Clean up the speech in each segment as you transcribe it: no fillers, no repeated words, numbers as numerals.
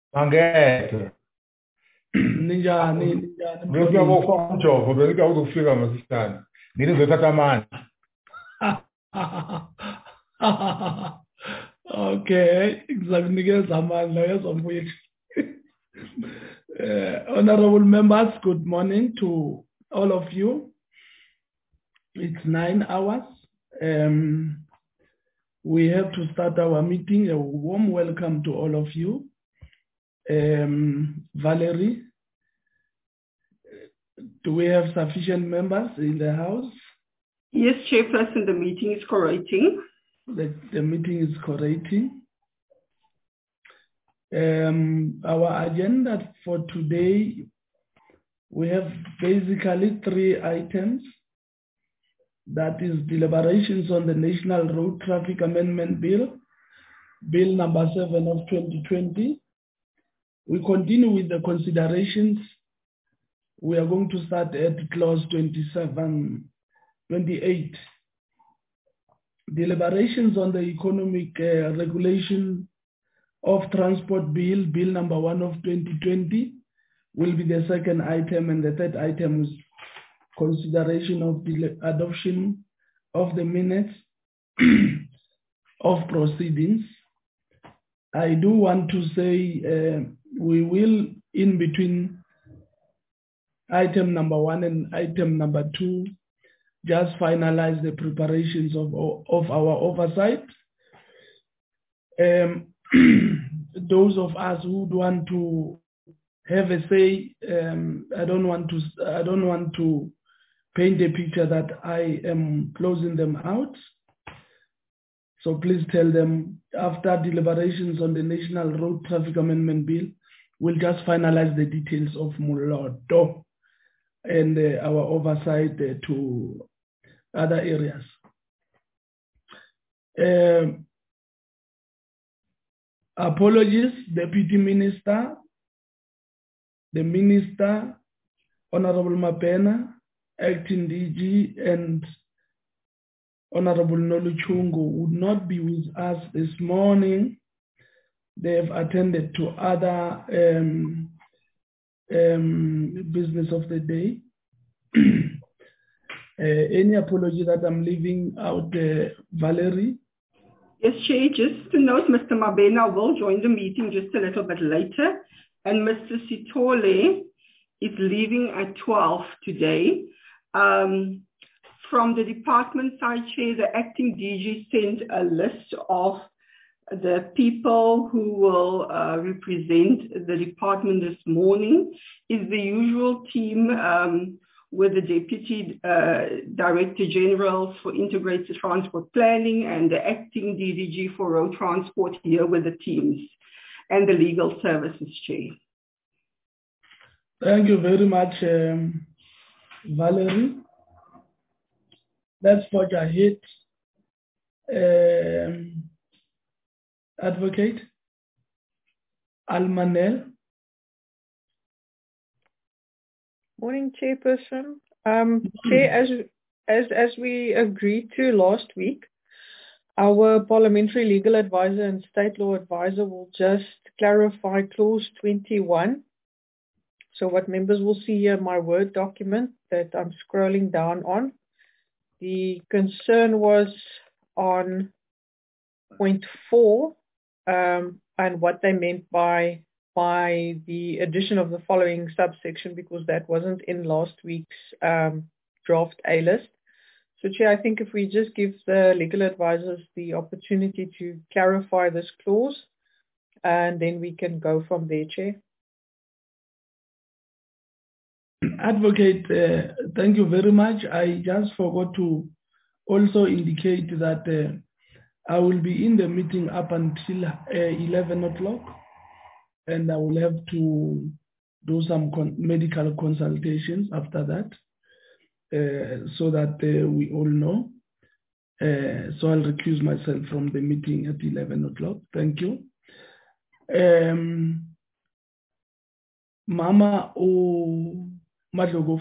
Angeke. Ninjani Bengifika mfowethu? kokufa umjovo, bengifika ukuzofika masishane. Ngini ngizothatha amandla. Okay, ngizakunikeza amandla yezwa mfowethu. Honorable members, good morning to all of you. It's 9 hours. We have to start our meeting. A warm welcome to all of you. Valerie, do we have sufficient members in the house? Yes, Chairperson, the meeting is correcting. The meeting is correcting. Our agenda for today, we have basically 3 items. That is deliberations on the National Road Traffic Amendment Bill, Bill number 7 of 2020. We continue with the considerations. We are going to start at clause 28. Deliberations on the economic regulation of transport bill, Bill number 1 of 2020, will be the second item, and the third item is consideration of the adoption of the minutes of proceedings. I do want to say we will, in between item number 1 and item number 2, just finalize the preparations of our oversight. Those of us who would want to have a say, I don't want to paint a picture that I am closing them out. So please tell them after deliberations on the National Road Traffic Amendment Bill, we'll just finalize the details of Mulodo and our oversight to other areas. Apologies, Deputy Minister, the Minister, Honorable Mapena, Acting DG, and Honorable Noluchungu would not be with us this morning. They have attended to other business of the day. Any apology that I'm leaving out, Valerie? Yes, Chair, just to note, Mr. Mabena will join the meeting just a little bit later, and Mr. Sitole is leaving at 12 today. From the department side, Chair, the acting DG sent a list of the people who will represent the department this morning. Is the usual team with the Deputy Director General for Integrated Transport Planning and the acting DDG for Road Transport here with the teams and the legal services, Chair. Thank you very much, Valerie. Let's forge ahead. Advocate Almanel. Morning, Chairperson. Chair, as we agreed to last week, our parliamentary legal advisor and state law advisor will just clarify clause 21. So what members will see here, my Word document that I'm scrolling down on. The concern was on point 4 and what they meant by the addition of the following subsection, because that wasn't in last week's draft A-list. So, Chair, I think if we just give the legal advisors the opportunity to clarify this clause, and then we can go from there, Chair. Advocate, thank you very much. I just forgot to also indicate that I will be in the meeting up until 11 o'clock, and I will have to do some medical consultations after that, so that we all know. So I'll recuse myself from the meeting at 11 o'clock. Thank you. Mama O Madlogov.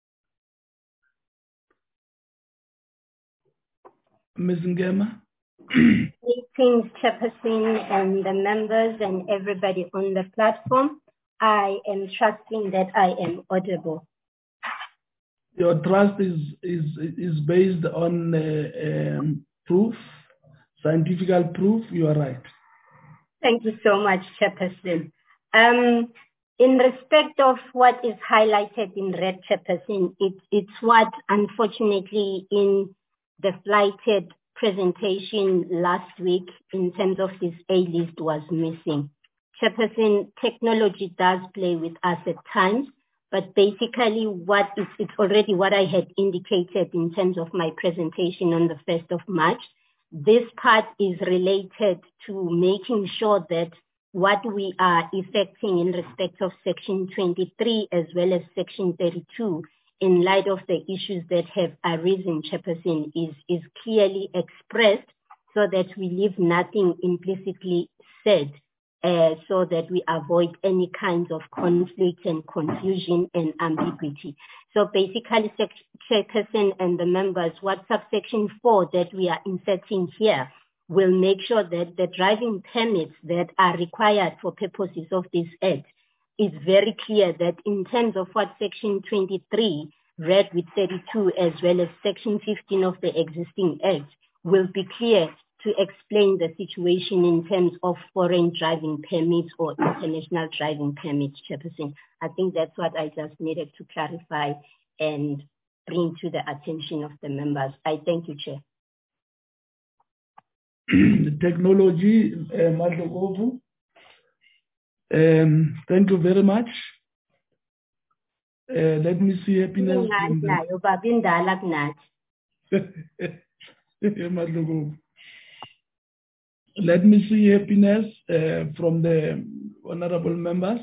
Ms. Ngema. Greetings, Chairperson and the members and everybody on the platform. I am trusting that I am audible. Your trust is based on proof, scientific proof. You are right. Thank you so much, Chairperson. In respect of what is highlighted in red, Chairperson, it's what unfortunately in the flighted presentation last week in terms of this A-list was missing. Chairperson, technology does play with us at times, but basically it's already what I had indicated in terms of my presentation on the 1st of March. This part is related to making sure that what we are effecting in respect of Section 23 as well as Section 32 in light of the issues that have arisen, Chairperson, is clearly expressed so that we leave nothing implicitly said, so that we avoid any kinds of conflict and confusion and ambiguity. So basically, Chairperson and the members, what subsection 4 that we are inserting here will make sure that the driving permits that are required for purposes of this Act is very clear that in terms of what Section 23 read with 32 as well as Section 15 of the existing Act will be clear to explain the situation in terms of foreign driving permits or international driving permits, Chairperson. I think that's what I just needed to clarify and bring to the attention of the members. I thank you, Chair. Technology, Madlogovu. Thank you very much. Let me see happiness. Let me see happiness from the honorable members.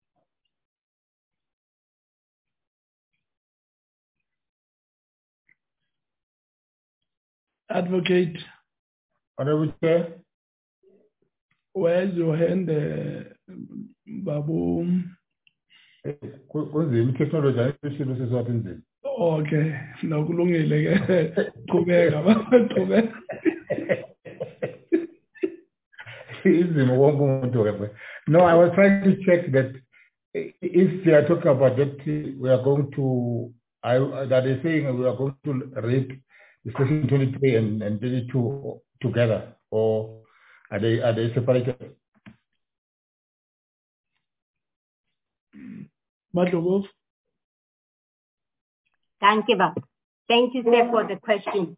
Advocate. Honorable Chair. Where's your hand, Babu? Technology. Okay. No, No, I was trying to check that if they are talking about that, we are going to, that is saying we are going to read the Section 23 and 32 together, or are they separated? Madlogov. Thank you, Bob. Thank you, sir, for the question.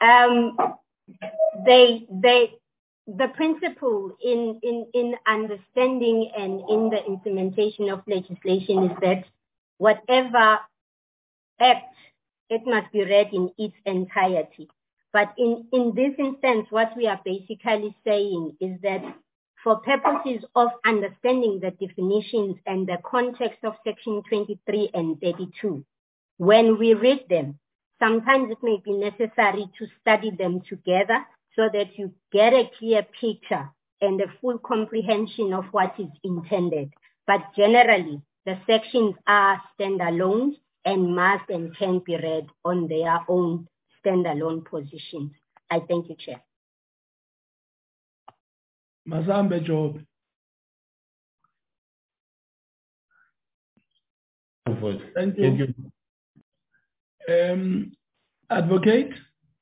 The principle in understanding and in the implementation of legislation is that whatever act, it must be read in its entirety. But in this instance, what we are basically saying is that for purposes of understanding the definitions and the context of Section 23 and 32, when we read them, sometimes it may be necessary to study them together so that you get a clear picture and a full comprehension of what is intended. But generally, the sections are standalone and must and can be read on their own standalone positions. I thank you, Chair. Mazambe Job. Thank you. Advocate.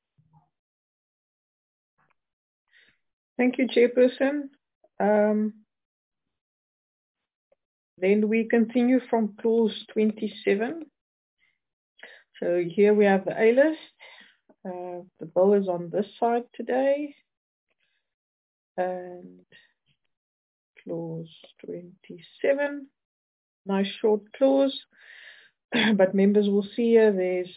Thank you, Chairperson. Then we continue from clause 27. So here we have the A-list. The bill is on this side today. And clause 27, nice short clause. But members will see here there's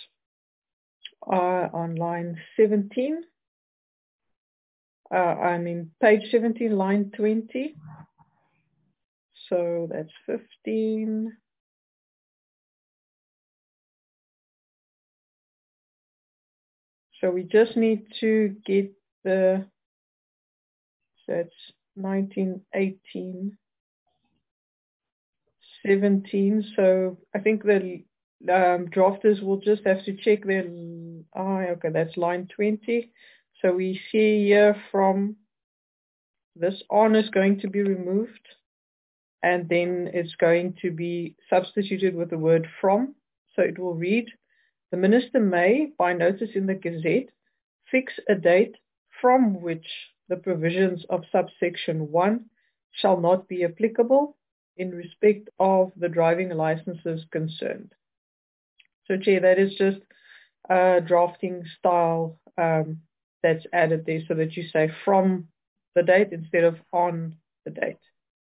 on line 17. Page 17, line 20. So that's 15. So we just need to get that's 19, 18, 17. So I think the drafters will just have to check their, okay, that's line 20. So we see here from this on is going to be removed, and then it's going to be substituted with the word from. So it will read, the Minister may, by notice in the Gazette, fix a date from which the provisions of subsection 1 shall not be applicable in respect of the driving licenses concerned. So, Chair, that is just a drafting style that's added there so that you say from the date instead of on the date.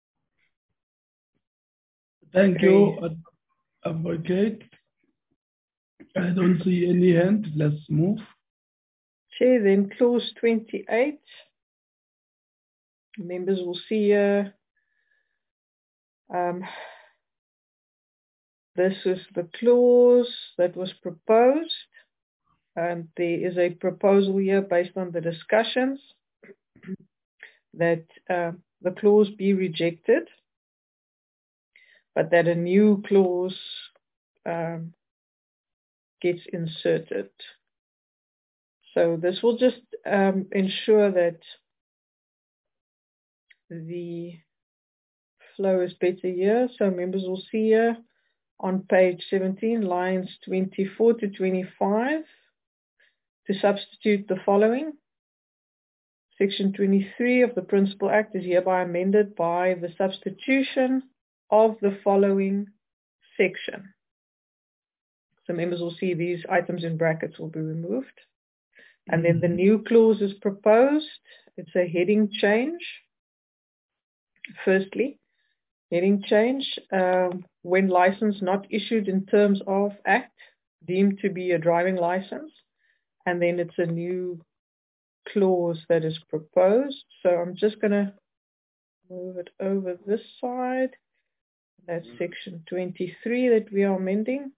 Thank you, Advocate. I don't see any hand. Let's move. Chair, then clause 28. Members will see this is the clause that was proposed, and there is a proposal here based on the discussions that the clause be rejected, but that a new clause gets inserted. So this will just ensure that the flow is better here. So members will see here on page 17, lines 24 to 25, to substitute the following. Section 23 of the Principal Act is hereby amended by the substitution of the following section. So members will see these items in brackets will be removed. And then the new clause is proposed. It's a heading change. Firstly, heading change, when license not issued in terms of Act, deemed to be a driving license. And then it's a new clause that is proposed. So I'm just going to move it over this side. That's section 23 that we are amending.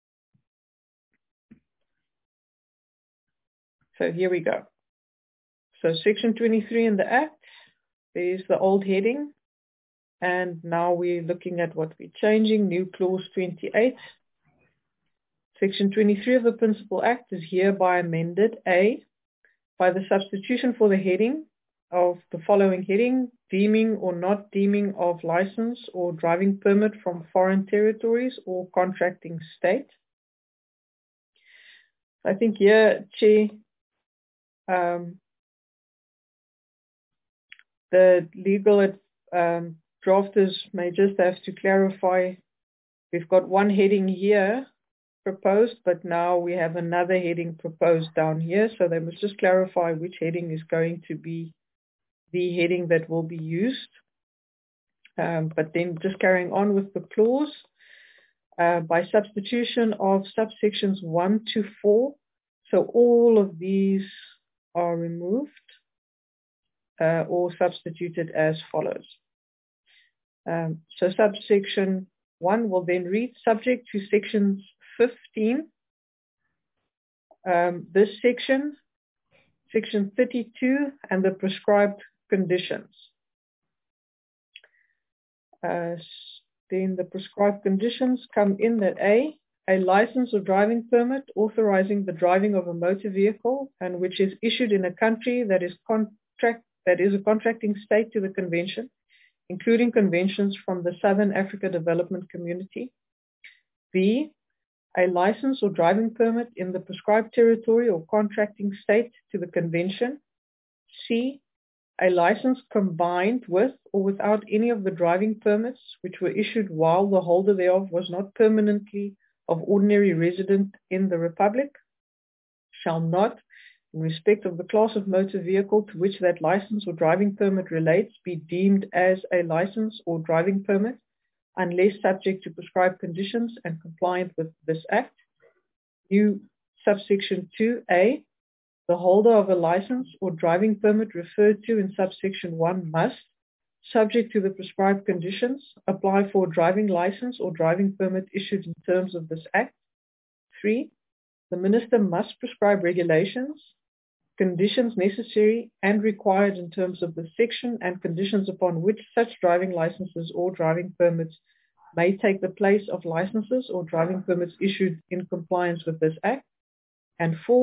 So here we go. So section 23 in the Act, there's the old heading. And now we're looking at what we're changing, new clause 28. Section 23 of the Principal Act is hereby amended, A, by the substitution for the heading of the following heading, deeming or not deeming of license or driving permit from foreign territories or contracting state. I think here, Chair, the legal drafters may just have to clarify. We've got one heading here proposed, but now we have another heading proposed down here. So they must just clarify which heading is going to be the heading that will be used. But then just carrying on with the clause, by substitution of subsections 1 to 4. So all of these are removed or substituted as follows. So subsection 1 will then read, subject to sections 15. This section, section 32, and the prescribed conditions. Then the prescribed conditions come in that A license or driving permit authorizing the driving of a motor vehicle and which is issued in a country that is a contracting state to the convention, including conventions from the Southern Africa Development Community. B, a license or driving permit in the prescribed territory or contracting state to the convention. C, a license combined with or without any of the driving permits which were issued while the holder thereof was not permanently of ordinary resident in the Republic, shall not, in respect of the class of motor vehicle to which that license or driving permit relates, be deemed as a license or driving permit unless subject to prescribed conditions and compliant with this Act. New subsection 2A, the holder of a license or driving permit referred to in subsection 1 must, subject to the prescribed conditions, apply for a driving license or driving permit issued in terms of this Act. 3, the Minister must prescribe regulations, conditions necessary and required in terms of the section and conditions upon which such driving licenses or driving permits may take the place of licenses or driving permits issued in compliance with this Act. And 4,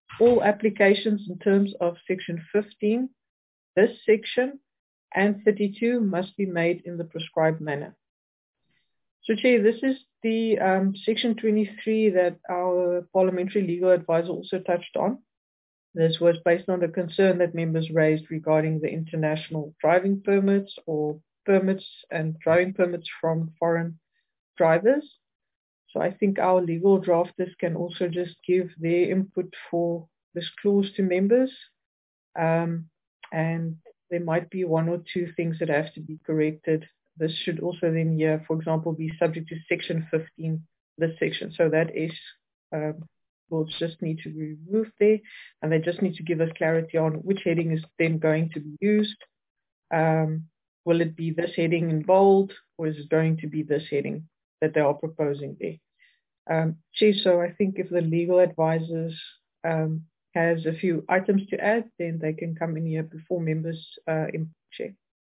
all applications in terms of Section 15, this section, and 32 must be made in the prescribed manner. So, Chair, this is the Section 23 that our parliamentary legal advisor also touched on. This was based on the concern that members raised regarding the international driving permits or permits and driving permits from foreign drivers. So I think our legal drafters can also just give their input for this clause to members. And there might be one or two things that have to be corrected. This should also then, for example, be subject to Section 15, this section. So that is, will just need to be removed there. And they just need to give us clarity on which heading is then going to be used. Will it be this heading in bold, or is it going to be this heading that they are proposing there? Chair, so I think if the legal advisors has a few items to add, then they can come in here before members in Chair.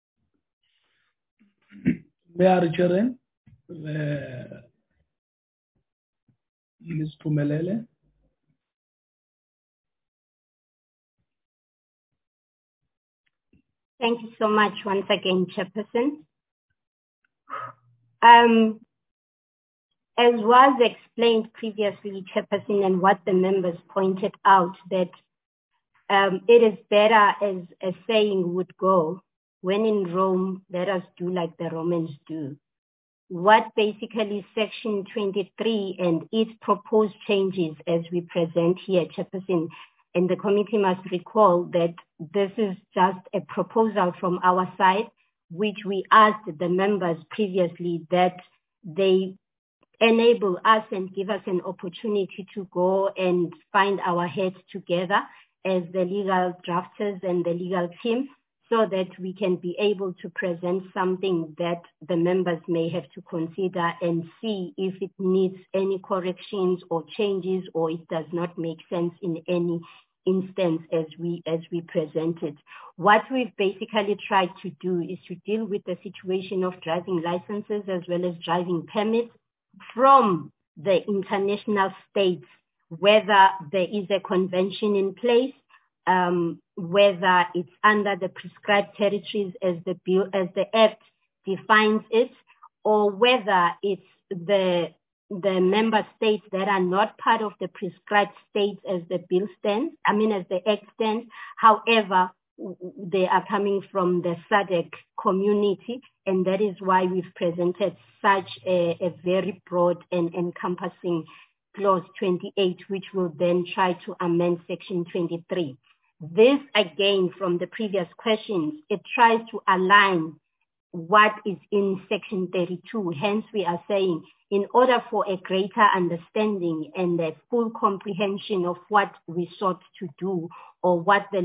Ms. Pumelele. Thank you so much once again, Chairperson. As was explained previously, Chairperson, and what the members pointed out, that it is better, as a saying would go, when in Rome, let us do like the Romans do. What basically Section 23 and its proposed changes as we present here, Chairperson, and the committee must recall that this is just a proposal from our side, which we asked the members previously that they enable us and give us an opportunity to go and find our heads together as the legal drafters and the legal team, so that we can be able to present something that the members may have to consider and see if it needs any corrections or changes, or it does not make sense in any instance as we present it. What we've basically tried to do is to deal with the situation of driving licenses as well as driving permits from the international states, whether there is a convention in place, whether it's under the prescribed territories as the Act defines it, or whether it's the member states that are not part of the prescribed states as the bill stands, as the Act stands. However, they are coming from the SADC community, and that is why we've presented such a very broad and encompassing Clause 28, which will then try to amend Section 23. This, again, from the previous questions, it tries to align what is in Section 32. Hence, we are saying, in order for a greater understanding and a full comprehension of what we sought to do, or what the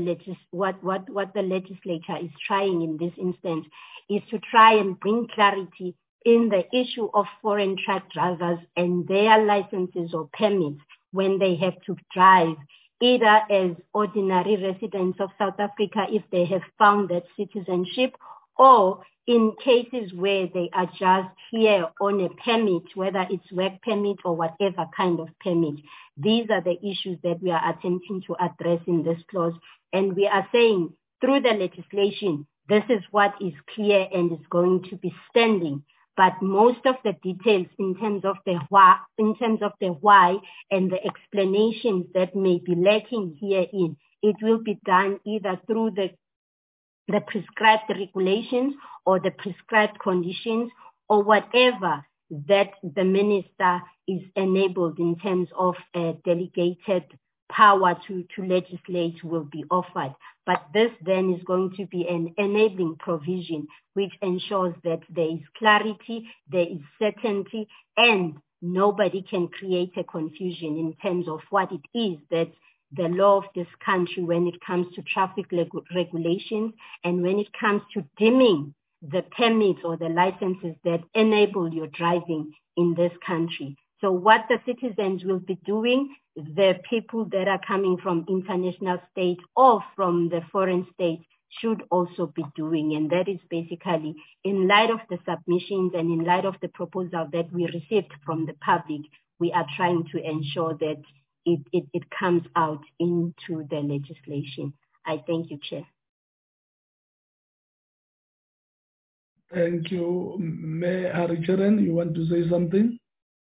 legislature is trying in this instance, is to try and bring clarity in the issue of foreign truck drivers and their licenses or permits when they have to drive, either as ordinary residents of South Africa if they have found that citizenship, or in cases where they are just here on a permit, whether it's work permit or whatever kind of permit. These are the issues that we are attempting to address in this clause. And we are saying through the legislation, this is what is clear and is going to be standing. But most of the details in terms of the why and the explanations that may be lacking herein, it will be done either through the prescribed regulations or the prescribed conditions, or whatever that the minister is enabled in terms of a delegated power to legislate will be offered. But this then is going to be an enabling provision which ensures that there is clarity, there is certainty, and nobody can create a confusion in terms of what it is that the law of this country when it comes to traffic regulations and when it comes to deeming the permits or the licenses that enable your driving in this country. So what the citizens will be doing, the people that are coming from international states or from the foreign states should also be doing. And that is basically in light of the submissions and in light of the proposal that we received from the public, we are trying to ensure that it comes out into the legislation. I thank you, Chair. Thank you. Mayor Haricharan, you want to say something?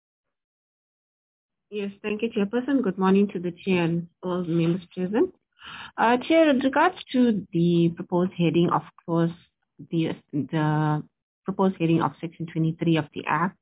Yes, thank you, Chairperson. Good morning to the Chair and all members present. Chair, in regards to the proposed heading of clause, the proposed heading of Section 23 of the Act,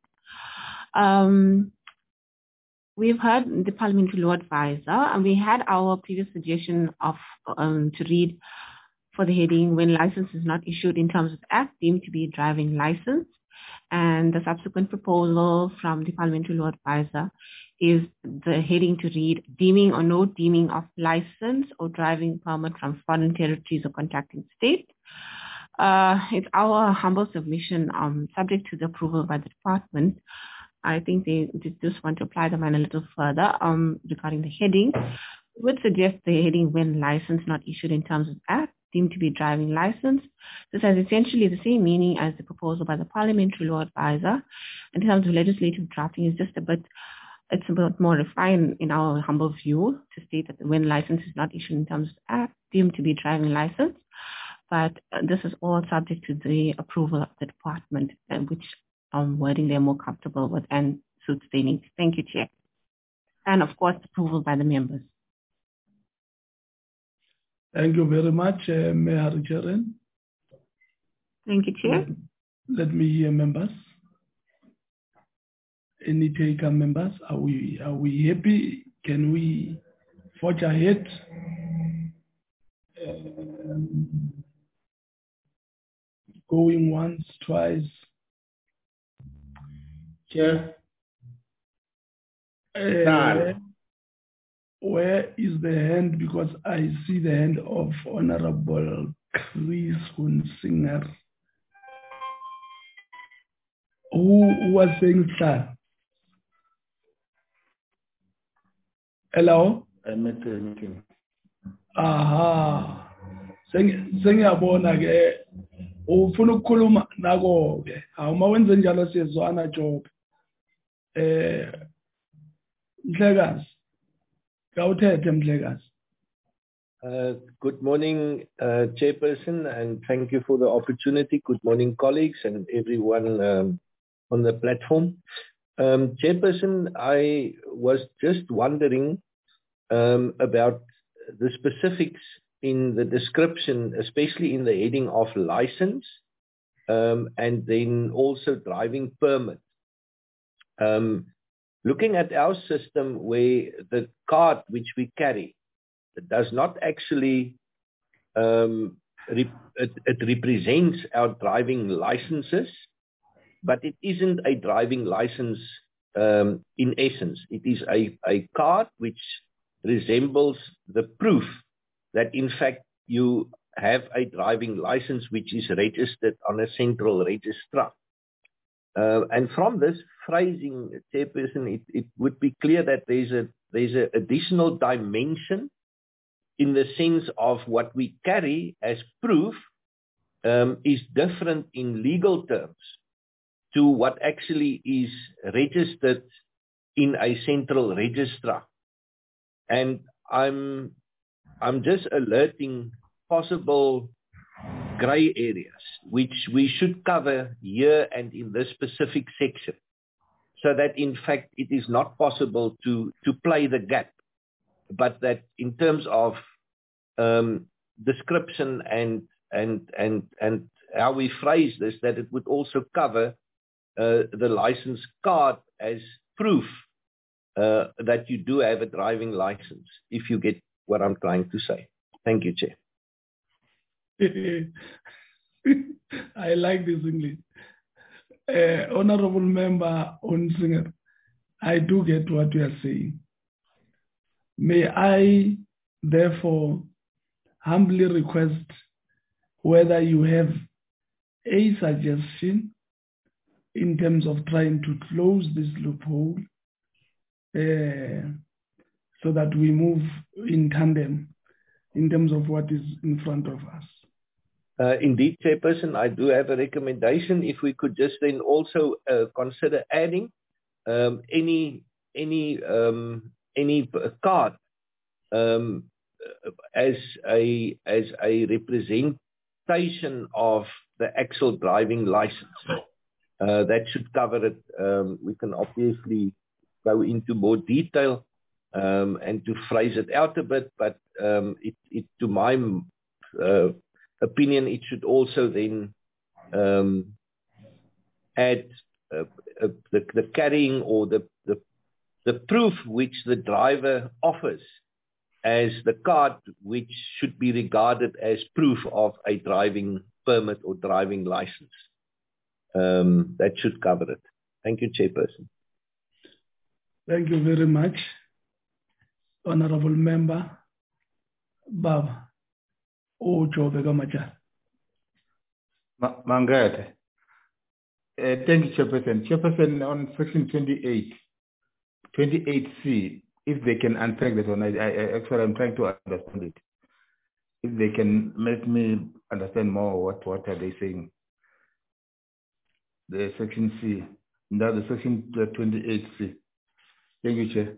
we've heard the Parliamentary Law Advisor, and we had our previous suggestion of to read for the heading when license is not issued in terms of Act deemed to be a driving license, and the subsequent proposal from the Parliamentary Law Advisor is the heading to read deeming or no deeming of license or driving permit from foreign territories or contracting state. It's our humble submission, subject to the approval by the department. I think they just want to apply the mind a little further regarding the heading. We would suggest the heading when license not issued in terms of Act deemed to be driving license. This has essentially the same meaning as the proposal by the Parliamentary Law Advisor. In terms of legislative drafting, it's a bit more refined in our humble view to state that when license is not issued in terms of Act deemed to be driving license. But this is all subject to the approval of the department, which wording they're more comfortable with and suits their needs. Thank you, Chair. And of course, approval by the members. Thank you very much, Mayor Haricharan. Thank you, Chair. Let me hear members. Any taker members? Are we happy? Can we forge ahead? Going once, twice. Chair. Where is the hand? Because I see the hand of Honorable Chris Hunsinger. Who was saying sir? Hello? I'm at the meeting. Aha. Sengiyabona ke ufuna ukukhuluma nako ke awuma wenze njalo siyezwana job Mhlekazi kawuthethe Mhlekazi. Good morning, Chairperson, and thank you for the opportunity. Good morning, colleagues and everyone on the platform. Chairperson, I was just wondering about the specifics in the description, especially in the heading of license, and then also driving permit. Looking at our system where the card which we carry, it does not actually, it represents our driving licenses, but it isn't a driving license in essence. It is a card which resembles the proof that in fact you have a driving license which is registered on a central registrar. And from this phrasing, Chairperson, it would be clear that there's an additional dimension in the sense of what we carry as proof is different in legal terms to what actually is registered in a central registrar. And I'm just alerting possible gray areas, which we should cover here and in this specific section, so that in fact it is not possible to play the gap, but that in terms of description and how we phrase this, that it would also cover the license card as proof that you do have a driving license, if you get what I'm trying to say. Thank you, Chair. I like this English. Honorable Member Hunsinger, I do get what you are saying. May I therefore humbly request whether you have a suggestion in terms of trying to close this loophole so that we move in tandem in terms of what is in front of us. Indeed, Chairperson, I do have a recommendation. If we could just then also consider adding any any card as a representation of the actual driving license. That should cover it. We can obviously go into more detail and to phrase it out a bit, but it to my opinion, it should also then add the carrying or the proof which the driver offers as the card, which should be regarded as proof of a driving permit or driving license. That should cover it. Thank you, Chairperson. Thank you very much, Honorable Member Baba Ojobeka Machar. Mangate. Thank you, Chairperson. Chairperson, on section 28C, if they can unpack that one, actually I'm trying to understand it. If they can make me understand more, what are they saying? The section C, now the section 28C. Thank you, Chair.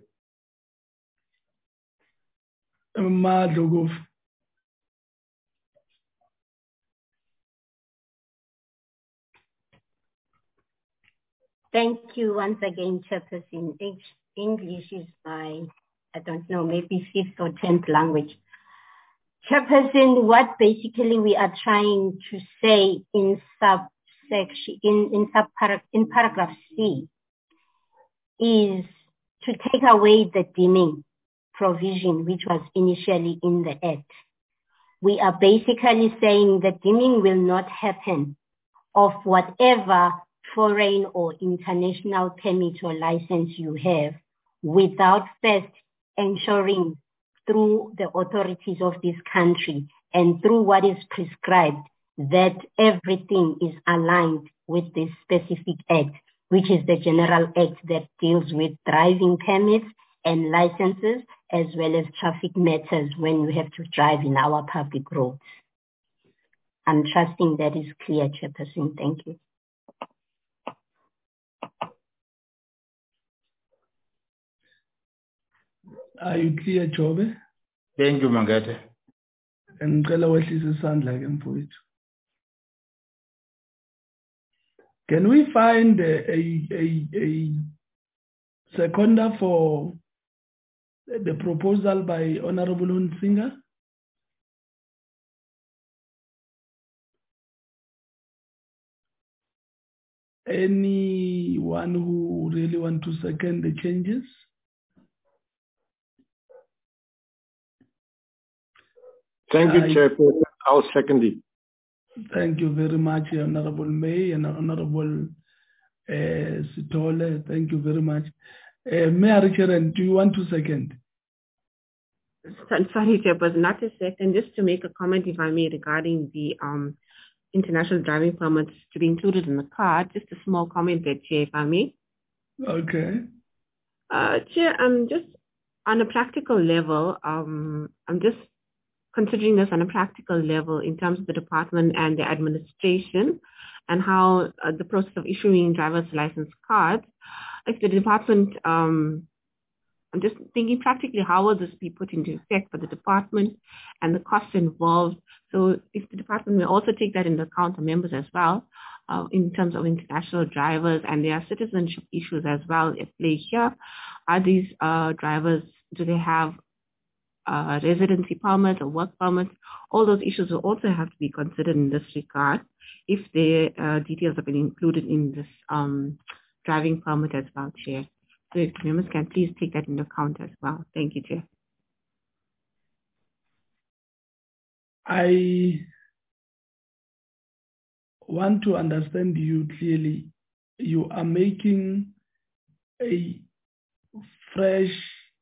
Thank you once again, Chairperson. English is my, I don't know, maybe 5th or 10th language. Chairperson, what basically we are trying to say in subsection, in paragraph C is to take away the deeming provision which was initially in the Act. We are basically saying that deeming will not happen of whatever foreign or international permit or license you have without first ensuring through the authorities of this country and through what is prescribed that everything is aligned with this specific Act, which is the General Act that deals with driving permits and licenses as well as traffic matters when you have to drive in our public roads. I'm trusting that is clear, Chairperson. Thank you. Are you clear, Jobe? Thank you, Mangate. And can we find a seconder for the proposal by Honorable Hunsinger? Anyone who really want to second the changes? Thank you, Chairperson. I'll second it. Thank you very much, Honorable May and Honorable Sitole. Thank you very much. Mayor Richard, do you want to second? Sorry, Chairperson, not a second. Just to make a comment, if I may, regarding the international driving permits to be included in the card. Just a small comment there, Chair, if I may. Okay. Chair, just on a practical level, I'm just considering this on a practical level in terms of the department and the administration and how the process of issuing driver's license cards, if the department, I'm just thinking practically, how will this be put into effect for the department and the costs involved? So if the department may also take that into account, the members as well, in terms of international drivers and their citizenship issues as well at play here. Are these drivers, do they have residency permits or work permits? All those issues will also have to be considered in this regard if the details have been included in this driving permit as well, Chair. So if members can please take that into account as well. Thank you, Chair. I want to understand you clearly. You are making a fresh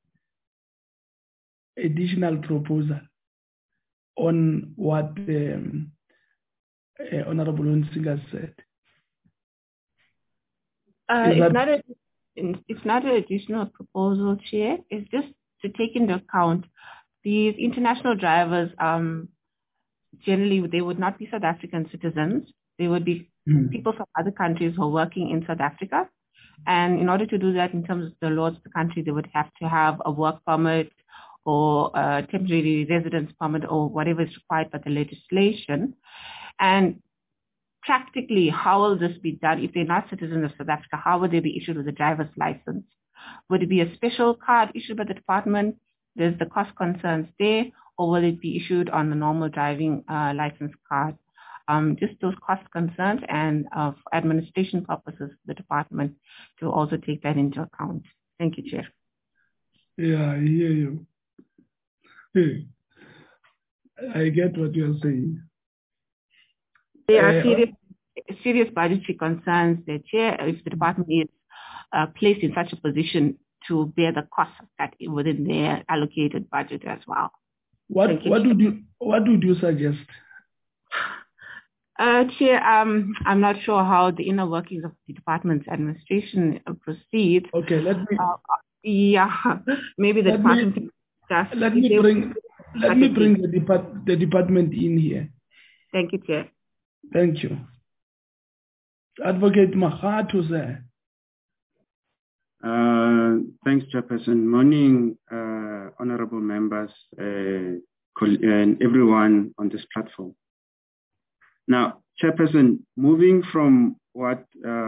additional proposal on what Honorable Hunsinger said. It's not an additional proposal, Chair. It's just to take into account these international drivers. Generally, they would not be South African citizens. They would be people from other countries who are working in South Africa. And in order to do that, in terms of the laws of the country, they would have to have a work permit or a temporary residence permit or whatever is required by the legislation. And practically, how will this be done? If they're not citizens of South Africa, how would they be issued with a driver's license? Would it be a special card issued by the department? There's the cost concerns there, or will it be issued on the normal driving license card? Just those cost concerns and for administration purposes, the department to also take that into account. Thank you, Chair. Yeah, I hear you. Hey, I get what you're saying. There are serious budgetary concerns there, Chair, if the department is placed in such a position to bear the cost of that within their allocated budget as well. What would you suggest? Chair, I'm not sure how the inner workings of the department's administration proceed. Okay, let me. Maybe the department can discuss. Let me bring the department in here. Thank you, Chair. Thank you. Advocate Makgatho, sir. Thanks, Chairperson. Morning, honorable members and everyone on this platform. Now, Chairperson, moving from what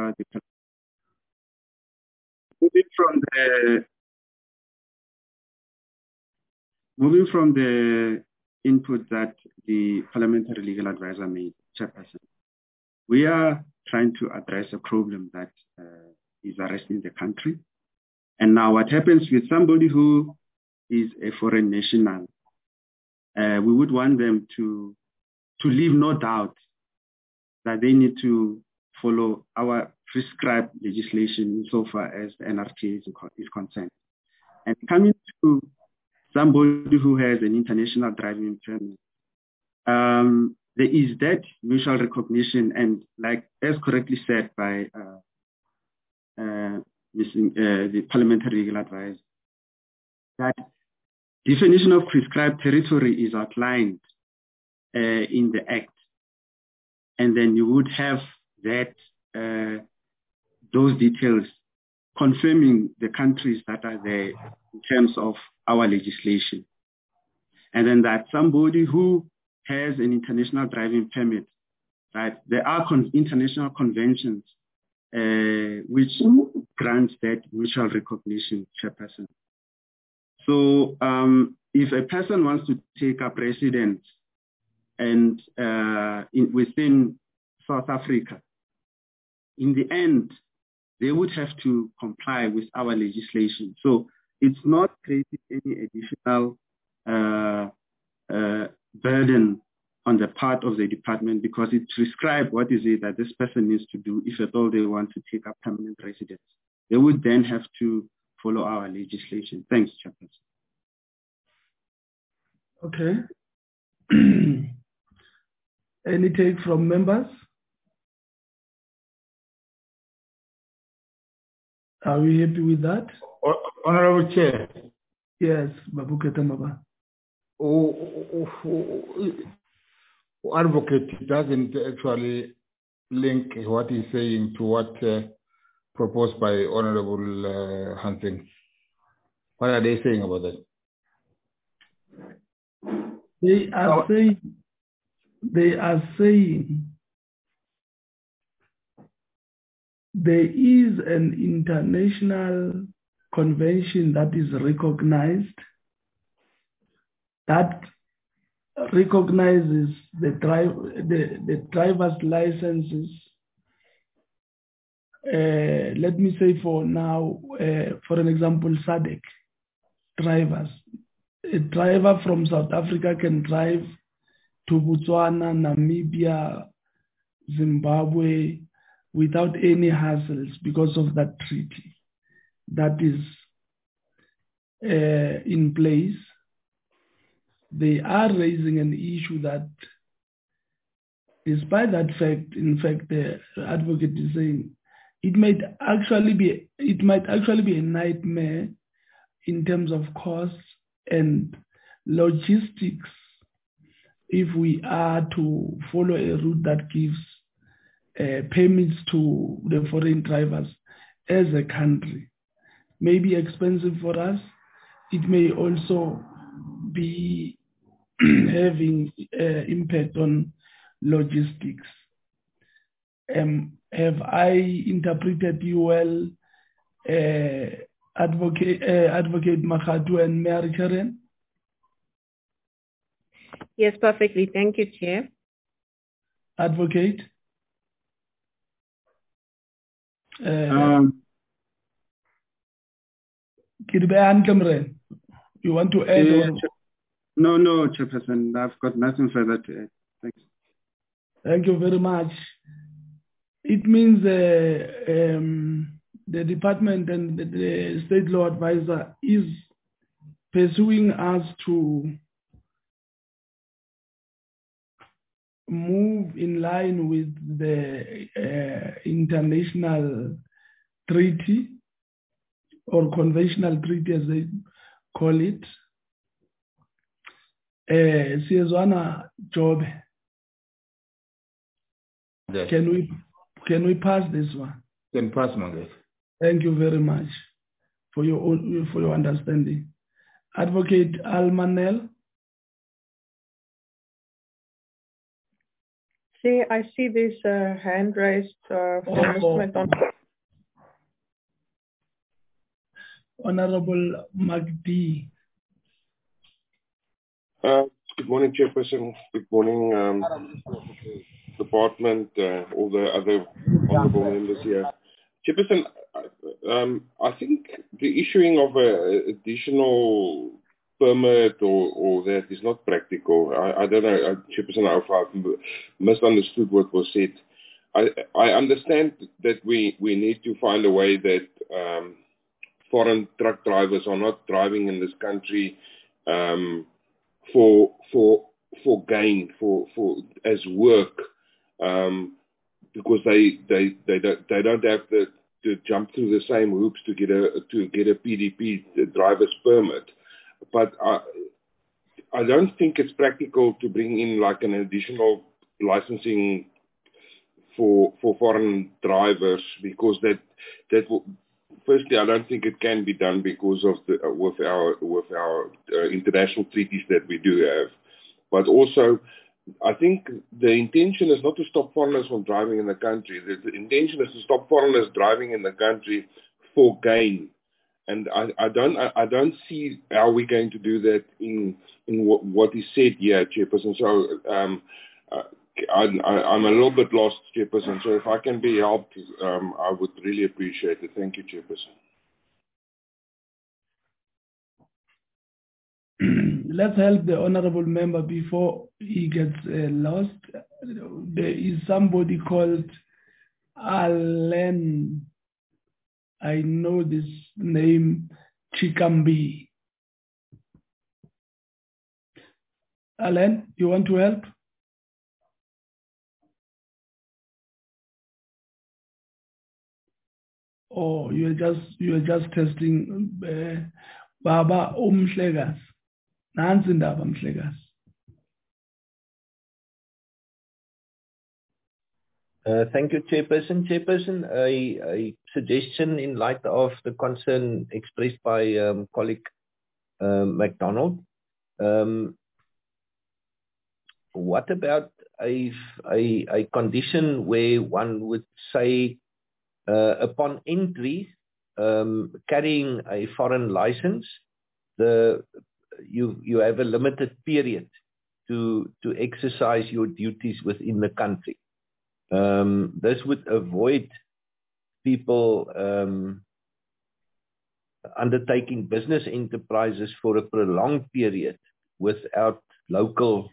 moving from the input that the parliamentary legal advisor made, Chairperson, we are trying to address a problem that is arresting the country. And now what happens with somebody who is a foreign national, we would want them to leave no doubt that they need to follow our prescribed legislation insofar as the NRTA is concerned. And coming to somebody who has an international driving permit, there is that mutual recognition, and like as correctly said by the parliamentary legal advisor, that definition of prescribed territory is outlined in the Act. And then you would have that those details confirming the countries that are there in terms of our legislation. And then that somebody who has an international driving permit, right? There are international conventions which grant that mutual recognition, Chairperson. So if a person wants to take up residence and within South Africa, in the end, they would have to comply with our legislation. So it's not creating any additional burden on the part of the department, because it prescribes what is it that this person needs to do if at all they want to take up permanent residence. They would then have to follow our legislation. Thanks, Chairperson. Okay. Any take from members? Are we happy with that? Honorable Chair. Yes, Babuketa Maba. Advocate doesn't actually link what he's saying to what proposed by Honorable Hansen. What are they saying about that? They are saying there is an international convention that is recognized, that recognizes the driver's licenses. Let me say for now, for an example, SADC drivers. A driver from South Africa can drive to Botswana, Namibia, Zimbabwe without any hassles because of that treaty that is in place. They are raising an issue that, despite that fact, in fact, the advocate is saying it might actually be a nightmare in terms of costs and logistics if we are to follow a route that gives permits to the foreign drivers as a country. May be expensive for us. It may also be having impact on logistics. Have I interpreted you well, Advocate Makgatu and Mayor Karen? Yes, perfectly. Thank you, Chair. Advocate? You want to add? No, Chairperson. I've got nothing further to add. Thanks. Thank you very much. It means the department and the state law advisor is pursuing us to move in line with the international treaty or conventional treaty, as they call it. Siyezwana Job. Yes. Can we pass this one? Can pass, Mangat. Thank you very much for your understanding. Advocate Almanel. I see this hand raised from Mr. McDonald. Honorable Magdi. Good morning, Chairperson. Good morning, Department, all the other honorable members here. Chairperson, I think the issuing of an additional permit or that is not practical. I don't know, Chairperson, if I've misunderstood what was said. I understand that we need to find a way that foreign truck drivers are not driving in this country for gain, for as work, because they don't have to jump through the same hoops to get a PDP, the driver's permit. But I don't think it's practical to bring in like an additional licensing for foreign drivers, because that will, firstly, I don't think it can be done because of with our international treaties that we do have. But also, I think the intention is not to stop foreigners from driving in the country. The intention is to stop foreigners driving in the country for gain. And I don't see how we're going to do that in what is said here, Chairperson. So I'm a little bit lost, Chairperson. So if I can be helped, I would really appreciate it. Thank you, Chairperson. Let's help the honorable member before he gets lost. There is somebody called Alan. I know this name, Chikambi. Alan, you want to help? Oh, you're just testing. Baba Mhlegas. Nansi indaba Mhlegas. Thank you, Chairperson. Chairperson, a suggestion in light of the concern expressed by colleague McDonald. What about a condition where one would say upon entry, carrying a foreign license, you have a limited period to exercise your duties within the country. This would avoid people undertaking business enterprises for a prolonged period without local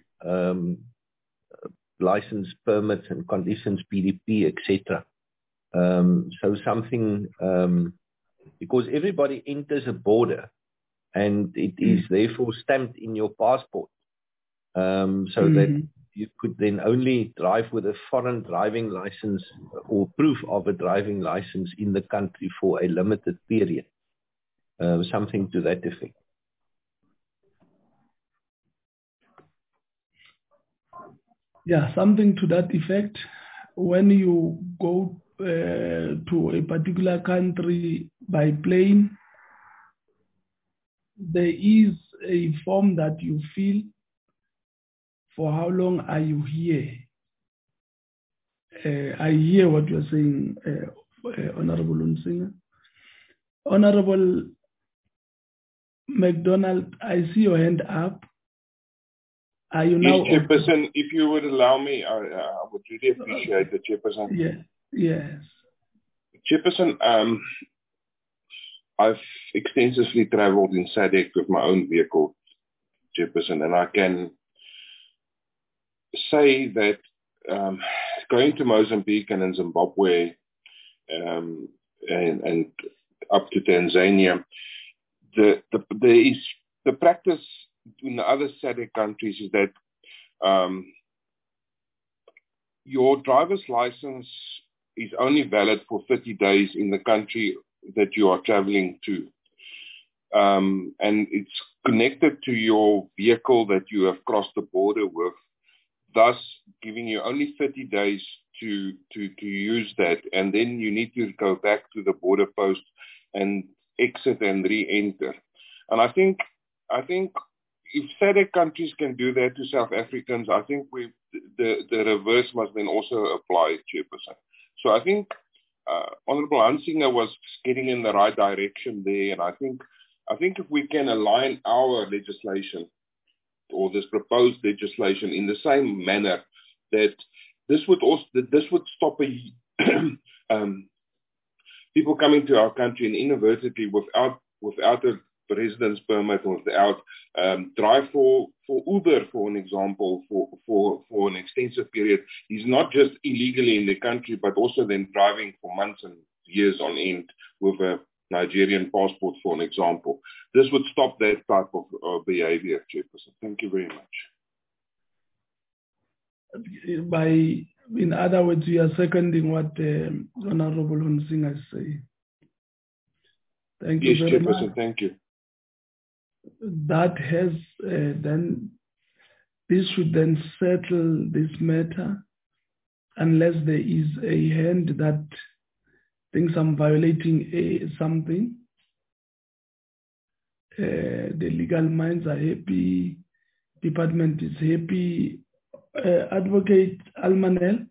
license permits and conditions, PDP, etc. So something, because everybody enters a border and it is therefore stamped in your passport, so that you could then only drive with a foreign driving license or proof of a driving license in the country for a limited period. Something to that effect. Yeah, something to that effect. When you go to a particular country by plane, there is a form that you fill. For how long are you here? I hear what you're saying, Honorable Hunsinger. Honorable McDonald, I see your hand up. Are you now? Yes, Chairperson, if you would allow me, I would really appreciate it, Chairperson. Yes. Chairperson, I've extensively traveled in SADC with my own vehicle, Chairperson, and I can say that going to Mozambique and in Zimbabwe and up to Tanzania, the practice in the other SADC countries is that your driver's license is only valid for 30 days in the country that you are traveling to. And it's connected to your vehicle that you have crossed the border with, thus giving you only 30 days to use that. And then you need to go back to the border post and exit and re-enter. And I think if SADC countries can do that to South Africans, I think the reverse must then also apply, Chairperson. So I think Honorable Hunsinger was getting in the right direction there, and I think if we can align our legislation or this proposed legislation in the same manner, that this would stop people coming to our country and inadvertently without a residence permit or without drive for Uber, for an example, for an extensive period, is not just illegally in the country, but also then driving for months and years on end with a Nigerian passport, for an example. This would stop that type of behavior, Chairperson. Thank you very much. In other words, you are seconding what Honorable Hunsinger is saying. Thank you very much. Chairperson, thank you. That has this should then settle this matter, unless there is a hand that thinks I'm violating something. The legal minds are happy, department is happy. Advocate Almanel.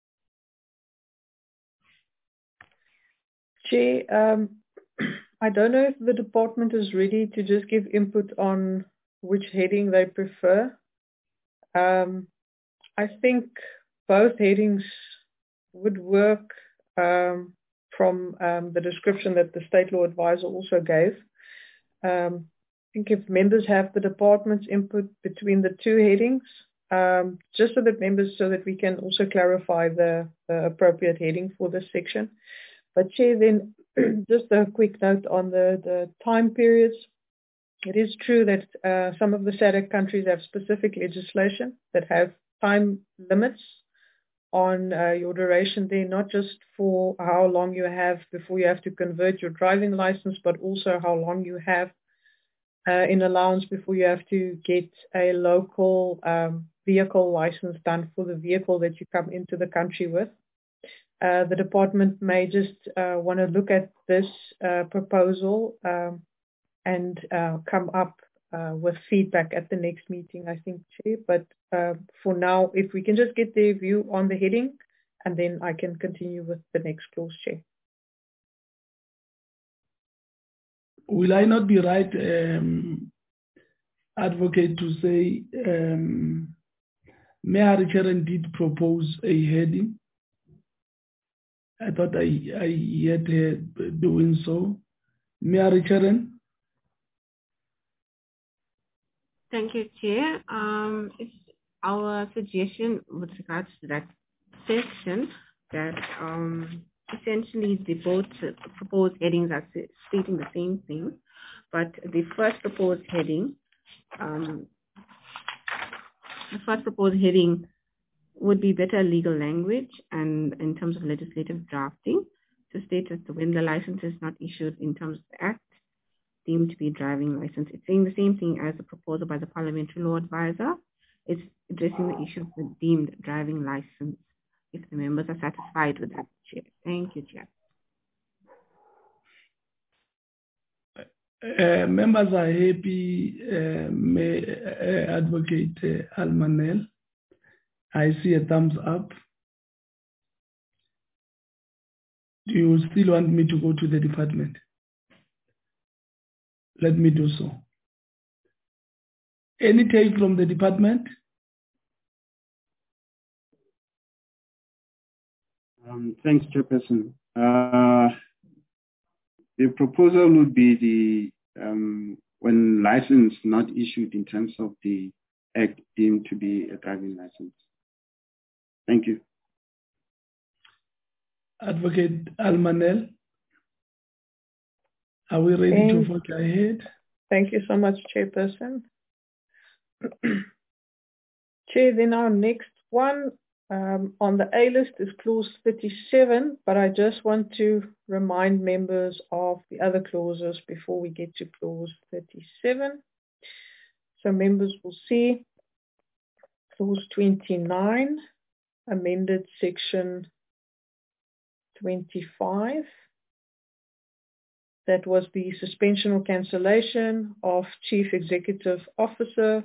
Chair, I don't know if the department is ready to just give input on which heading they prefer. I think both headings would work from the description that the State Law Advisor also gave. I think if members have the department's input between the two headings, just so that we can also clarify the appropriate heading for this section. But Chair, then just a quick note on the time periods. It is true that some of the SADC countries have specific legislation that have time limits on your duration there, not just for how long you have before you have to convert your driving license, but also how long you have in allowance before you have to get a local vehicle license done for the vehicle that you come into the country with. The department may just want to look at this proposal and come up with feedback at the next meeting, I think, Chair. But for now, if we can just get their view on the heading, and then I can continue with the next clause, Chair. Will I not be right, Advocate, to say Mayor Haricharan did propose a heading? I thought I heard her doing so. Mayor Haricharan? Thank you, Chair. It's our suggestion with regards to that section that essentially the both proposed headings are stating the same thing, but the first proposed heading would be better legal language and in terms of legislative drafting to state that when the license is not issued in terms of the Act, deemed to be a driving license. It's saying the same thing as the proposal by the Parliamentary Law Advisor. It's addressing the issue of the deemed driving license, if the members are satisfied with that, Chair. Thank you, Chair. Members are happy, Advocate Almanel. I see a thumbs up. Do you still want me to go to the department? Let me do so. Any take from the department? Thanks, Chairperson. The proposal would be the when license not issued in terms of the act deemed to be a driving license. Thank you. Advocate Almanel, are we ready to vote ahead? Thank you so much, Chairperson. Chair, then our next one on the A list is clause 37, but I just want to remind members of the other clauses before we get to clause 37. So members will see clause 29, amended section 25. That was the suspension or cancellation of Chief Executive Officer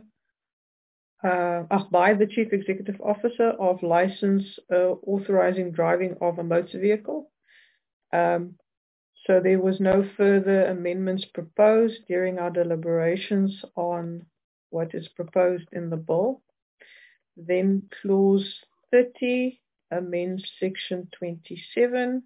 by the Chief Executive Officer of license authorizing driving of a motor vehicle. So there was no further amendments proposed during our deliberations on what is proposed in the bill. Then clause 30 amends section 27.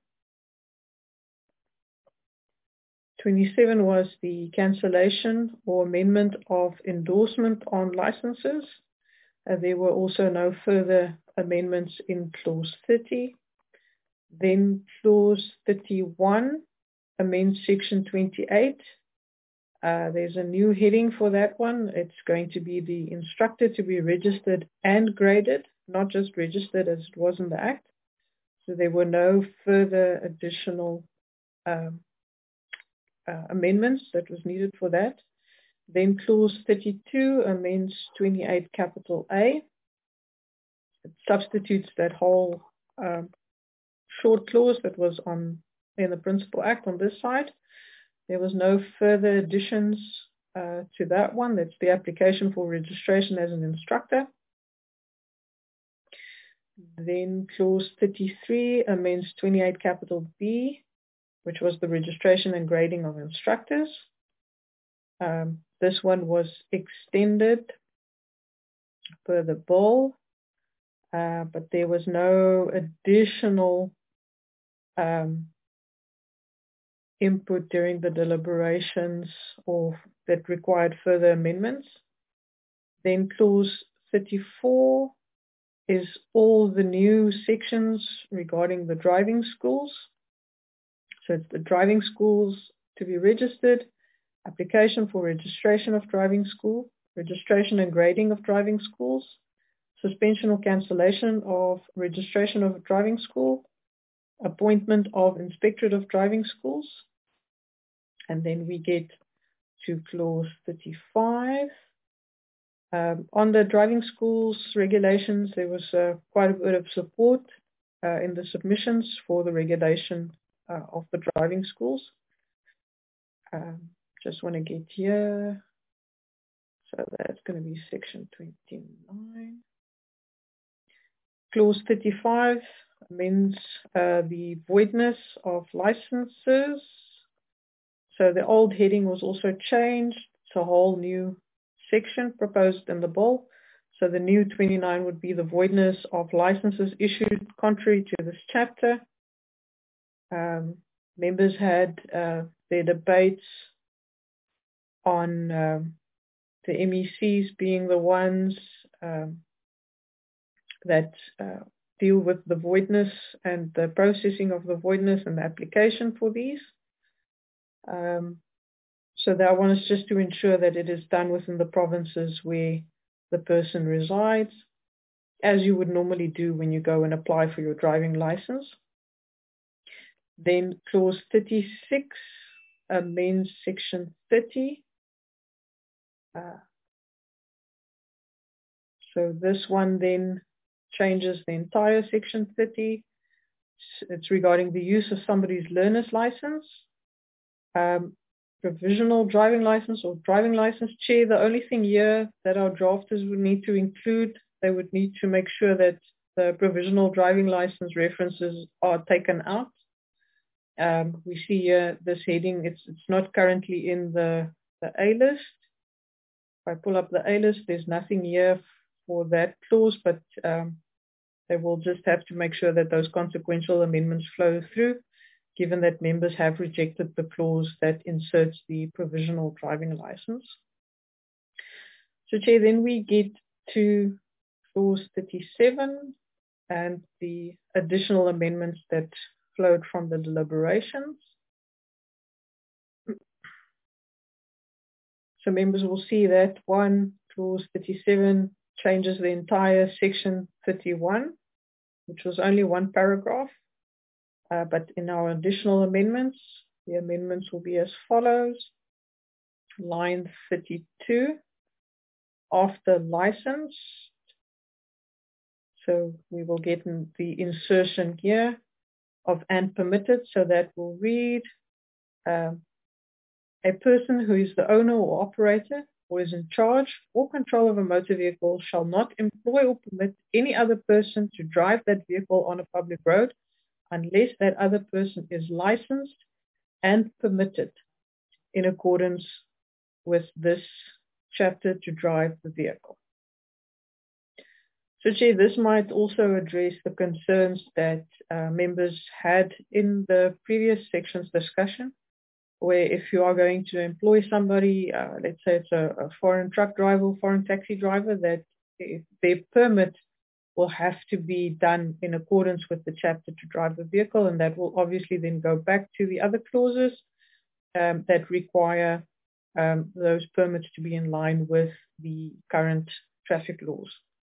27 was the cancellation or amendment of endorsement on licenses. There were also no further amendments in clause 30. Then clause 31 amends section 28. There's a new heading for that one. It's going to be the instructor to be registered and graded, not just registered as it was in the Act. So there were no further additional amendments that was needed for that. Then clause 32 amends 28 capital A. It substitutes that whole short clause that was in the Principal Act on this side. There was no further additions to that one. That's the application for registration as an instructor. Then clause 33 amends 28 capital B, which was the registration and grading of instructors. This one was extended per the bill, but there was no additional input during the deliberations or that required further amendments. Then clause 34 is all the new sections regarding the driving schools. So it's the driving schools to be registered, application for registration of driving school, registration and grading of driving schools, suspension or cancellation of registration of a driving school, appointment of inspectorate of driving schools. And then we get to clause 35. On the driving schools regulations, there was quite a bit of support in the submissions for the regulation of the driving schools. Just want to get here. So that's going to be section 29. Clause 35 amends the voidness of licenses. So the old heading was also changed. It's a whole new section proposed in the bill. So the new 29 would be the voidness of licenses issued contrary to this chapter. Members had their debates on the MECs being the ones that deal with the voidness and the processing of the voidness and the application for these. So that one is just to ensure that it is done within the provinces where the person resides, as you would normally do when you go and apply for your driving license. Then clause 36 amends section 30. So this one then changes the entire section 30. It's regarding the use of somebody's learner's license. provisional driving license or driving license. Chair, the only thing here that our drafters would need to include, they would need to make sure that the provisional driving license references are taken out. We see here this heading, it's not currently in the A list. If I pull up the A list, there's nothing here for that clause, but they will just have to make sure that those consequential amendments flow through, given that members have rejected the clause that inserts the provisional driving license. So, Chair, then we get to clause 37 and the additional amendments that flowed from the deliberations. So members will see that clause 37 changes the entire section 31, which was only one paragraph. But in our additional amendments, the amendments will be as follows. Line 32, after license. So we will get the insertion here of and permitted. So that will read, a person who is the owner or operator or is in charge or control of a motor vehicle shall not employ or permit any other person to drive that vehicle on a public road unless that other person is licensed and permitted in accordance with this chapter to drive the vehicle. So, Chair, this might also address the concerns that members had in the previous section's discussion, where if you are going to employ somebody, let's say it's a foreign truck driver or foreign taxi driver, that their permit will have to be done in accordance with the chapter to drive the vehicle, and that will obviously then go back to the other clauses that require those permits to be in line with the current traffic laws.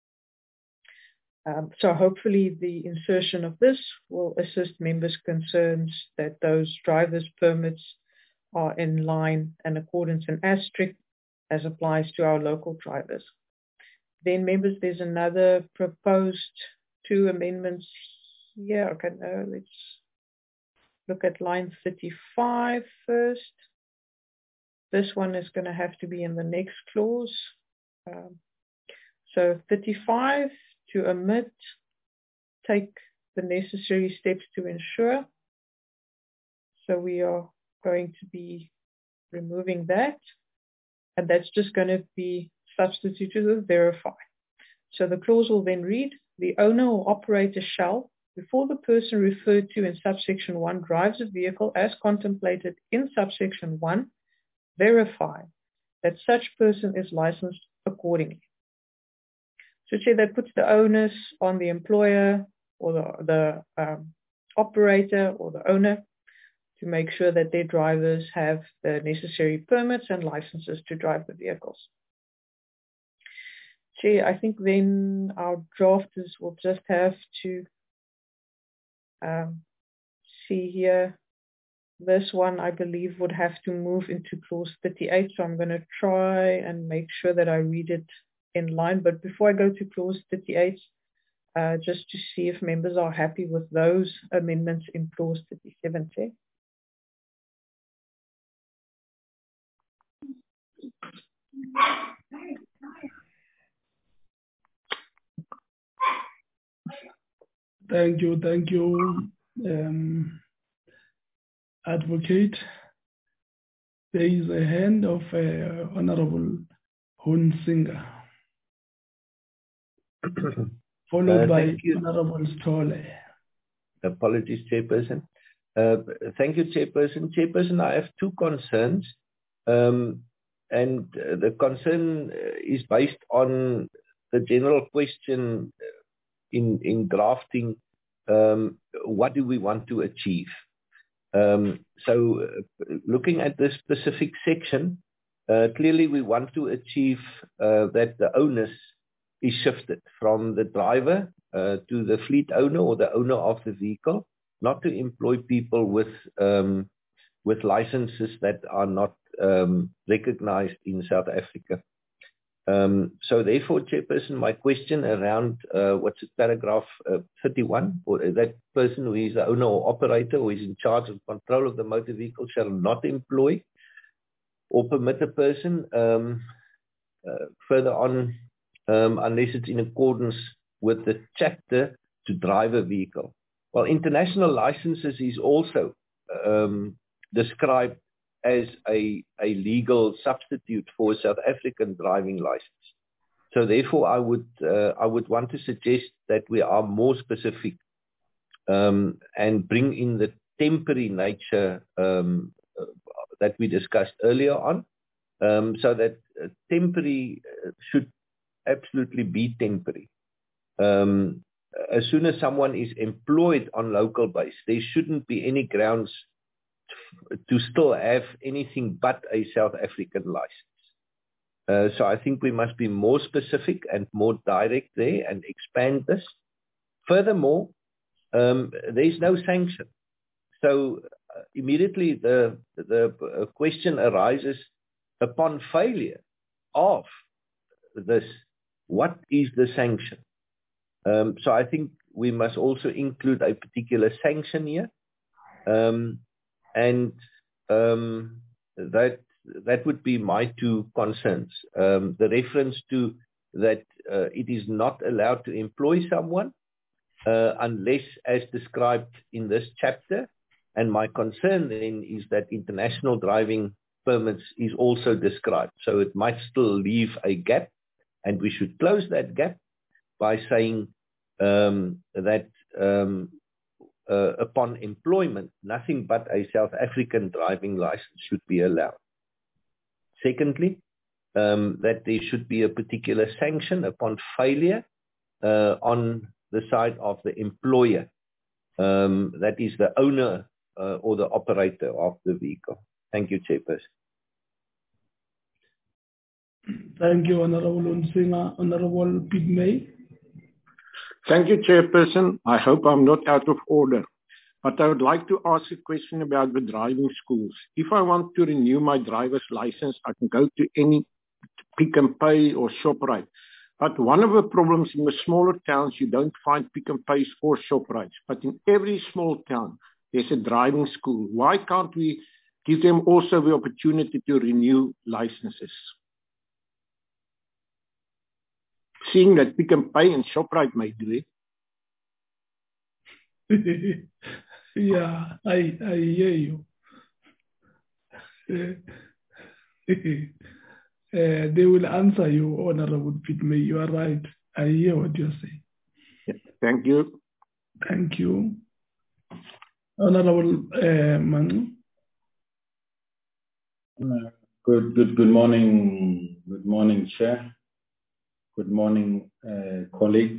So hopefully the insertion of this will assist members' concerns that those drivers' permits are in line and accordance and as strict as applies to our local drivers. Then members, there's another proposed 2 amendments here. Okay, let's look at line 35 first. This one is going to have to be in the next clause. So 35, to omit, take the necessary steps to ensure. So we are going to be removing that, and that's just going to be substituted with verify. So the clause will then read, the owner or operator shall, before the person referred to in subsection 1 drives a vehicle as contemplated in subsection 1, verify that such person is licensed accordingly. So say that puts the onus on the employer or the operator or the owner to make sure that their drivers have the necessary permits and licenses to drive the vehicles. Chair, I think then our drafters will just have to see here. This one, I believe, would have to move into clause 38. So I'm going to try and make sure that I read it in line. But before I go to clause 38, just to see if members are happy with those amendments in clause 37. Chair. Thank you, Advocate. There is a hand of Honorable Hunsinger, followed by Honorable Stolle. Apologies, Chairperson. Thank you, Chairperson. Chairperson, I have 2 concerns. And the concern is based on the general question in drafting, what do we want to achieve? So looking at this specific section, clearly we want to achieve that the onus is shifted from the driver to the fleet owner or the owner of the vehicle, not to employ people with licenses that are not recognized in South Africa. So therefore, Chairperson, my question around paragraph 31, or that person who is the owner or operator or is in charge of control of the motor vehicle shall not employ or permit a person further on, unless it's in accordance with the chapter, to drive a vehicle. Well, international licenses is also described as a legal substitute for a South African driving license. So therefore, I would want to suggest that we are more specific and bring in the temporary nature that we discussed earlier on, so that temporary should absolutely be temporary. As soon as someone is employed on local base, there shouldn't be any grounds to still have anything but a South African license. So I think we must be more specific and more direct there and expand this. Furthermore, there's no sanction. So immediately the question arises, upon failure of this, what is the sanction? So I think we must also include a particular sanction here. And that would be my two concerns. The reference to that it is not allowed to employ someone unless as described in this chapter. And my concern then is that international driving permits is also described. So it might still leave a gap, and we should close that gap by saying that upon employment, nothing but a South African driving license should be allowed. Secondly, that there should be a particular sanction upon failure on the side of the employer, that is the owner or the operator of the vehicle. Thank you, Chairperson. Thank you, Honorable Hunsinger. Honorable Pygmay. Thank you, Chairperson. I hope I'm not out of order, but I would like to ask a question about the driving schools. If I want to renew my driver's license, I can go to any Pick n Pay or ShopRite. But one of the problems in the smaller towns, you don't find Pick n Pays or ShopRites. But in every small town, there's a driving school. Why can't we give them also the opportunity to renew licenses? Seeing that Pick n Pay and ShopRite may do it. Yeah, I hear you. They will answer you, Honorable Pygmay. You are right. I hear what you're saying. Yeah, thank you. Thank you. Honorable Manu. Good morning. Good morning, Chair. Good morning, colleagues.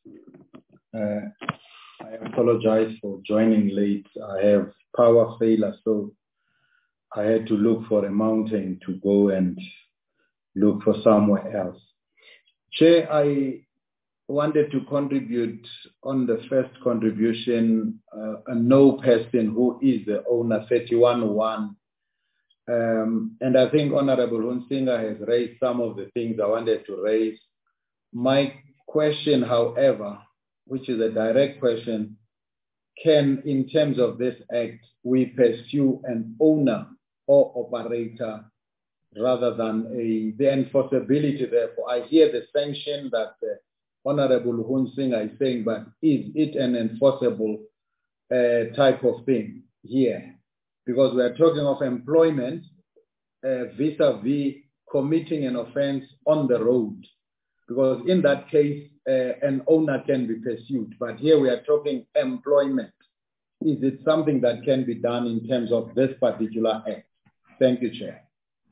I apologize for joining late. I have power failure, so I had to look for a mountain to go and look for somewhere else. Chair, I wanted to contribute on the first contribution, a no person who is the owner, 31-1. And I think Honorable Hunsinger has raised some of the things I wanted to raise. My question, however, which is a direct question, can, in terms of this act, we pursue an owner or operator rather than the enforceability? Therefore, I hear the sanction that Honorable Hunsinger is saying, but is it an enforceable type of thing here? Because we are talking of employment vis-a-vis committing an offense on the road. Because in that case, an owner can be pursued. But here we are talking employment. Is it something that can be done in terms of this particular act? Thank you, Chair.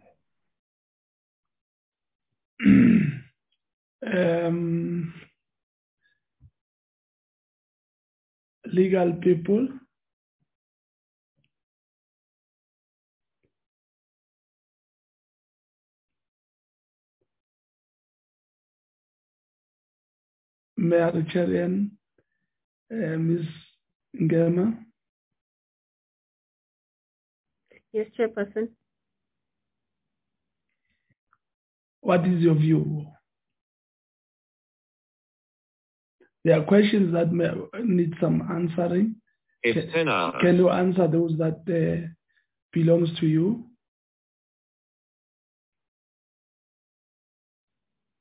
Legal people. Mayor Cherian, Ms. Ngema. Yes, Chairperson. What is your view? There are questions that may need some answering. Can you answer those that belongs to you?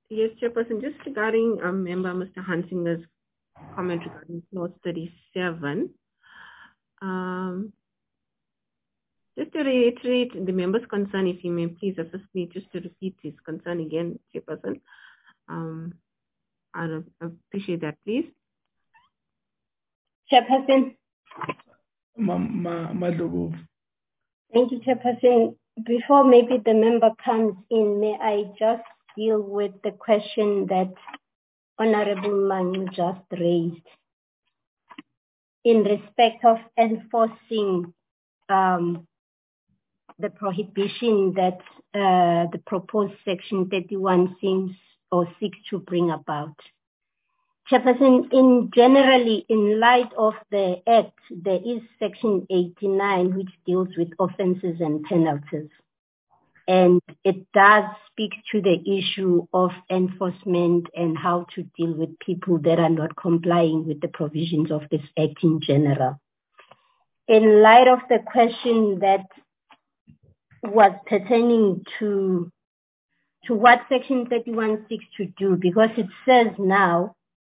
Yes, Chairperson, just regarding member Mr. Hansinger's comment regarding clause 37. Just to reiterate the member's concern, if he may please assist me just to repeat his concern again, Chairperson. I'd appreciate that, please. Chairperson. Madlovu. Thank you, Chairperson. Before maybe the member comes in, may I just deal with the question that Honorable Mangu just raised in respect of enforcing the prohibition that the proposed Section 31 seeks to bring about. Chairperson, in light of the Act, there is Section 89 which deals with offences and penalties. And it does speak to the issue of enforcement and how to deal with people that are not complying with the provisions of this Act in general. In light of the question that was pertaining to what Section 31 seeks to do, because it says now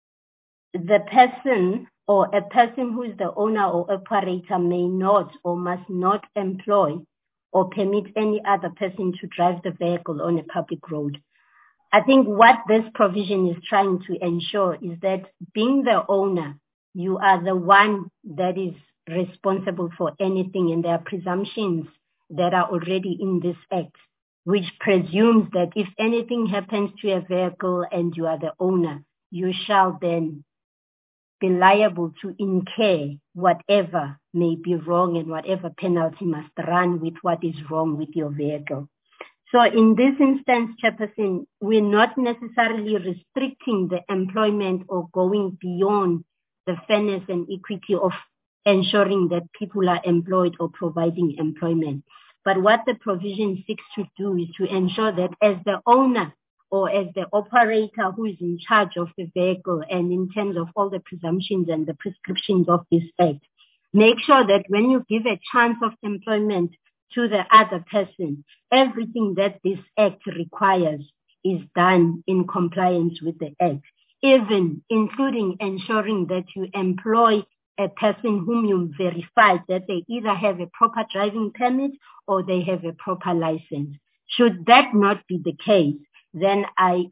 the person or a person who is the owner or operator may not or must not employ or permit any other person to drive the vehicle on a public road. I think what this provision is trying to ensure is that being the owner, you are the one that is responsible for anything, and there are presumptions that are already in this Act, which presumes that if anything happens to a vehicle and you are the owner, you shall then be liable to incur whatever may be wrong and whatever penalty must run with what is wrong with your vehicle. So in this instance, Chairperson, we're not necessarily restricting the employment or going beyond the fairness and equity of ensuring that people are employed or providing employment. But what the provision seeks to do is to ensure that as the owner or as the operator who is in charge of the vehicle, and in terms of all the presumptions and the prescriptions of this Act, make sure that when you give a chance of employment to the other person, everything that this Act requires is done in compliance with the Act, even including ensuring that you employ a person whom you verify that they either have a proper driving permit or they have a proper license. Should that not be the case, then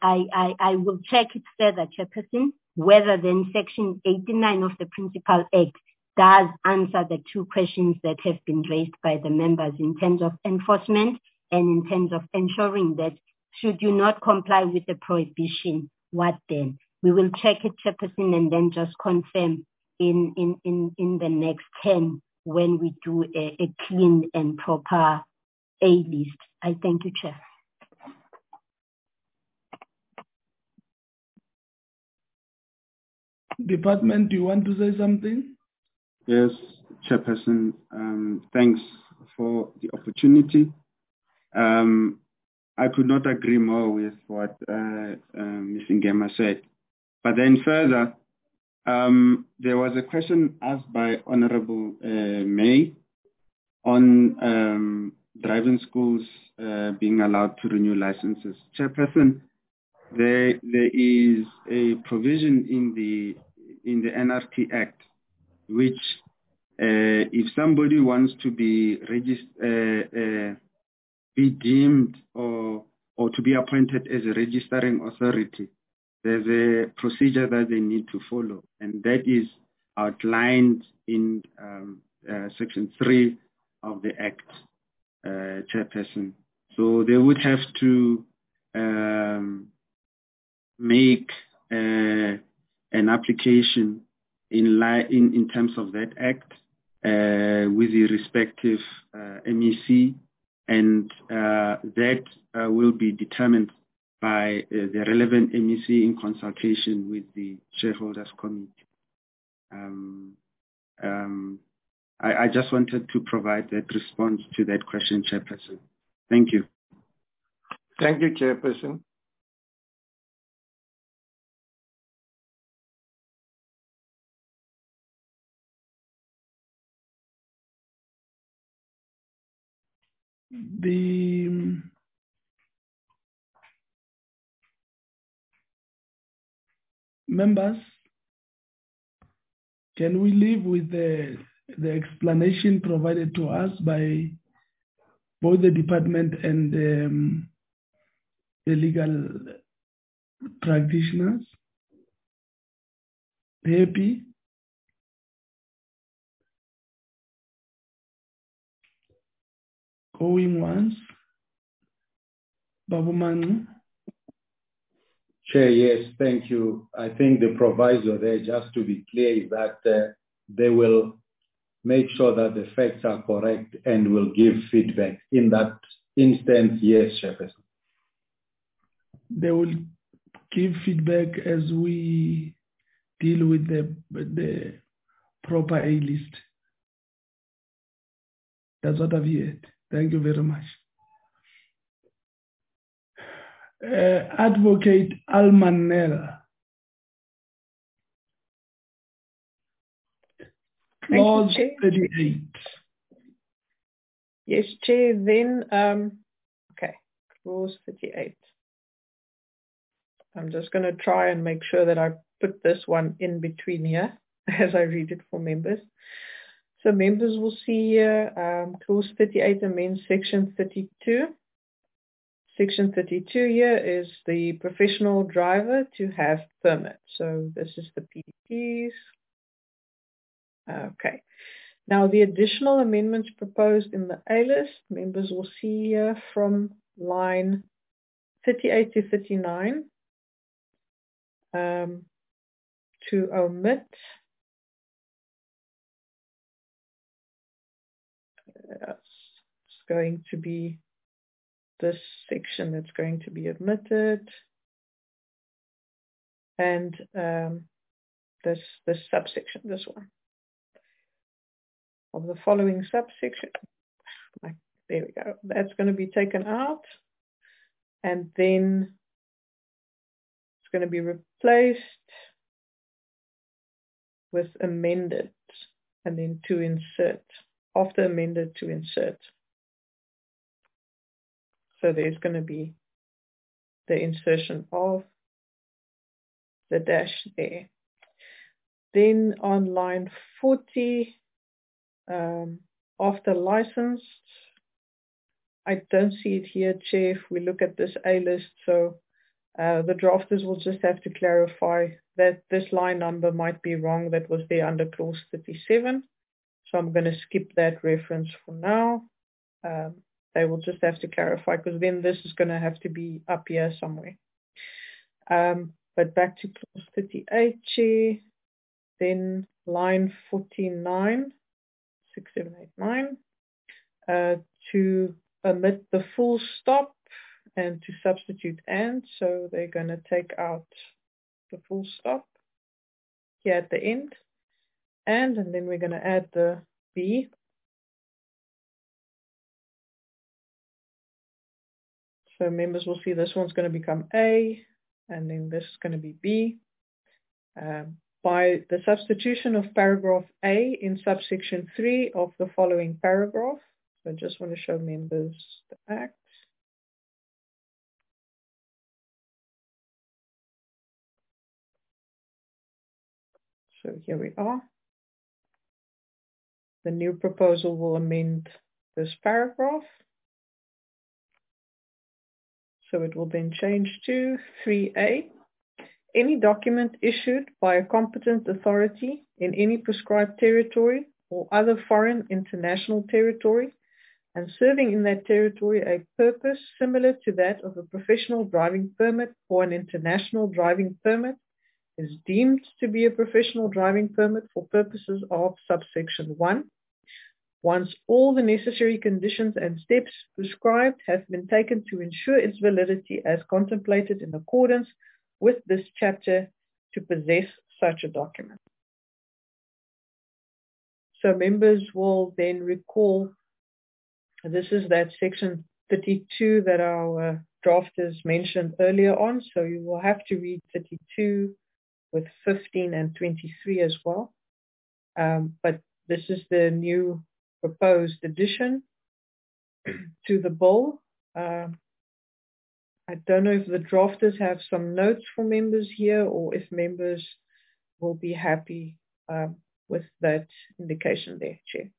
I will check it further, Chairperson, whether then Section 89 of the Principal Act does answer the two questions that have been raised by the members in terms of enforcement and in terms of ensuring that should you not comply with the prohibition, what then? We will check it, Chairperson, and then just confirm in the next 10 when we do a clean and proper A list. I thank you, Chair. Department, do you want to say something? Yes, Chairperson. Thanks for the opportunity. I could not agree more with what Ms. Ngema said. But then further, there was a question asked by Honorable May on driving schools being allowed to renew licenses. Chairperson, there is a provision in the NRT Act which if somebody wants to be be deemed or to be appointed as a registering authority, there's a procedure that they need to follow, and that is outlined in Section 3 of the Act, Chairperson. So they would have to make an application in terms of that Act with the respective MEC, and that will be determined by the relevant MEC in consultation with the shareholders committee. I just wanted to provide that response to that question, Chairperson. Thank you. Thank you, Chairperson. members, can we live with the explanation provided to us by both the department and the legal practitioners? Happy? Going once? Babu Manu? Chair, yes, thank you. I think the proviso there, just to be clear, is that they will make sure that the facts are correct and will give feedback. In that instance, yes, Chairperson. They will give feedback as we deal with the proper A list. That's what I've heard. Thank you very much. Advocate Almanel. Clause 38. Yes, Chair. Then, okay, clause 38. I'm just going to try and make sure that I put this one in between here as I read it for members. So members will see here, clause 38 amends section 32. Section 32 here is the professional driver to have permit. So this is the PDPs. Okay. Now the additional amendments proposed in the A list, members will see here from line 38 to 39 to omit it's going to be this section that's going to be omitted, and this subsection, this one of the following subsection. There we go. That's going to be taken out, and then it's going to be replaced with amended, and then to insert. After amended, to insert. So there's going to be the insertion of the dash there. Then on line 40, after licensed, I don't see it here, Chair, if we look at this A list. So the drafters will just have to clarify that this line number might be wrong that was there under clause 37. So I'm going to skip that reference for now. They will just have to clarify, because then this is going to have to be up here somewhere. But back to clause 38, Chair. Then line 49, 6789, to omit the full stop and to substitute and. So they're going to take out the full stop here at the end. And then we're going to add the B. So members will see this one's going to become A, and then this is going to be B. By the substitution of paragraph A in subsection 3 of the following paragraph. So I just want to show members the act. So here we are. The new proposal will amend this paragraph. So it will then change to 3A. Any document issued by a competent authority in any prescribed territory or other foreign international territory and serving in that territory a purpose similar to that of a professional driving permit or an international driving permit is deemed to be a professional driving permit for purposes of subsection 1. Once all the necessary conditions and steps prescribed have been taken to ensure its validity as contemplated in accordance with this chapter to possess such a document. So members will then recall, this is that section 32 that our drafters mentioned earlier on. So you will have to read 32 with 15 and 23 as well. But this is the new proposed addition to the bill. I don't know if the drafters have some notes for members here or if members will be happy with that indication there, Chair.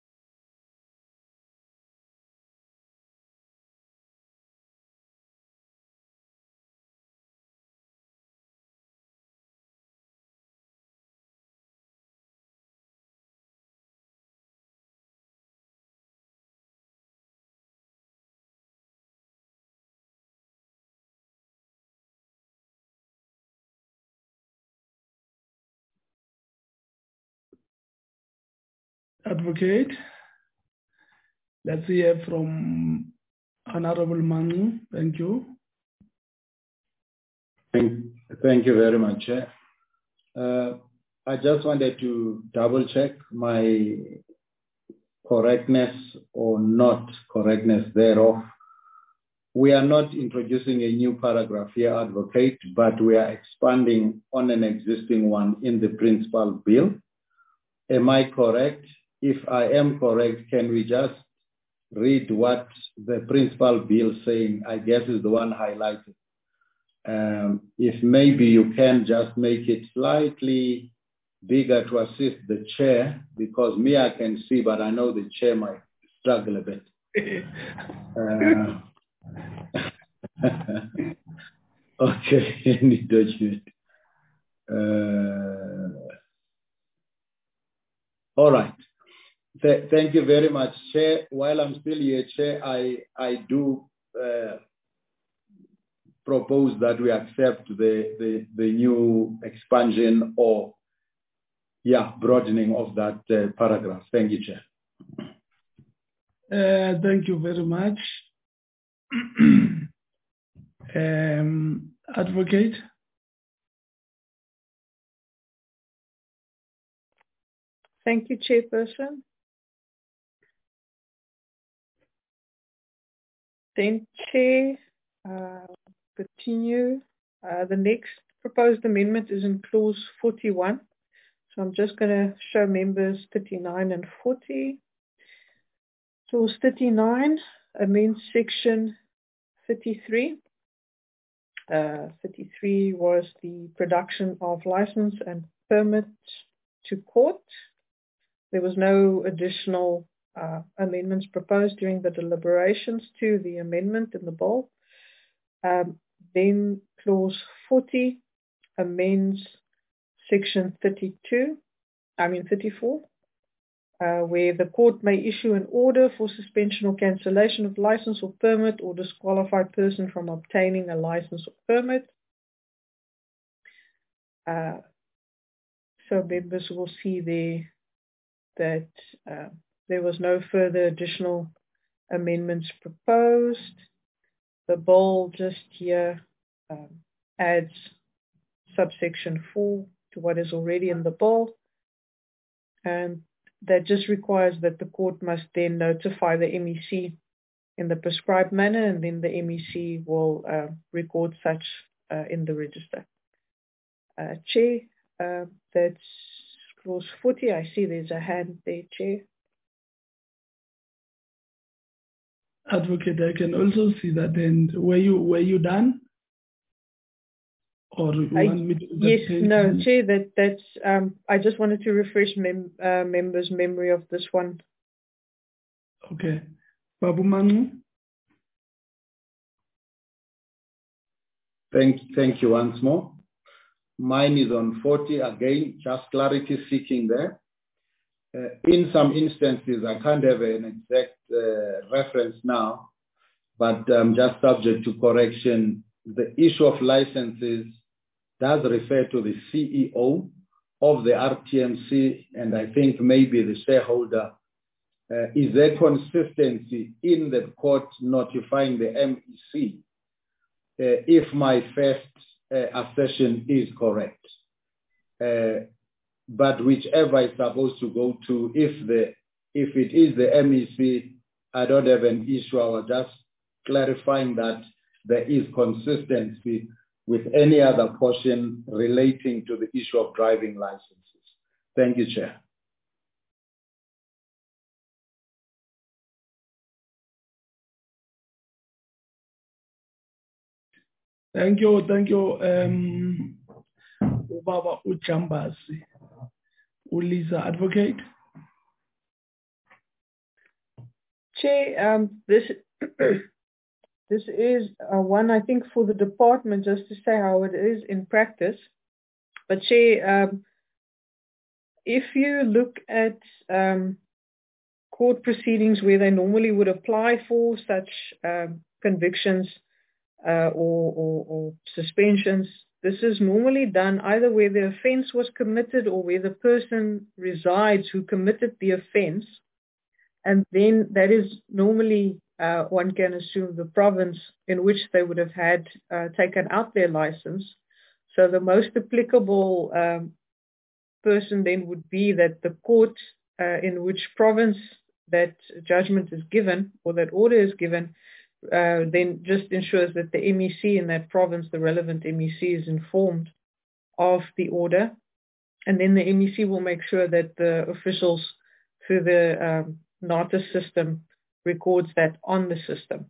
Advocate, let's hear from Honorable Manu. Thank you. Thank you very much, Chair. I just wanted to double check my correctness or not correctness thereof. We are not introducing a new paragraph here, Advocate, but we are expanding on an existing one in the principal bill. Am I correct? If I am correct, can we just read what the principal bill saying, I guess is the one highlighted. If maybe you can just make it slightly bigger to assist the chair, because me I can see, but I know the chair might struggle a bit. Okay, any document. All right. Thank you very much, Chair. While I'm still here, Chair, I do propose that we accept the new expansion or broadening of that paragraph. Thank you, Chair. Thank you very much. Advocate. Thank you, Chairperson. Then, Chair, continue. The next proposed amendment is in clause 41. So I'm just going to show members 39 and 40. Clause 39 amends section 33. 33 was the production of license and permit to court. There was no additional amendments proposed during the deliberations to the amendment in the bill. Then clause 40 amends section 34, where the court may issue an order for suspension or cancellation of license or permit or disqualify person from obtaining a license or permit. So members will see there that there was no further additional amendments proposed. The bill just here adds subsection 4 to what is already in the bill, and that just requires that the court must then notify the MEC in the prescribed manner, and then the MEC will record such in the register. Chair, that's clause 40. I see there's a hand there, Chair. Advocate, I can also see that hand. Were you done? Or you want me to yes, no, Chair, that's I just wanted to refresh members' memory of this one. Okay. Babu Manu? Thank you once more. Mine is on 40 again, just clarity seeking there. In some instances, I can't have an exact reference now, but just subject to correction, the issue of licenses does refer to the CEO of the RTMC, and I think maybe the shareholder. Is there consistency in the court notifying the MEC if my first assertion is correct? But whichever is supposed to go to, if it is the MEC, I don't have an issue. I was just clarifying that there is consistency with any other portion relating to the issue of driving licenses. Thank you, Chair. Thank you. Ubaba Uchambasi. Ulisa, advocate. Chair, this is one, I think, for the department, just to say how it is in practice. But Chair, if you look at court proceedings where they normally would apply for such convictions or suspensions, this is normally done either where the offence was committed or where the person resides who committed the offence. And then that is normally, one can assume, the province in which they would have had taken out their license. So the most applicable person then would be that the court in which province that judgment is given or that order is given, then just ensures that the MEC in that province, the relevant MEC, is informed of the order. And then the MEC will make sure that the officials through the NARTIS system records that on the system.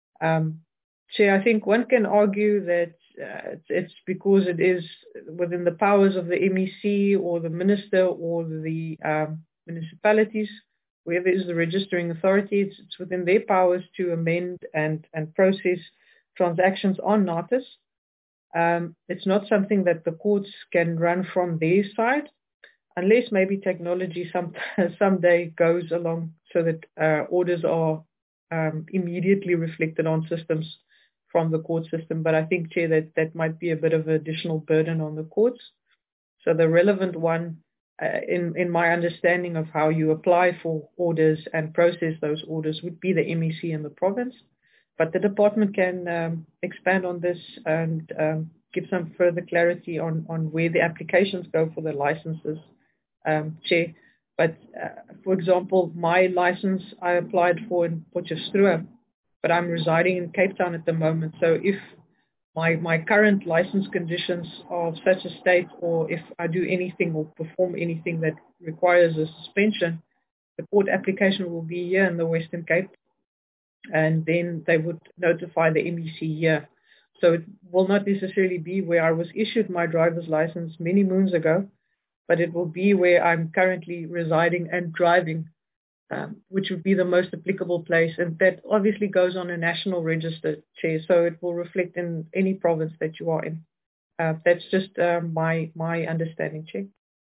Chair, I think one can argue that it's because it is within the powers of the MEC or the minister or the municipalities, whoever is the registering authority, it's within their powers to amend and process transactions on NARTIS. It's not something that the courts can run from their side, unless maybe technology someday goes along so that orders are immediately reflected on systems from the court system. But I think, Chair, that might be a bit of an additional burden on the courts. So the relevant one, in my understanding of how you apply for orders and process those orders, would be the MEC in the province. But the department can expand on this and give some further clarity on where the applications go for the licenses, Chair. But for example, my license I applied for in Potchefstroom, but I'm residing in Cape Town at the moment. So if my current license conditions are of such a state, or if I do anything or perform anything that requires a suspension, the court application will be here in the Western Cape, and then they would notify the MEC here. So it will not necessarily be where I was issued my driver's license many moons ago, but it will be where I'm currently residing and driving, which would be the most applicable place. And that obviously goes on a national register, Chair, so it will reflect in any province that you are in. That's just my understanding, Chair.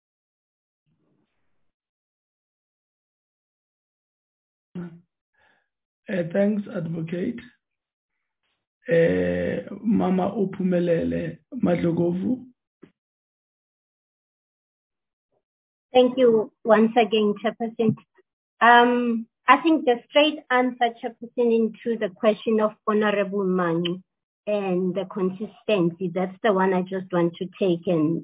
Thanks, Advocate. Mama Upumelele Madlogovu. Thank you once again, Chairperson. I think the straight answer, Chairperson, into the question of Honorable Mani and the consistency, that's the one I just want to take and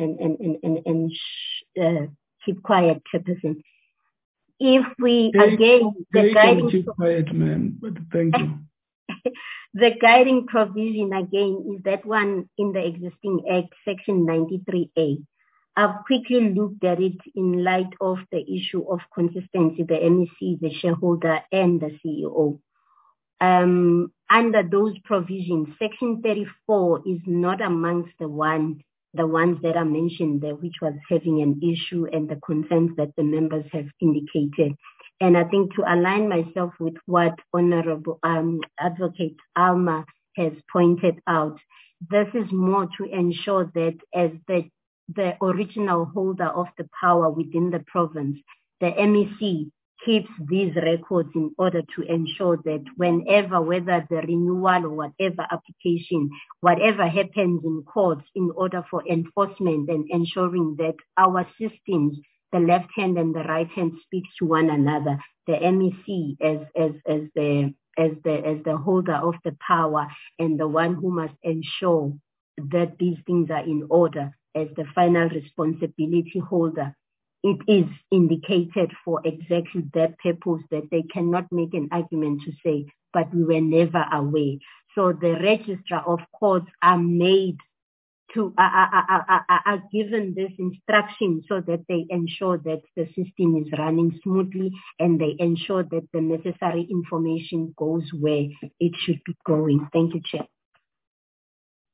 keep quiet, Chairperson. If we again the guiding keep quiet, ma'am, but thank you. The guiding provision again is that one in the existing Act, Section 93A. I've quickly looked at it in light of the issue of consistency, the MEC, the shareholder, and the CEO. Under those provisions, Section 34 is not amongst the ones that are mentioned there, which was having an issue and the concerns that the members have indicated. And I think to align myself with what Honorable Advocate Alma has pointed out, this is more to ensure that as the original holder of the power within the province, the MEC keeps these records in order to ensure that whenever, whether the renewal or whatever application, whatever happens in courts, in order for enforcement and ensuring that our systems, the left hand and the right hand, speaks to one another, the MEC as the holder of the power and the one who must ensure that these things are in order as the final responsibility holder, it is indicated for exactly that purpose, that they cannot make an argument to say, but we were never aware. So the registrar of courts are made to, are given this instruction so that they ensure that the system is running smoothly and they ensure that the necessary information goes where it should be going. Thank you, Chair.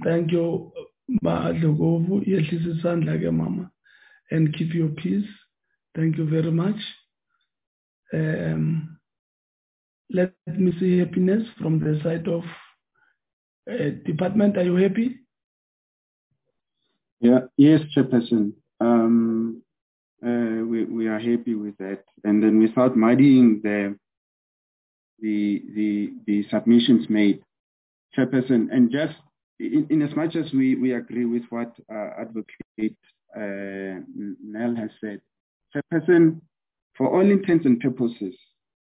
Thank you, Madlogovu. Yehlisa isandla ke mama, and keep your peace. Thank you very much. Let me see happiness from the side of department. Are you happy? Yeah. Yes, Chairperson. We are happy with that, and then without muddying the submissions made, Chairperson, and just in as much as we agree with what Advocate Nell has said, Chairperson, for all intents and purposes,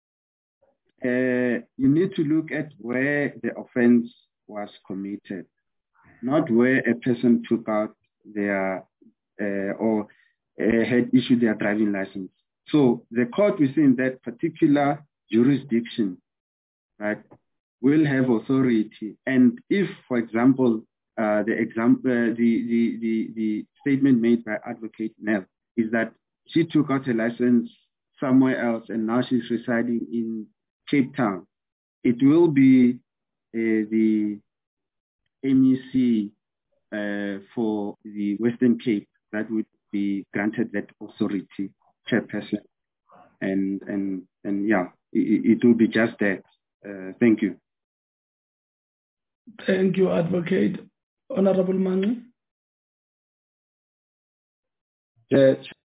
you need to look at where the offense was committed, not where a person took out their or had issued their driving license. So the court within that particular jurisdiction, right, will have authority. And if, for example, the statement made by Advocate Nell is that she took out a license somewhere else and now she's residing in Cape Town, it will be the MEC for the Western Cape that would be granted that authority, Chairperson. And yeah, it will be just that. Thank you. Thank you, Advocate. Honorable Manu. Chair,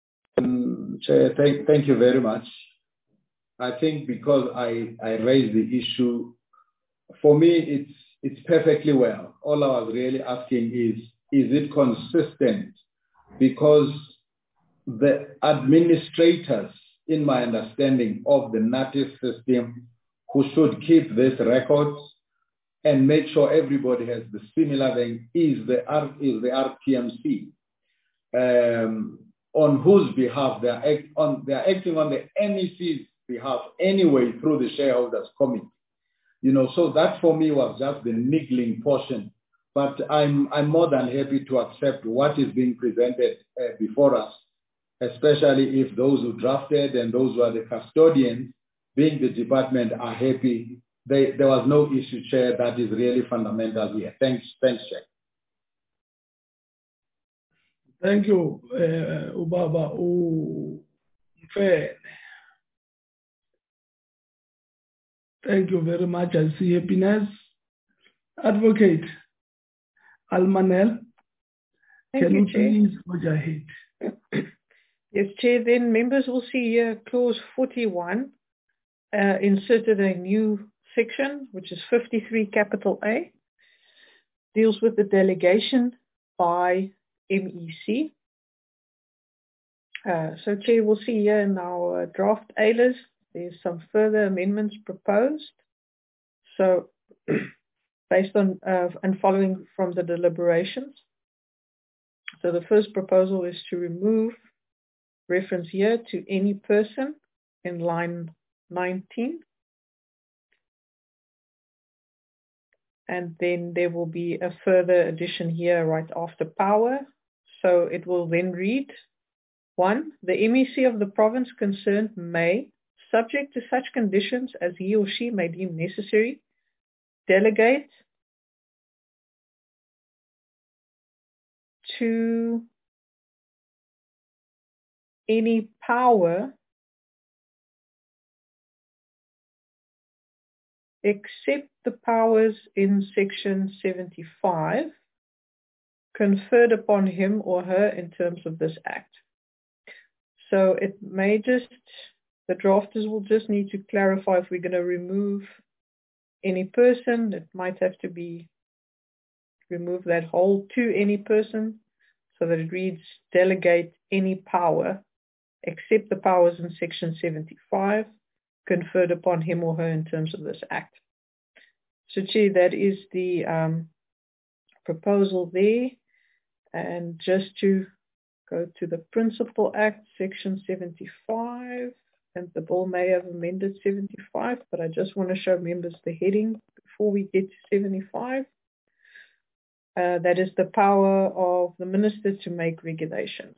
thank you very much. I think because I raised the issue, for me, it's perfectly well. All I was really asking is it consistent? Because the administrators, in my understanding of the NATIS system, who should keep these records and make sure everybody has the similar thing, is the RTMC, on whose behalf they are acting on the MEC's behalf anyway through the shareholders committee. So that for me was just the niggling portion. But I'm more than happy to accept what is being presented before us, especially if those who drafted and those who are the custodians, being the department, are happy. There was no issue, Chair, that is really fundamental here. Thanks, Chair. Thank you, Ubaba Mfene. Thank you very much. I see happiness. Advocate Almanel, can you please go ahead? Yes, Chair. Then members will see here clause 41 inserted a new section, which is 53 capital A, deals with the delegation by MEC. So Chair, we'll see here in our draft ALAs, there's some further amendments proposed. So based on and following from the deliberations. So the first proposal is to remove reference here to any person in line 19. And then there will be a further addition here right after power. So it will then read, 1, the MEC of the province concerned may, subject to such conditions as he or she may deem necessary, delegate to any power except the powers in section 75 conferred upon him or her in terms of this act. So it may just, the drafters will just need to clarify if we're going to remove any person, it might have to be remove that whole to any person so that it reads delegate any power except the powers in section 75 conferred upon him or her in terms of this act. So Chair, that is the proposal there. And just to go to the Principal Act, section 75, and the bill may have amended 75, but I just want to show members the heading before we get to 75. That is the power of the minister to make regulations.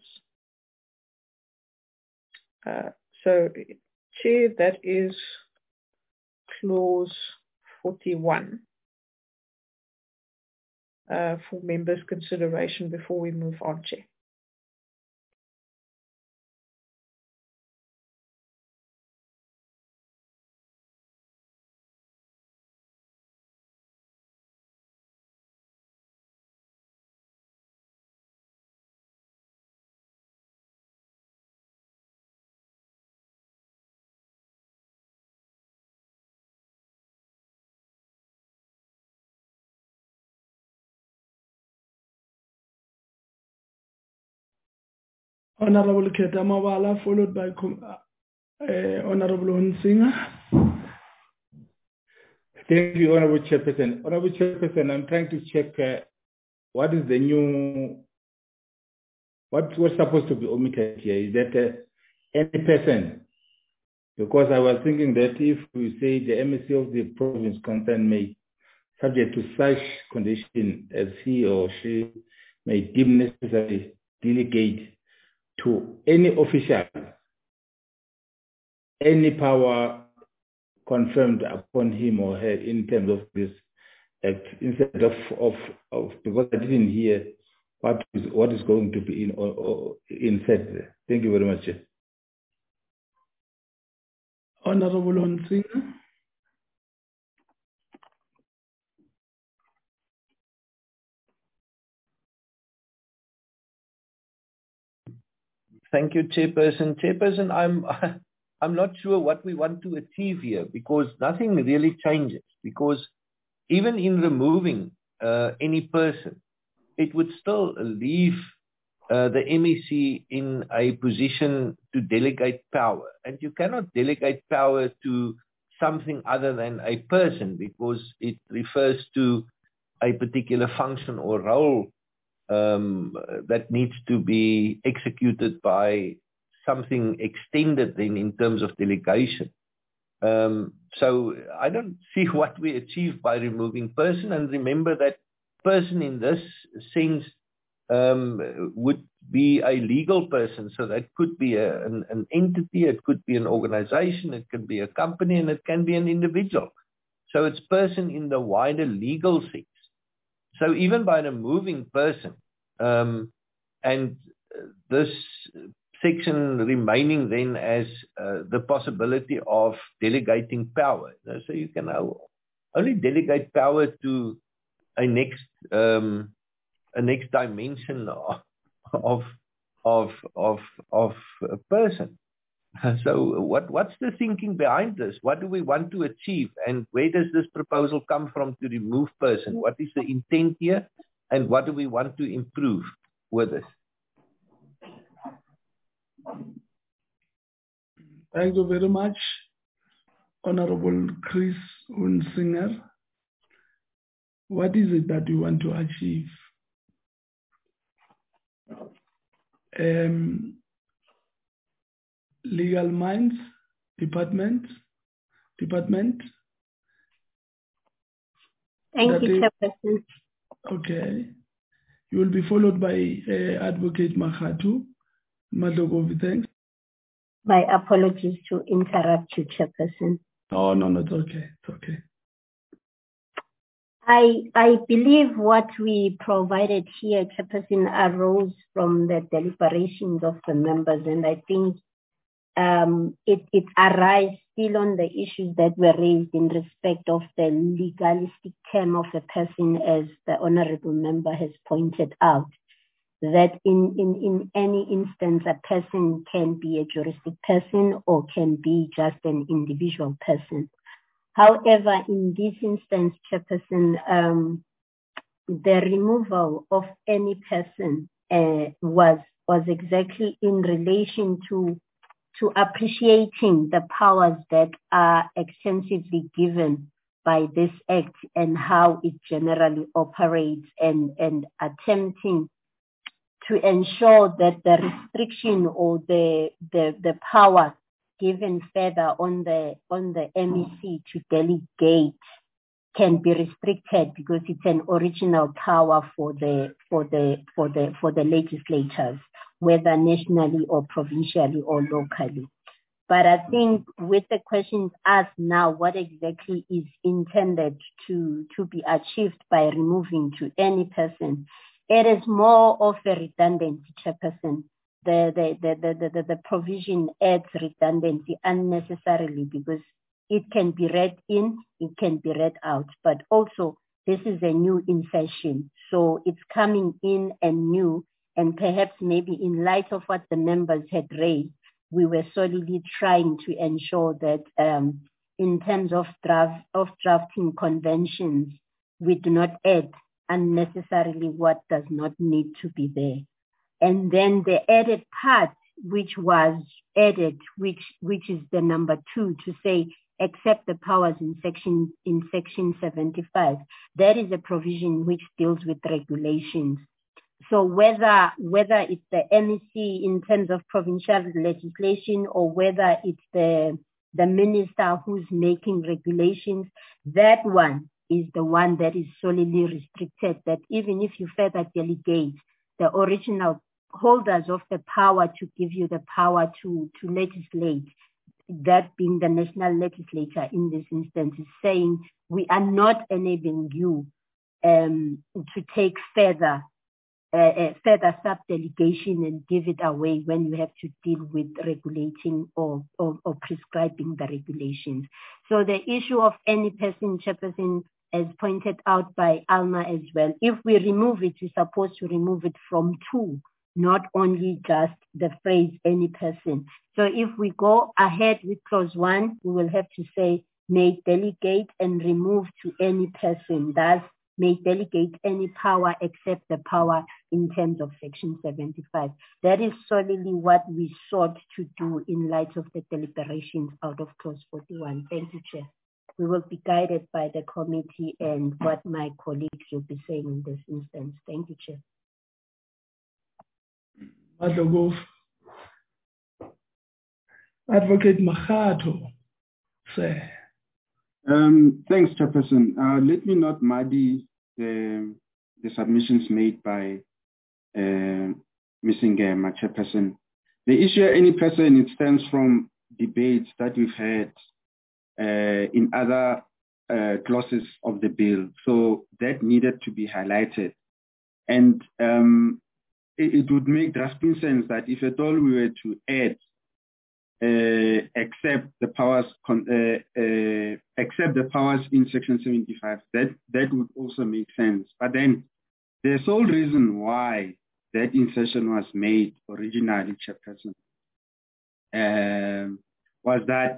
So, Chair, that is clause 41. for members' consideration before we move on, Chair. Honorable Ketamawala, followed by Honorable Hunsinger. Thank you, Honorable Chairperson. Honorable Chairperson, I'm trying to check what is the new, what's supposed to be omitted here? Is that any person? Because I was thinking that if we say the MSC of the province concerned may, subject to such condition as he or she may deem necessary, delegate to any official any power confirmed upon him or her in terms of this act, instead of because I didn't hear what is going to be instead there. Thank you very much. Honorable Hunsinger. Thank you, Chairperson. Chairperson, I'm not sure what we want to achieve here, because nothing really changes. Because even in removing any person, it would still leave the MEC in a position to delegate power. And you cannot delegate power to something other than a person, because it refers to a particular function or role that needs to be executed by something extended then in terms of delegation. So I don't see what we achieve by removing person. And remember that person in this sense would be a legal person. So that could be an entity, it could be an organization, it could be a company, and it can be an individual. So it's person in the wider legal sense. So even by removing person, and this section remaining then as the possibility of delegating power. So you can only delegate power to a next dimension of a person. So what's the thinking behind this? What do we want to achieve? And where does this proposal come from to remove person? What is the intent here? And what do we want to improve with this? Thank you very much, Honorable Chris Hunsinger. What is it that you want to achieve? Legal Minds Department. Thank you, Chairperson. Okay. You will be followed by Advocate Makgatu. Madlokovi, thanks. My apologies to interrupt you, Chairperson. Oh, no, it's okay. It's okay. I believe what we provided here, Chairperson, arose from the deliberations of the members, and I think it arises still on the issues that were raised in respect of the legalistic term of a person, as the honorable member has pointed out, that in any instance, a person can be a juristic person or can be just an individual person. However, in this instance, Chairperson, the removal of any person was exactly in relation to appreciating the powers that are extensively given by this act and how it generally operates, and attempting to ensure that the restriction or the power given further on the MEC to delegate can be restricted, because it's an original power for the legislators, whether nationally or provincially or locally. But I think with the questions asked now, what exactly is intended to be achieved by removing to any person, it is more of a redundancy, Chairperson. The provision adds redundancy unnecessarily because it can be read in, it can be read out, but also this is a new insertion. So it's coming in and new, and perhaps maybe in light of what the members had raised, we were solely trying to ensure that in terms of drafting conventions, we do not add unnecessarily what does not need to be there. And then the added part, which was added, which is the number 2, to say, except the powers in section 75. That is a provision which deals with regulations. So whether it's the MEC in terms of provincial legislation or whether it's the minister who's making regulations, that one is the one that is solely restricted, that even if you further delegate the original holders of the power to give you the power to legislate, that being the national legislature in this instance, is saying we are not enabling you to take further sub-delegation and give it away when you have to deal with regulating or prescribing the regulations. So the issue of any person, Chairperson, as pointed out by Alma as well, if we remove it, we're supposed to remove it from 2, not only just the phrase any person. So if we go ahead with clause 1, we will have to say may delegate and remove to any person. Thus, may delegate any power except the power in terms of section 75. That is solely what we sought to do in light of the deliberations out of clause 41. Thank you, Chair. We will be guided by the committee and what my colleagues will be saying in this instance. Thank you, Chair. Advocate Makgatho, sir. Thanks, Chairperson. Let me not muddy the submissions made by Ms. Ngema, Chairperson. The issue any person, it stems from debates that we've had in other clauses of the bill. So that needed to be highlighted. And it would make drafting sense that if at all we were to add except the powers in section 75, that would also make sense. But then the sole reason why that insertion was made originally, Chairperson, was that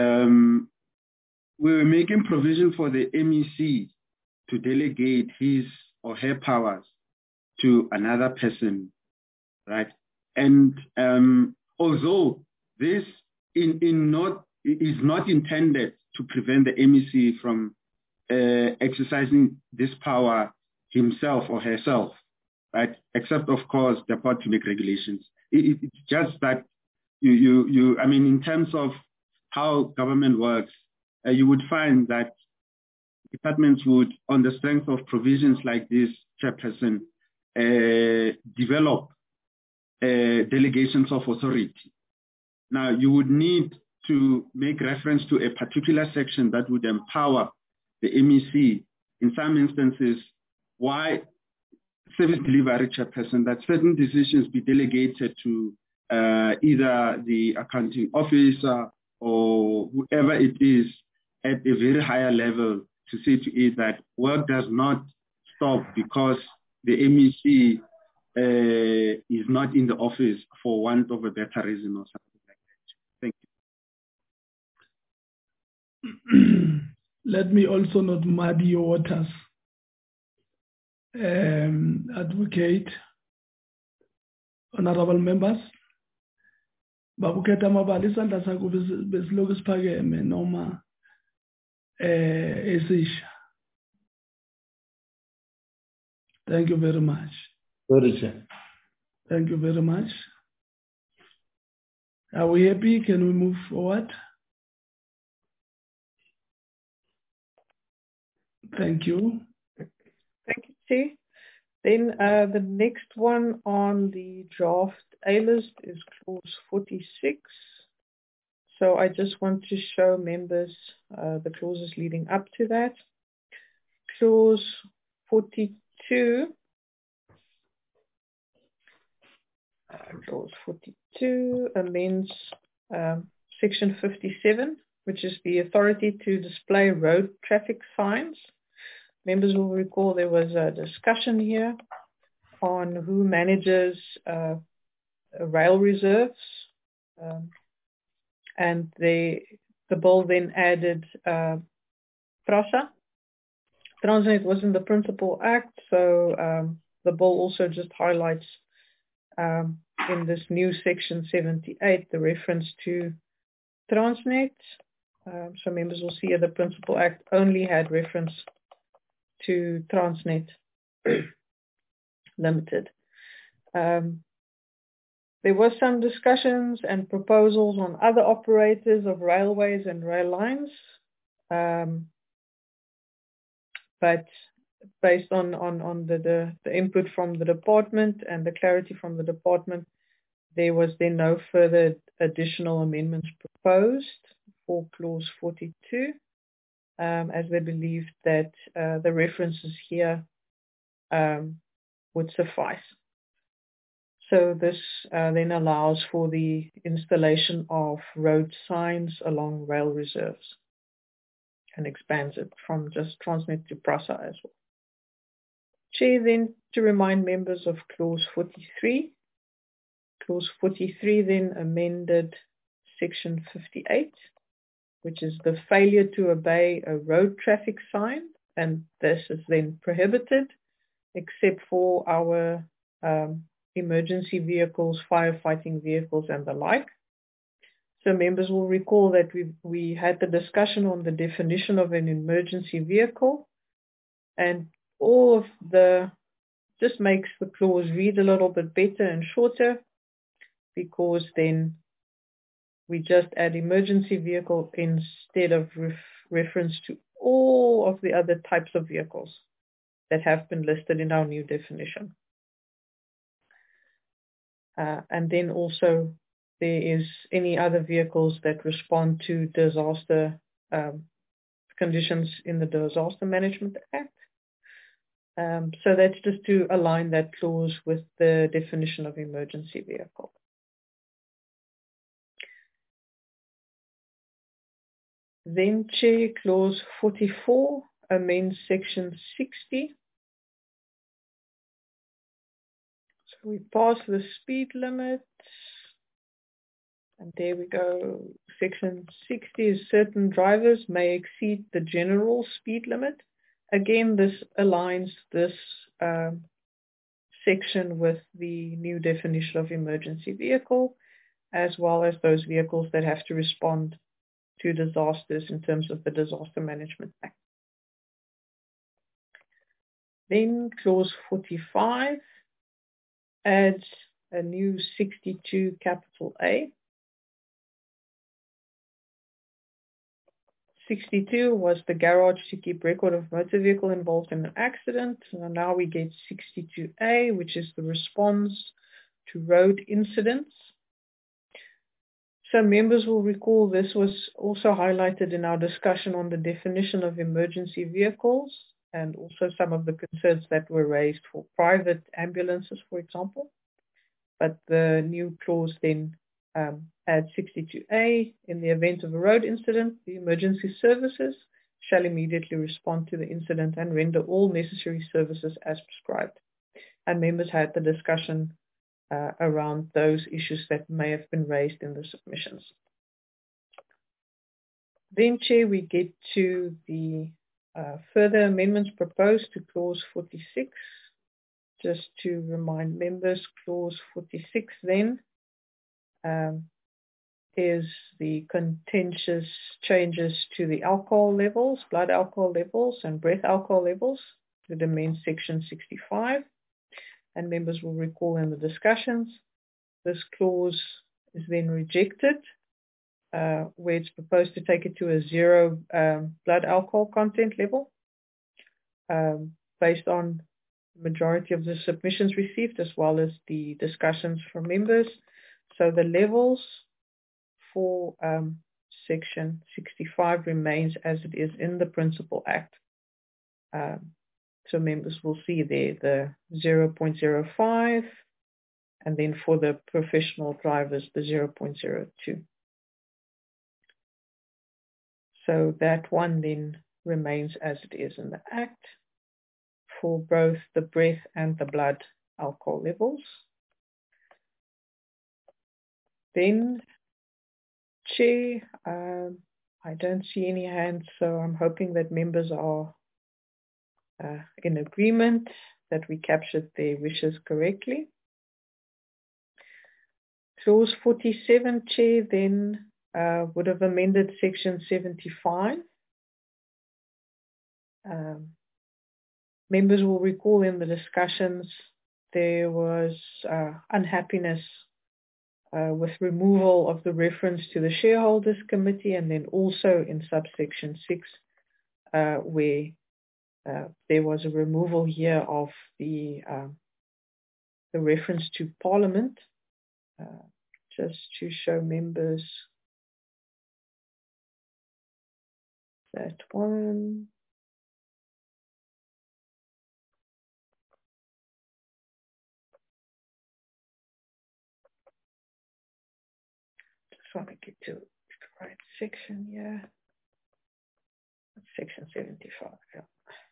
we were making provision for the MEC to delegate his or her powers to another person, right? And although this is not intended to prevent the MEC from exercising this power himself or herself, right? Except, of course, the power to make regulations. It's just that I mean, in terms of how government works, you would find that departments would, on the strength of provisions like this, Chairperson, develop delegations of authority. Now, you would need to make reference to a particular section that would empower the MEC, in some instances, why service delivery, Chairperson, that certain decisions be delegated to either the accounting officer or whoever it is at a very higher level, to say to it that work does not stop because the MEC is not in the office for want of a better reason or something like that. Thank you. Let me also not muddy your waters. Advocate, honorable members, babuketa mabali isandla sakho besiloko siphakeme noma esisha. Thank you very much. Thank you very much. Are we happy? Can we move forward? Thank you. Thank you, Chair. Then the next one on the draft A list is clause 46. So I just want to show members the clauses leading up to that. Clause 42. Clause 42 amends Section 57, which is the authority to display road traffic signs. Members will recall there was a discussion here on who manages rail reserves, and the bill then added PRASA. Transnet was in the Principal Act, so the bill also just highlights in this new Section 78 the reference to Transnet. So members will see here the Principal Act only had reference to Transnet Limited. There was some discussions and proposals on other operators of railways and rail lines, but based on the input from the department and the clarity from the department, there was then no further additional amendments proposed for Clause 42, as they believed that the references here would suffice. So this then allows for the installation of road signs along rail reserves and expands it from just Transnet to PRASA as well. Chair, then to remind members of Clause 43. Clause 43 then amended Section 58, which is the failure to obey a road traffic sign, and this is then prohibited except for our emergency vehicles, firefighting vehicles, and the like. So members will recall that we had the discussion on the definition of an emergency vehicle, and all of just makes the clause read a little bit better and shorter, because then we just add emergency vehicle instead of reference to all of the other types of vehicles that have been listed in our new definition. And then also there is any other vehicles that respond to disaster conditions in the Disaster Management Act. So that's just to align that clause with the definition of emergency vehicle. Then, Chair, Clause 44 amends Section 60. So we pass the speed limit. And there we go. Section 60 is certain drivers may exceed the general speed limit. Again, this aligns this section with the new definition of emergency vehicle, as well as those vehicles that have to respond to disasters in terms of the Disaster Management Act. Then Clause 45 adds a new 62 capital A. 62 was the garage to keep record of motor vehicle involved in an accident. And now we get 62A, which is the response to road incidents. So members will recall this was also highlighted in our discussion on the definition of emergency vehicles, and also some of the concerns that were raised for private ambulances, for example. But the new clause then adds 62A. In the event of a road incident, the emergency services shall immediately respond to the incident and render all necessary services as prescribed. And members had the discussion around those issues that may have been raised in the submissions. Then, Chair, we get to the further amendments proposed to Clause 46. Just to remind members, Clause 46 then is the contentious changes to the alcohol levels, blood alcohol levels, and breath alcohol levels to the main Section 65. And members will recall in the discussions, this clause is then rejected, where it's proposed to take it to a 0 blood alcohol content level, based on the majority of the submissions received, as well as the discussions from members. So the levels for Section 65 remains as it is in the Principal Act. So members will see there the 0.05, and then for the professional drivers, the 0.02. So that one then remains as it is in the Act for both the breath and the blood alcohol levels. Then, Chair, I don't see any hands, so I'm hoping that members are in agreement that we captured their wishes correctly. Clause 47, Chair, then would have amended Section 75. Members will recall in the discussions there was unhappiness with removal of the reference to the Shareholders Committee, and then also in subsection 6 where there was a removal here of the reference to Parliament, just to show members that one. Just want to get to the right section here. That's section 75. Yeah.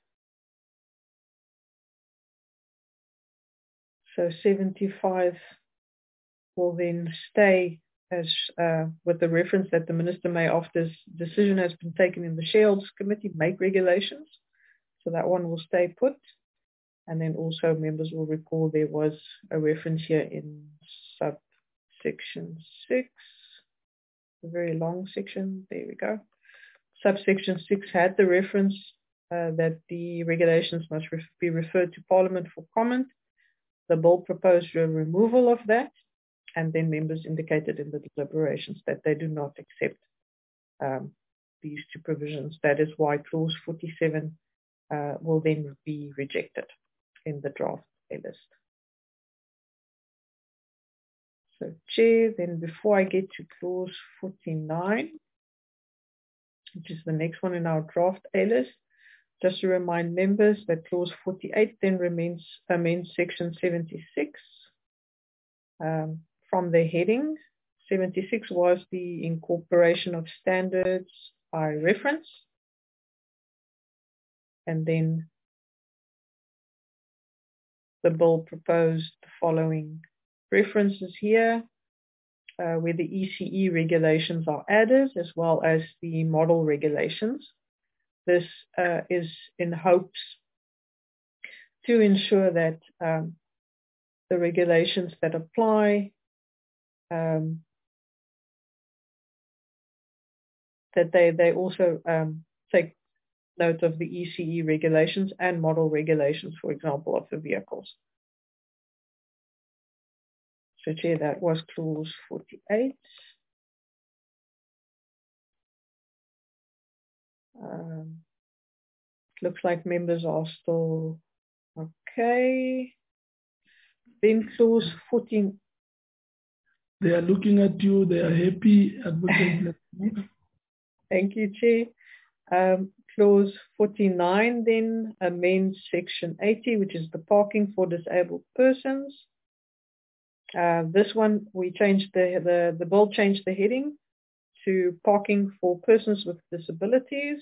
So 75 will then stay as with the reference that the Minister may, after his decision has been taken in the Shareholders Committee, make regulations. So that one will stay put. And then also members will recall there was a reference here in subsection 6, a very long section. There we go. Subsection 6 had the reference that the regulations must be referred to Parliament for comment. The bill proposed a removal of that, and then members indicated in the deliberations that they do not accept these two provisions. That is why clause 47 will then be rejected in the draft list. So, Chair, then before I get to clause 49, which is the next one in our draft list, just to remind members that clause 48 then amends section 76 from the heading. 76 was the incorporation of standards by reference. And then the bill proposed the following references here, where the ECE regulations are added, as well as the model regulations. This is in hopes to ensure that the regulations that apply that they also take note of the ECE regulations and model regulations, for example, of the vehicles. So, Chair, that was clause 48. Looks like members are still okay. Then clause 14. They are looking at you. They are happy. Advocate. Thank you, Chair. Clause 49 then amends section 80, which is the parking for disabled persons. This one, we changed the bill changed the heading to parking for persons with disabilities.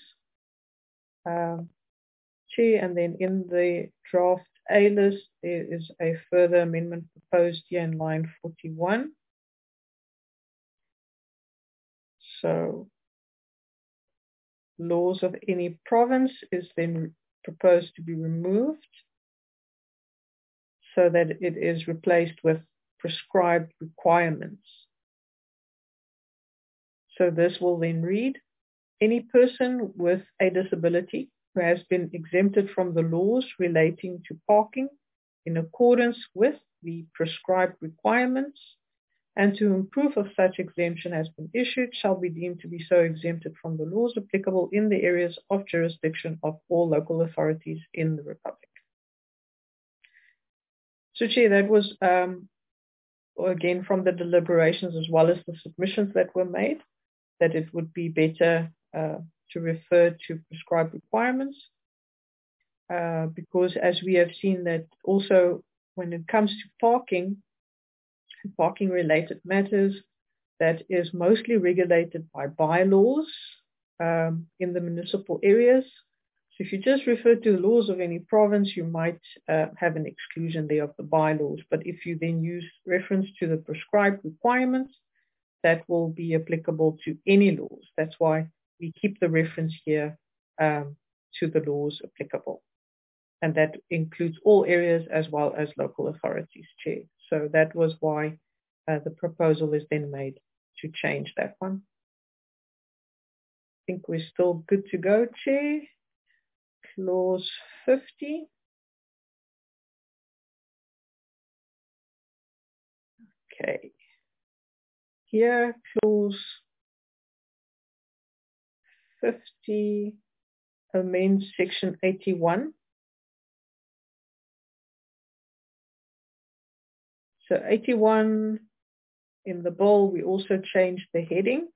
Chair, and then in the draft A list, there is a further amendment proposed here in line 41. So, laws of any province is then proposed to be removed so that it is replaced with prescribed requirements. So this will then read, any person with a disability who has been exempted from the laws relating to parking in accordance with the prescribed requirements and to whom proof of such exemption has been issued shall be deemed to be so exempted from the laws applicable in the areas of jurisdiction of all local authorities in the Republic. So, Chair, that was again from the deliberations as well as the submissions that were made. that it would be better to refer to prescribed requirements, because as we have seen that also when it comes to parking and parking related matters, that is mostly regulated by bylaws in the municipal areas. So if you just refer to the laws of any province, you might have an exclusion there of the bylaws. But if you then use reference to the prescribed requirements, that will be applicable to any laws. That's why we keep the reference here to the laws applicable. And that includes all areas as well as local authorities, Chair. So that was why the proposal is then made to change that one. I think we're still good to go, Chair. Clause 50. Okay. Here, clause 50 amends section 81. So 81 in the bill, we also changed the heading.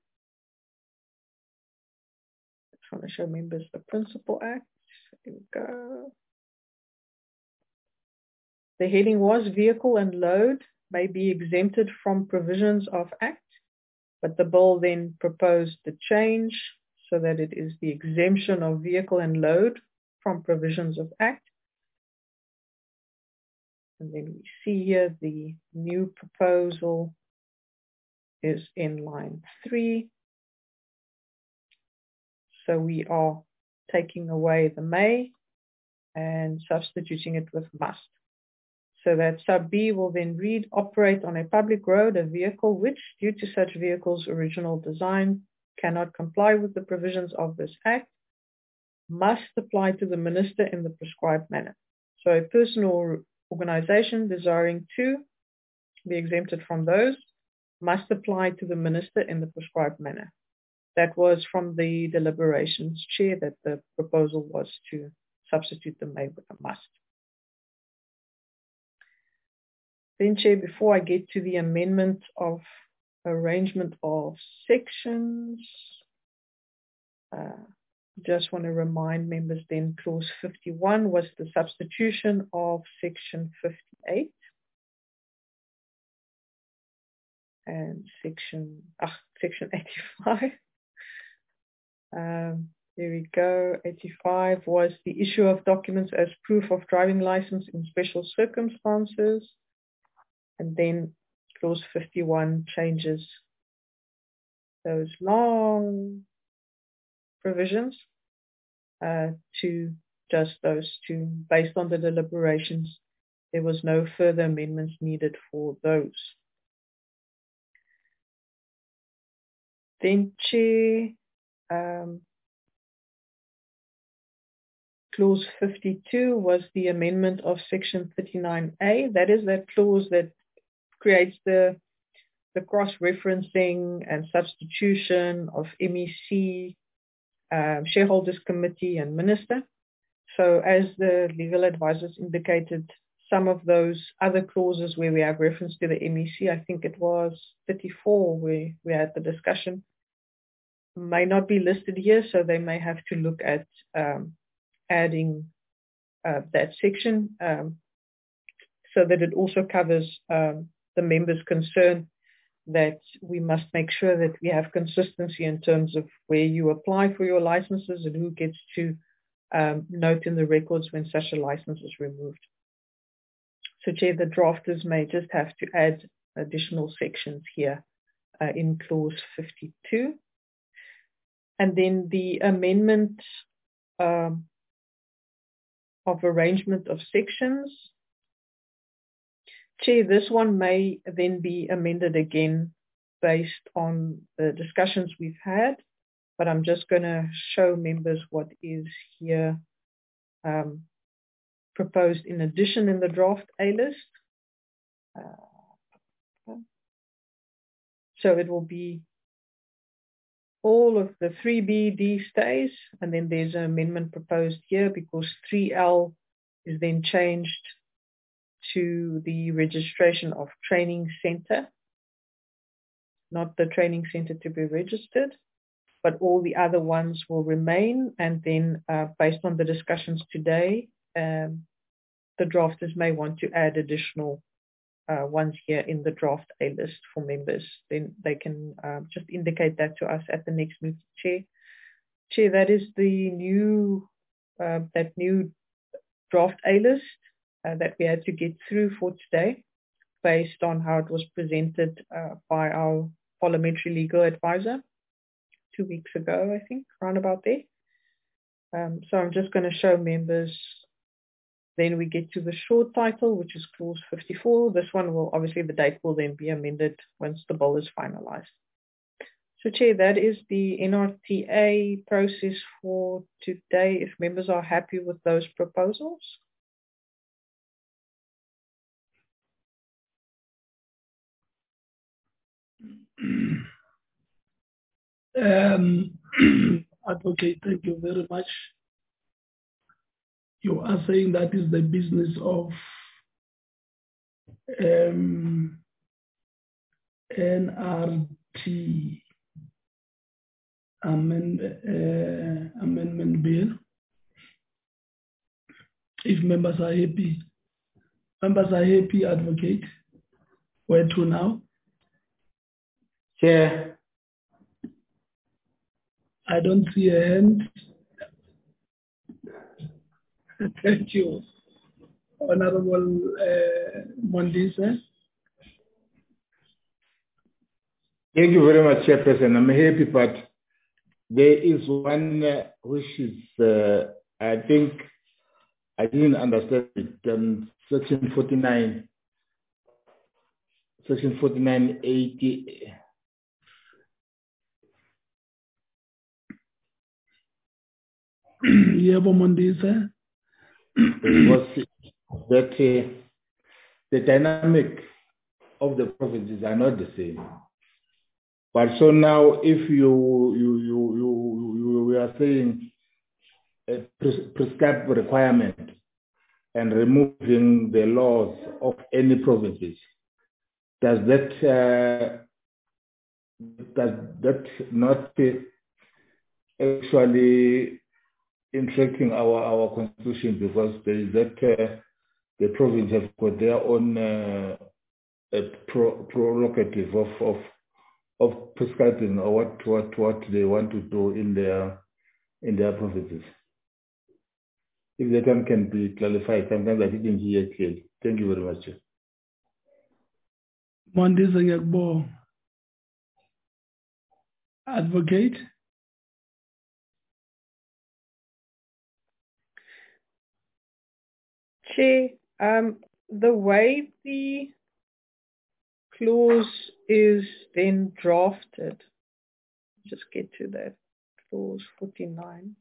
I just want to show members the Principal Act. Here we go. The heading was vehicle and load may be exempted from provisions of Act, but the bill then proposed the change so that it is the exemption of vehicle and load from provisions of Act. And then we see here the new proposal is in line 3. So we are taking away the may and substituting it with must. So that sub B will then read, operate on a public road a vehicle which, due to such vehicle's original design, cannot comply with the provisions of this Act, must apply to the minister in the prescribed manner. So a person or organization desiring to be exempted from those must apply to the minister in the prescribed manner. That was from the deliberations, Chair, that the proposal was to substitute the may with a must. Then, Chair, before I get to the amendment of arrangement of sections, just want to remind members then clause 51 was the substitution of section 58 and section 85. There we go. 85 was the issue of documents as proof of driving license in special circumstances. And then clause 51 changes those long provisions to just those two. Based on the deliberations, there was no further amendments needed for those. Then, Chair, clause 52 was the amendment of section 39A. That is that clause that creates the cross-referencing and substitution of MEC, shareholders committee and minister. So as the legal advisors indicated, some of those other clauses where we have reference to the MEC, I think it was 34 where we had the discussion, may not be listed here, so they may have to look at adding that section so that it also covers the members' concern that we must make sure that we have consistency in terms of where you apply for your licenses and who gets to note in the records when such a license is removed. So, Chair, the drafters may just have to add additional sections here in clause 52. And then the amendment of arrangement of sections. Chair, this one may then be amended again based on the discussions we've had, but I'm just going to show members what is here proposed in addition in the draft A list. So it will be all of the 3BD stays, and then there's an amendment proposed here because 3L is then changed to the registration of training center, not the training center to be registered. but all the other ones will remain. And then based on the discussions today, the drafters may want to add additional ones here in the draft A list for members. Then they can just indicate that to us at the next meeting, Chair. Chair, that is the new, that new draft A list that we had to get through for today, based on how it was presented by our parliamentary legal advisor 2 weeks ago, I think, around about there. So I'm just going to show members. Then we get to the short title, which is clause 54. This one will, obviously the date will then be amended once the bill is finalized. So Chair, that is the NRTA process for today, if members are happy with those proposals. Advocate, thank you very much. You are saying that is the business of NRT amendment bill. If members are happy. Members are happy, Advocate. Where to now? Chair. I don't see a hand. Thank you, Honorable Mondisa. Thank you very much, Chairperson. I'm happy, but there is one which is, I think, I didn't understand it. Section 49, Section 4980. Yebo Mondisa. Was that the dynamic of the provinces are not the same. But so now, if we are saying a prescribed requirement and removing the laws of any provinces, does that not actually interacting our constitution, because there is that the province have got their own prerogative of prescribing or what they want to do in their provinces. If that one can be clarified, sometimes I didn't hear clearly. Thank you very much. Mondisa, Advocate. Chair, the way the clause is then drafted, just get to that, clause 49.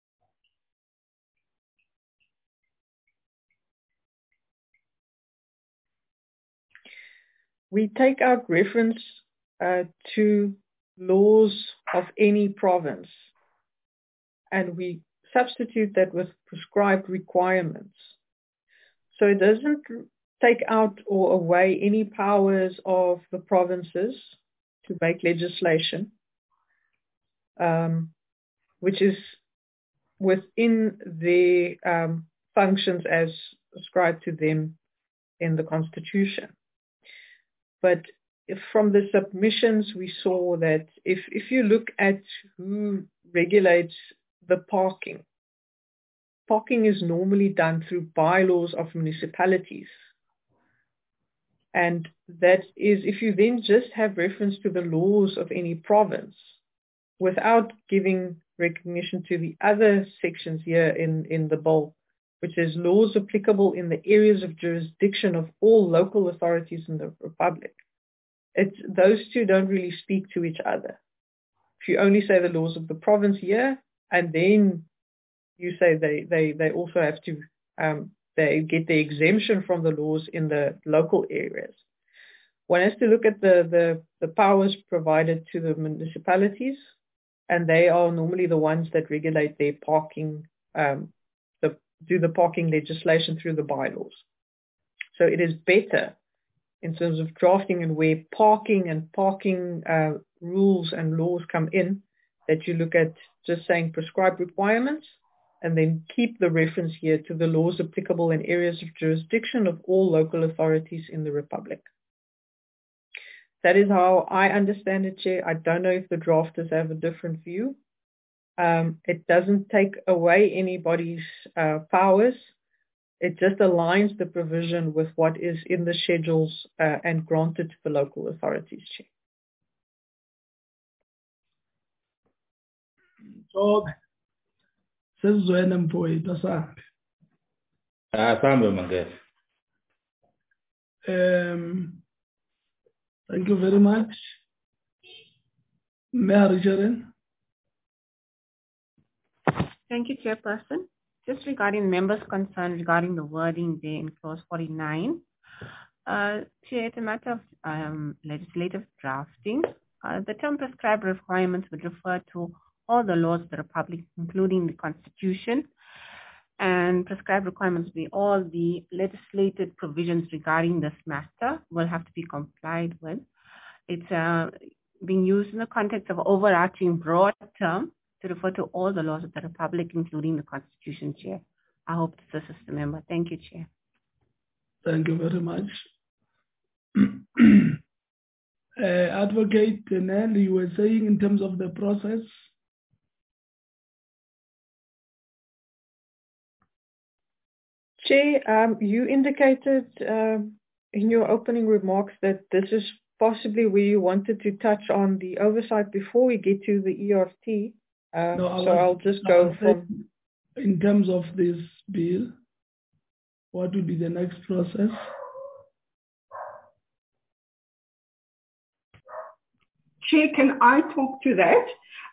We take out reference to laws of any province, and we substitute that with prescribed requirements. So it doesn't take out or away any powers of the provinces to make legislation, which is within the functions as ascribed to them in the Constitution. But from the submissions, we saw that if you look at who regulates the parking is normally done through bylaws of municipalities. And that is, if you then just have reference to the laws of any province without giving recognition to the other sections here in the bill, which is laws applicable in the areas of jurisdiction of all local authorities in the Republic, those two don't really speak to each other. If you only say the laws of the province here, and then you say they also have to, they get the exemption from the laws in the local areas. One has to look at the powers provided to the municipalities, and they are normally the ones that regulate their parking, do the parking legislation through the bylaws. So it is better in terms of drafting and where parking and parking rules and laws come in, that you look at just saying prescribed requirements and then keep the reference here to the laws applicable in areas of jurisdiction of all local authorities in the Republic. That is how I understand it, Chair. I don't know if the drafters have a different view. It doesn't take away anybody's powers. It just aligns the provision with what is in the schedules and granted to the local authorities, Chair. So, sesizwena mfowethu asambe. Asambe mangesi. Thank you very much. Mayor Jaren. Thank you, Chairperson. Just regarding members' concern regarding the wording there in clause 49, Chair, it's a matter of legislative drafting. The term prescribed requirements would refer to all the laws of the Republic, including the Constitution, and prescribed requirements will be all the legislated provisions regarding this matter will have to be complied with. It's being used in the context of overarching broad term to refer to all the laws of the Republic, including the Constitution, Chair. I hope this assists the member. Thank you, Chair. Thank you very much. Advocate Nell, you were saying in terms of the process. Chair, you indicated in your opening remarks that this is possibly where you wanted to touch on the oversight before we get to the ERT. I'll just go from... In terms of this bill, what will be the next process? Chair, can I talk to that?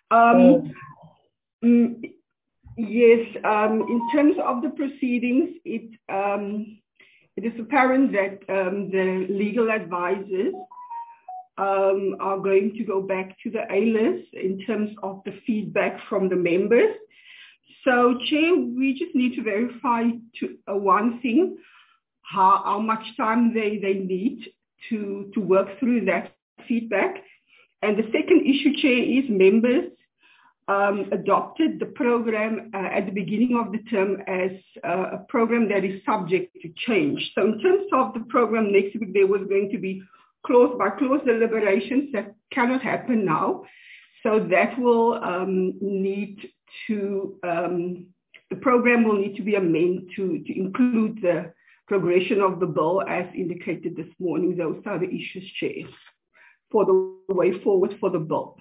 Yes, in terms of the proceedings, it is apparent that the legal advisors are going to go back to the ALIS in terms of the feedback from the members. So, Chair, we just need to verify one thing, how much time they need to work through that feedback. And the second issue, Chair, is members adopted the program at the beginning of the term as a program that is subject to change. So in terms of the program next week, there was going to be clause by clause deliberations that cannot happen now. So that will need to, the program will need to be amended to include the progression of the bill as indicated this morning. Those are the issues, Chair, for the way forward for the bill.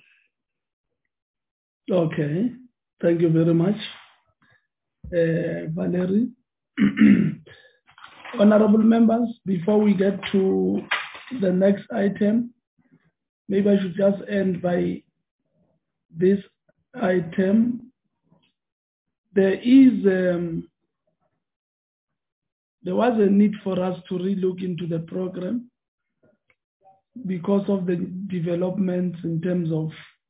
Okay, thank you very much, Valerie. Honorable members, before we get to the next item, maybe I should just end by this item. There was a need for us to relook into the program because of the developments in terms of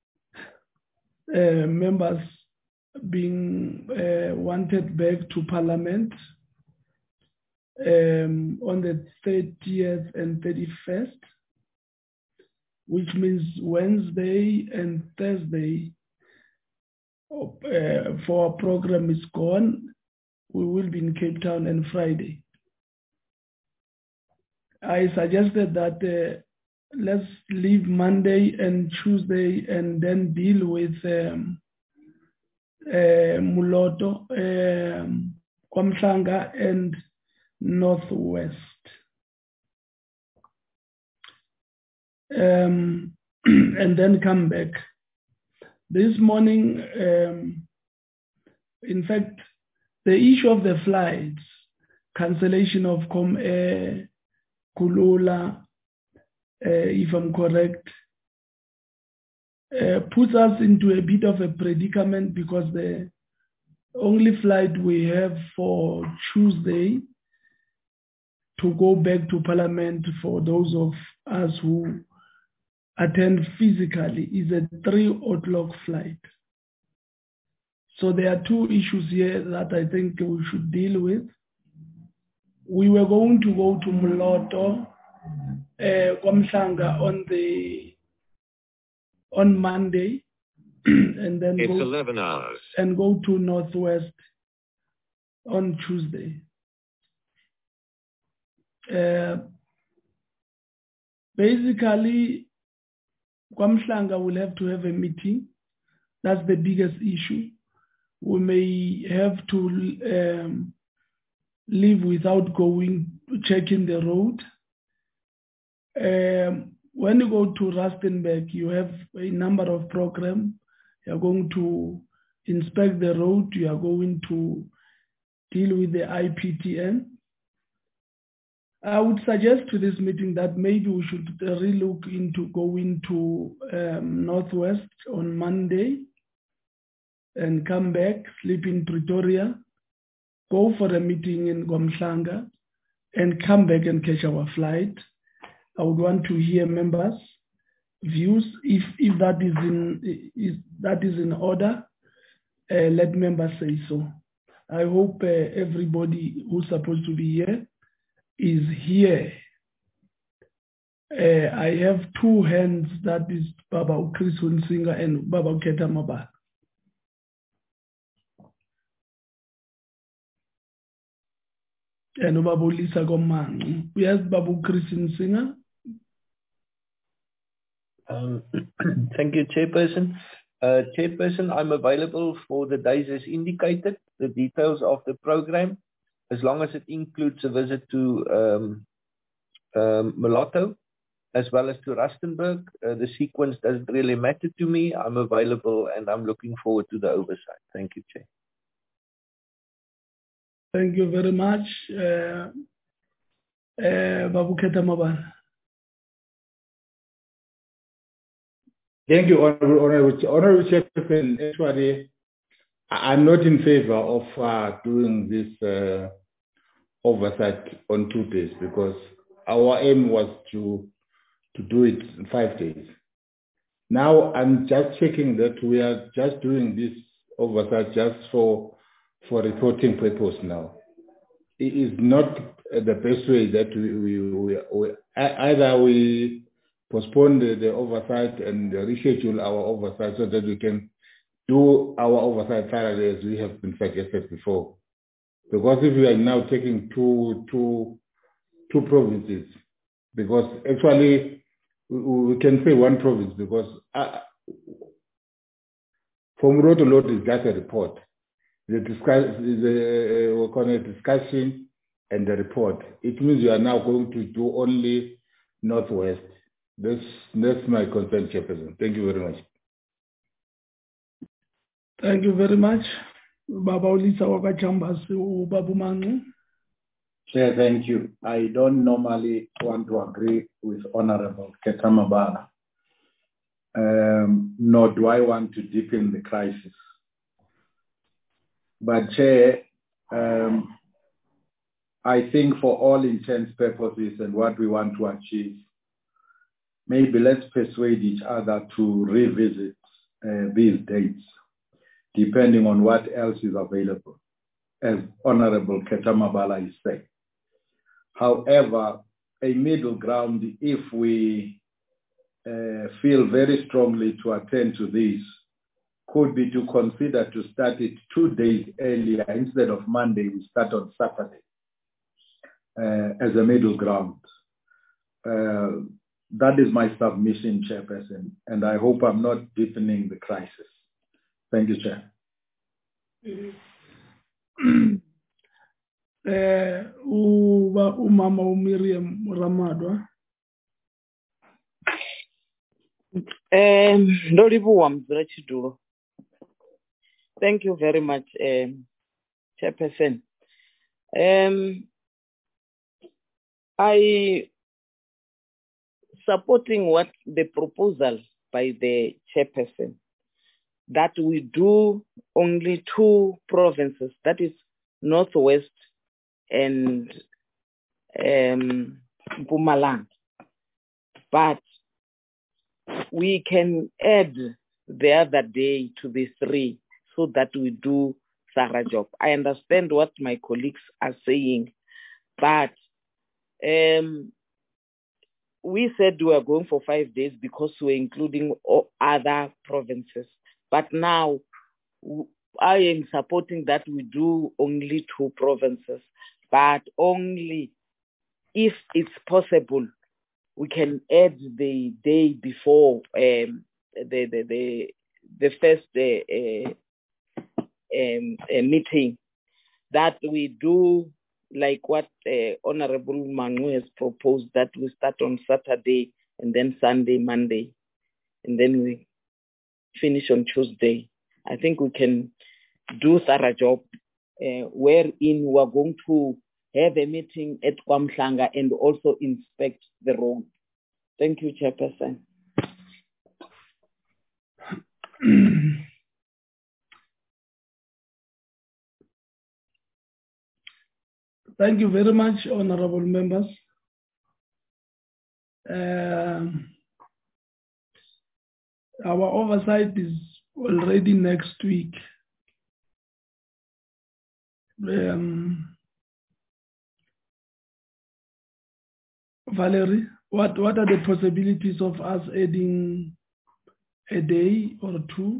members being wanted back to Parliament on the 30th and 31st, which means Wednesday and Thursday for our program is gone. We will be in Cape Town on Friday. I suggested that let's leave Monday and Tuesday and then deal with Muloto, Kwamhlanga and Northwest. And then come back. This morning, in fact, the issue of the flights, cancellation of ComAir, Kulula, if I'm correct, puts us into a bit of a predicament because the only flight we have for Tuesday to go back to Parliament for those of us who attend physically is a 3:00 flight. So there are two issues here that I think we should deal with. We were going to go to Moloto, Kwamhlanga on Monday, and then It's go 11 hours. and go to Northwest on Tuesday. Basically, KwaMhlanga will have to have a meeting. That's the biggest issue. We may have to leave without checking the road. When you go to Rustenburg, you have a number of programs. You are going to inspect the road. You are going to deal with the IPTN. I would suggest to this meeting that maybe we should relook into going to Northwest on Monday and come back, sleep in Pretoria, go for a meeting in KwaMhlanga, and come back and catch our flight. I would want to hear members' views. If that is in order, let members say so. I hope everybody who's supposed to be here is here. I have two hands, that is Baba Chris Hunsinger and Baba Keta Maba. And Baba Lisa Gomang. Yes, Baba Chris Hunsinger. Thank you, Chairperson. Chairperson, I'm available for the days as indicated, the details of the program, as long as it includes a visit to Molotov, as well as to Rustenburg. The sequence doesn't really matter to me. I'm available and I'm looking forward to the oversight. Thank you, Chair. Thank you very much. Babu Keta Maba. Thank you, Honorable Chairperson. Actually, I'm not in favor of doing this oversight on 2 days, because our aim was to do it in 5 days. Now I'm just checking that we are just doing this oversight just for reporting purpose now. It is not the best way that we either we postpone the oversight and reschedule our oversight so that we can do our oversight thoroughly as we have been suggested before. Because if we are now taking two provinces, because actually we can say one province, because from road to road is just a report. The discussion and the report. It means you are now going to do only Northwest. That's my concern, Chairperson. Thank you very much. Thank you very much. Baba Ulisa Wakachambas, Babu Manu. Chair, thank you. I don't normally want to agree with Honorable Keta Maba, nor do I want to deepen the crisis. But Chair, I think for all intents, purposes, and what we want to achieve, maybe let's persuade each other to revisit these dates, depending on what else is available, as Honorable Keta Maba is saying. However, a middle ground, if we feel very strongly to attend to this, could be to consider to start it 2 days earlier. Instead of Monday, we start on Saturday as a middle ground. That is my submission, Chairperson, and I hope I'm not deepening the crisis. Thank you, Chair. Umama Miriam Ramadwa. Thank you very much, Chairperson. I supporting what the proposal by the Chairperson, that we do only 2 provinces, that is Northwest and Mpumalanga. But we can add the other day to the 3 so that we do thorough job. I understand what my colleagues are saying, but we said we are going for 5 days because we're including other provinces. But now I am supporting that we do only 2 provinces, but only if it's possible, we can add the day before the first meeting, that we do like what Honorable Manu has proposed, that we start on Saturday and then Sunday, Monday, and then we finish on Tuesday. I think we can do thorough job wherein we are going to have a meeting at KwaMhlanga and also inspect the road. Thank you, Chairperson. Thank you very much, honorable members. Our oversight is already next week. Valerie, what are the possibilities of us adding a day or 2?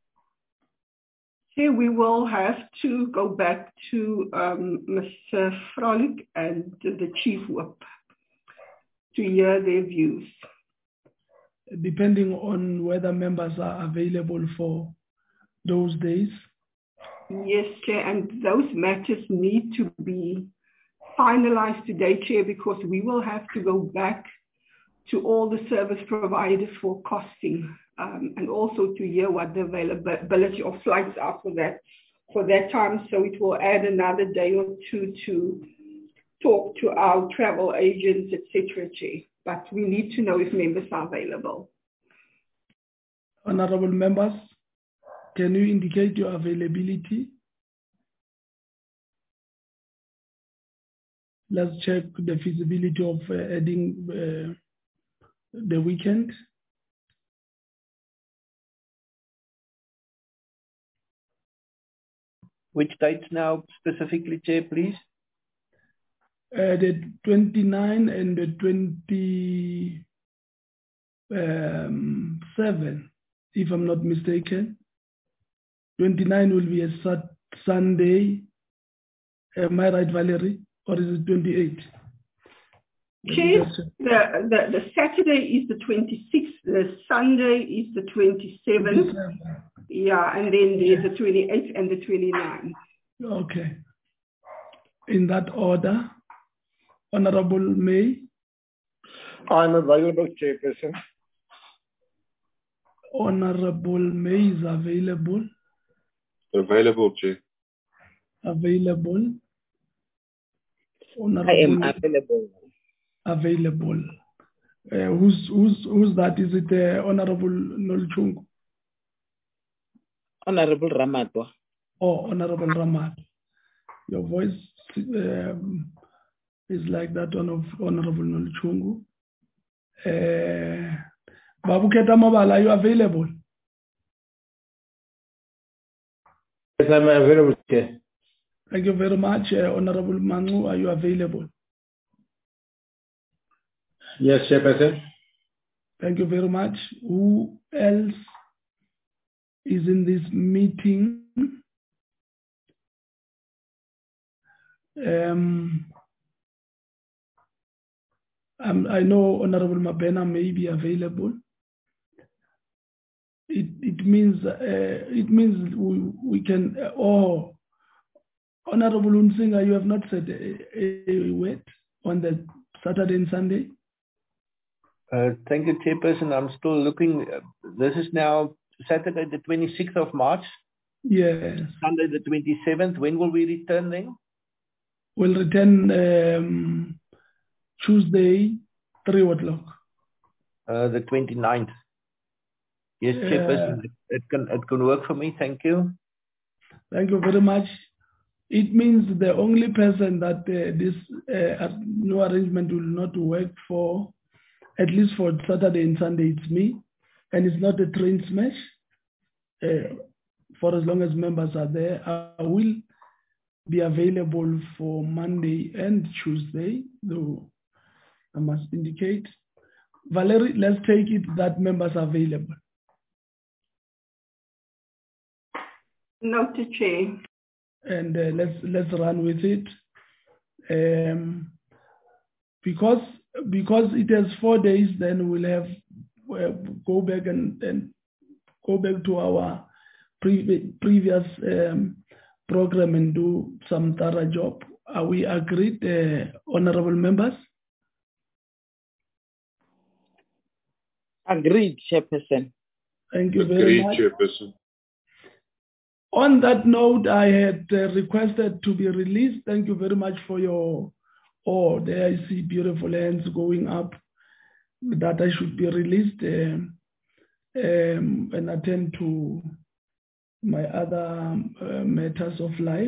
Here we will have to go back to Mr. Frolick and the Chief Whip to hear their views. Depending on whether members are available for those days. Yes, Chair, and those matters need to be finalized today, Chair, because we will have to go back to all the service providers for costing and also to hear what the availability of flights are for that time. So it will add another day or 2 to talk to our travel agents, etc., Chair. But we need to know if members are available. Honorable members, can you indicate your availability? Let's check the feasibility of adding the weekend. Which dates now specifically, Chair, please? The 29 and the 27, if I'm not mistaken. 29 will be a Sunday. Am I right, Valerie? Or is it 28? Chair, the Saturday is the 26th, the Sunday is the 27th. Yeah, and then there's the 28th and the 29th. Okay. In that order, Honorable May. I'm available, Chairperson. Honorable May is available. Available, Chair. Available. I am available. Available. Who's that? Is it Honorable Nolchungu? Honorable Ramadwa. Oh, Honorable Ramad. Your voice is like that one of Honorable Nolchungu. Babu Keta Mobile, are you available? Yes, I'm available, Chair. Thank you very much. Honorable Manu, are you available? Yes, Chairperson. Thank you very much. Who else is in this meeting? I know Honorable Mabena may be available. It means we can. Honorable Unsinga, you have not said a word on the Saturday and Sunday. Thank you, Chairperson. I'm still looking. This is now Saturday, the 26th of March. Yes. Sunday, the 27th. When will we return then? We'll return Tuesday, 3 o'clock. The 29th. Yes, Chairperson. It can work for me. Thank you. Thank you very much. It means the only person that this new arrangement will not work for, at least for Saturday and Sunday, it's me. And it's not a train smash. For as long as members are there, I will be available for Monday and Tuesday, though I must indicate. Valerie, let's take it that members are available. Noted, Chair. And let's run with it. Because it has 4 days, then we'll have go back and go back to our previous program and do some thorough job. Are we agreed, honorable members? Agreed, Chairperson. Thank you very much. Agreed, Chairperson. On that note, I had requested to be released. Thank you very much for your, there I see beautiful hands going up, that I should be released and attend to my other matters of life.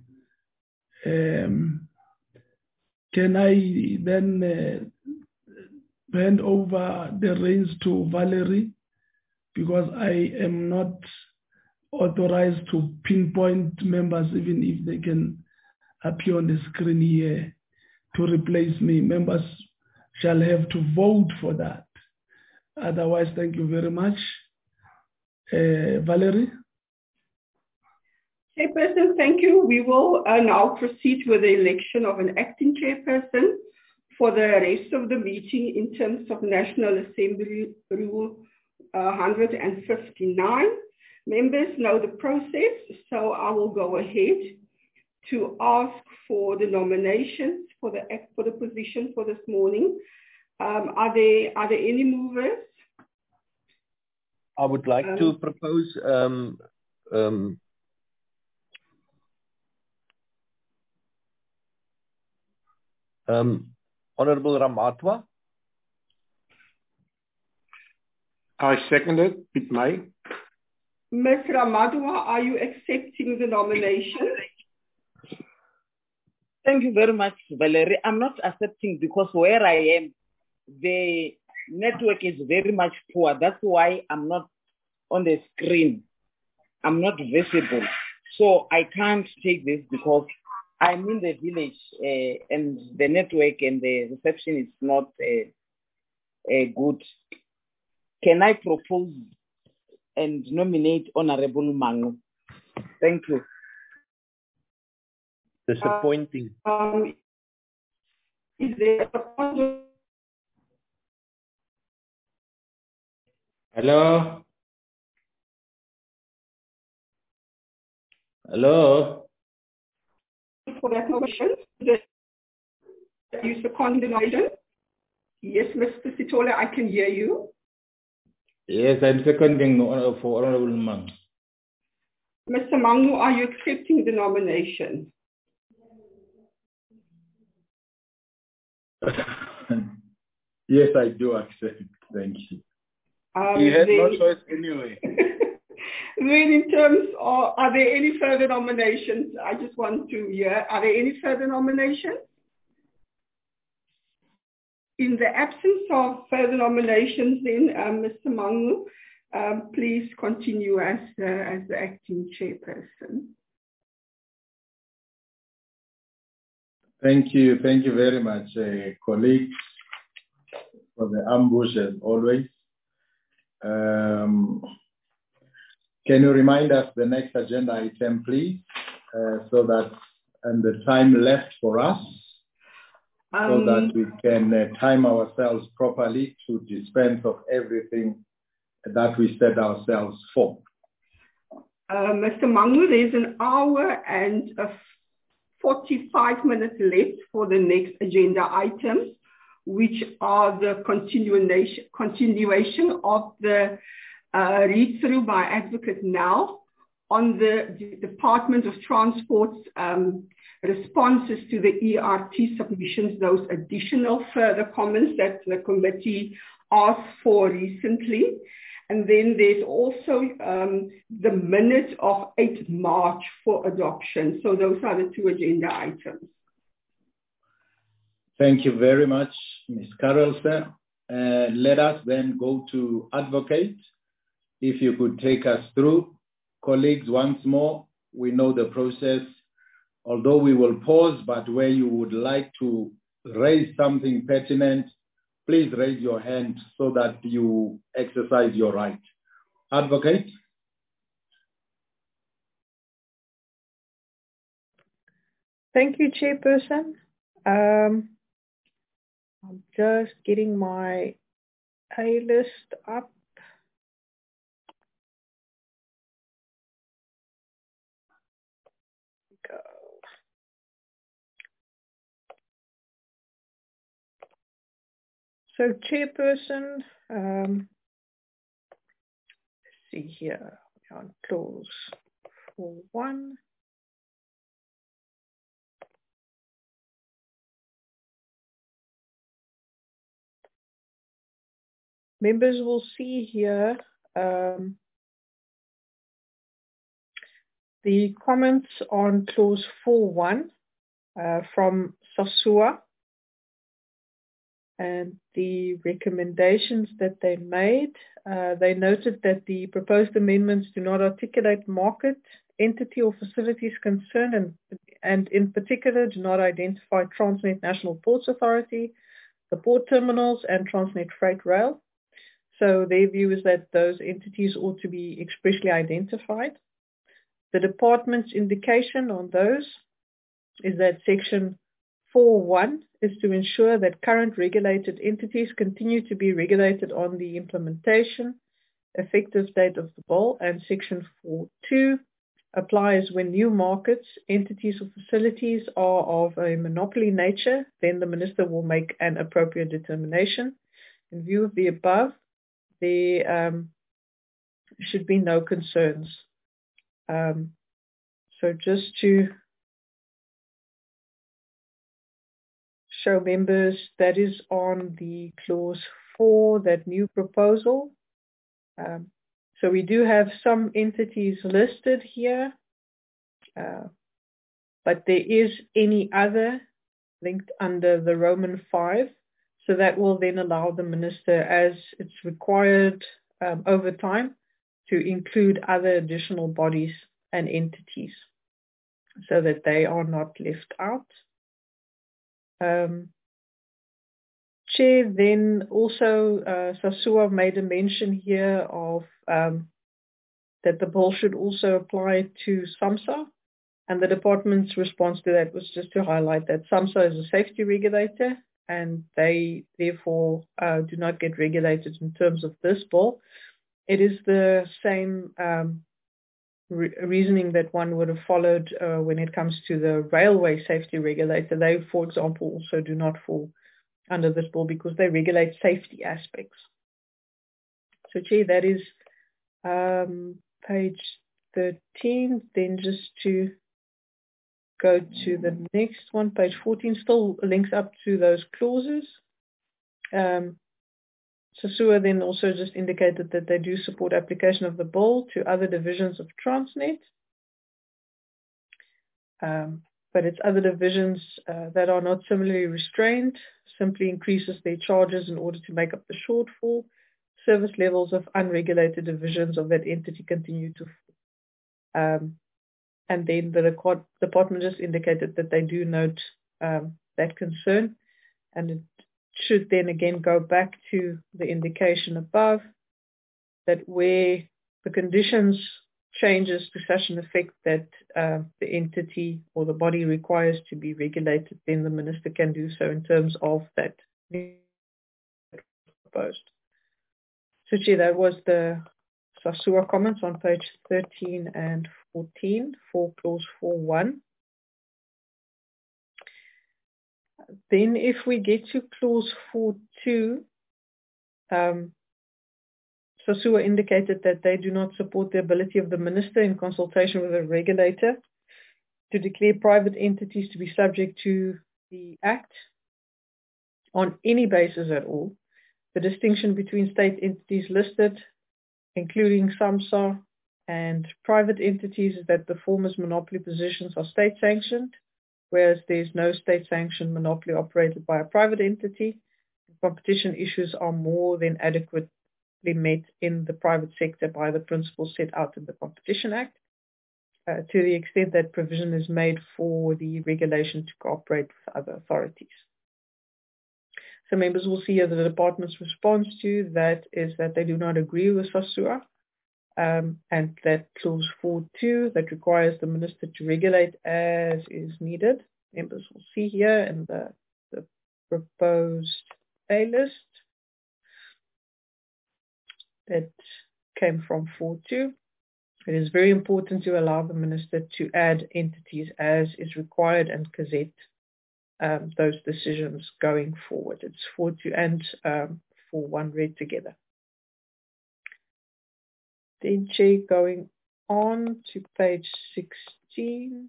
Can I then hand over the reins to Valerie, because I am not authorized to pinpoint members, even if they can appear on the screen here to replace me. Members shall have to vote for that. Otherwise, thank you very much. Valerie? Chairperson, thank you. We will now proceed with the election of an acting chairperson for the rest of the meeting in terms of National Assembly Rule 159. Members know the process, so I will go ahead to ask for the nominations for the position for this morning. Are there any movers? I would like to propose Honorable Ramatwa. I second it, it may. Ms. Ramatwa, are you accepting the nomination? Thank you very much, Valerie. I'm not accepting because where I am, the network is very much poor. That's why I'm not on the screen. I'm not visible. So I can't take this because I'm in the village and the network and the reception is not good. Can I propose and nominate Honorable Mangu? Thank you. Disappointing. Is there a... Hello? Hello? For that motion, you second the motion? Yes, Mr. Sitole, I can hear you. Yes, I'm seconding for Honorable Mangu. Mr. Mangu, are you accepting the nomination? Yes, I do accept. Thank you. You had no choice anyway. Then in terms of, are there any further nominations? I just want to hear, are there any further nominations? In the absence of further nominations, then, Mr. Mangu, please continue as the acting chairperson. Thank you very much, colleagues, for the ambush as always. Can you remind us the next agenda item, please, so that, and the time left for us, so that we can time ourselves properly to dispense of everything that we set ourselves for. Mr. Mangu, there's an hour and 45 minutes left for the next agenda items, which are the continuation of the read-through by Advocate Nel on the Department of Transport's responses to the ERT submissions, those additional further comments that the committee asked for recently. And then there's also the minutes of 8 March for adoption. So those are the 2 agenda items. Thank you very much, Ms. Carroll, sir. Let us then go to Advocate. If you could take us through. Colleagues, once more, we know the process. Although we will pause, but where you would like to raise something pertinent, please raise your hand so that you exercise your right. Advocate? Thank you, Chairperson. I'm just getting my A list up. Go. So, Chairperson, let's see here, we're on clause 4.1. Members will see here the comments on clause 4.1 from SASUA and the recommendations that they made. They noted that the proposed amendments do not articulate market, entity or facilities concerned and in particular do not identify Transnet National Ports Authority, the port terminals and Transnet Freight Rail. So their view is that those entities ought to be expressly identified. The department's indication on those is that section 4.1 is to ensure that current regulated entities continue to be regulated on the implementation, effective date of the bill, and section 4.2 applies when new markets, entities or facilities are of a monopoly nature, then the minister will make an appropriate determination. In view of the above, there should be no concerns. So just to show members, that is on the clause 4, that new proposal. So we do have some entities listed here, but there is any other linked under the Roman 5. So that will then allow the minister, as it's required over time, to include other additional bodies and entities so that they are not left out. Chair, then also SASUA made a mention here of that the bill should also apply to SAMSA, and the department's response to that was just to highlight that SAMSA is a safety regulator and they therefore do not get regulated in terms of this bill. It is the same reasoning that one would have followed when it comes to the railway safety regulator. They, for example, also do not fall under this bill because they regulate safety aspects. So, Chair, that is page 13. Then just to go to the next one, page 14, still links up to those clauses. SASUA then also just indicated that they do support application of the bill to other divisions of Transnet. But its other divisions that are not similarly restrained simply increases their charges in order to make up the shortfall. Service levels of unregulated divisions of that entity continue to fall. And then the department just indicated that they do note that concern, and it should then again go back to the indication above that where the conditions changes to such an effect that the entity or the body requires to be regulated, then the minister can do so in terms of that proposed. So, Chair, that was the SASUA comments on page 13 and 14 for clause 4.1. Then if we get to clause 4.2, SASUA indicated that they do not support the ability of the minister in consultation with the regulator to declare private entities to be subject to the Act on any basis at all. The distinction between state entities listed, including SAMSA, and private entities is that the former's monopoly positions are state-sanctioned, whereas there's no state-sanctioned monopoly operated by a private entity. Competition issues are more than adequately met in the private sector by the principles set out in the Competition Act, to the extent that provision is made for the regulation to cooperate with other authorities. So members will see here the department's response to that is that they do not agree with SASUA, and that clause 4.2 that requires the minister to regulate as is needed members will see here in the proposed A list that came from 4.2. It is very important to allow the minister to add entities as is required and gazette those decisions going forward. It's 4.2 and 4.1 read together. Then Chair, going on to page 16,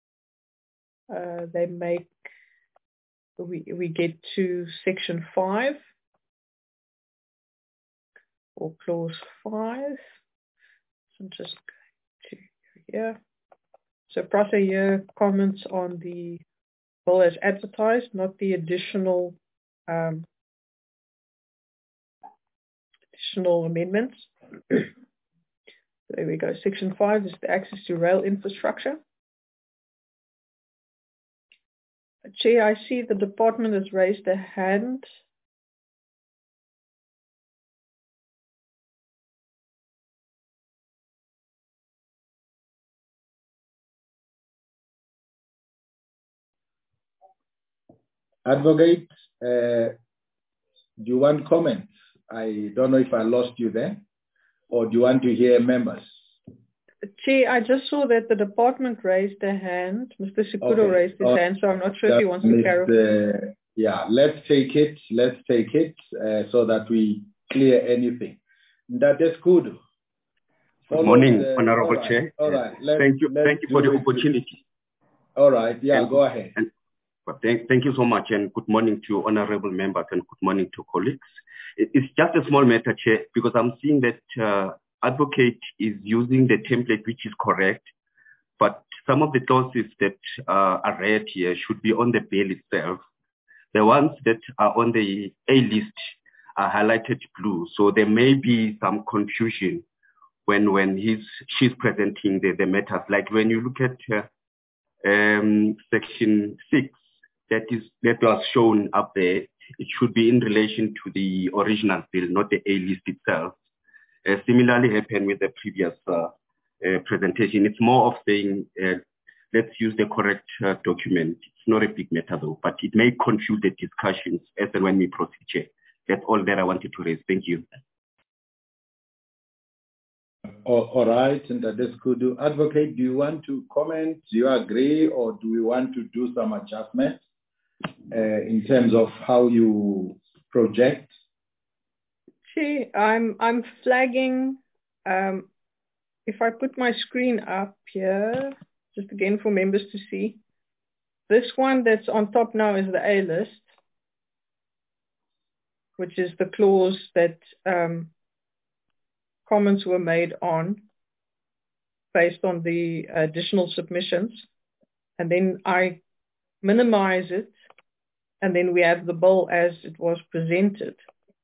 we get to section 5 or clause 5. So I'm just going to here. So Prasa here comments on the bill as advertised, not the additional amendments. There we go. Section 5 is the access to rail infrastructure. Chair, I see the department has raised a hand. Advocate, do you want comments? I don't know if I lost you there, or do you want to hear members? Chair, I just saw that the department raised a hand. Mr. Sikudo raised his hand, so I'm not sure if he wants to clarify. Yeah, let's take it so that we clear anything. That is good. Good morning, Honorable Chair. All right. Thank you for the opportunity. All right. Yeah, go ahead. Thank you so much, and good morning to honorable members and good morning to colleagues. It's just a small matter, Chair, because I'm seeing that Advocate is using the template which is correct, but some of the clauses that are read here should be on the bill itself. The ones that are on the A list are highlighted blue, so there may be some confusion when she's presenting the matters. Like when you look at section 6, that was shown up there, it should be in relation to the original bill, not the A list itself. Similarly happened with the previous presentation. It's more of saying, let's use the correct document. It's not a big matter though, but it may confuse the discussions as and when we proceed, Chair. That's all that I wanted to raise. Thank you. All right, and that is good. Advocate, do you want to comment? Do you agree, or do we want to do some adjustments in terms of how you project? Chair, I'm flagging. If I put my screen up here, just again for members to see, this one that's on top now is the A list, which is the clause that comments were made on based on the additional submissions. And then I minimize it, and then we have the bill as it was presented.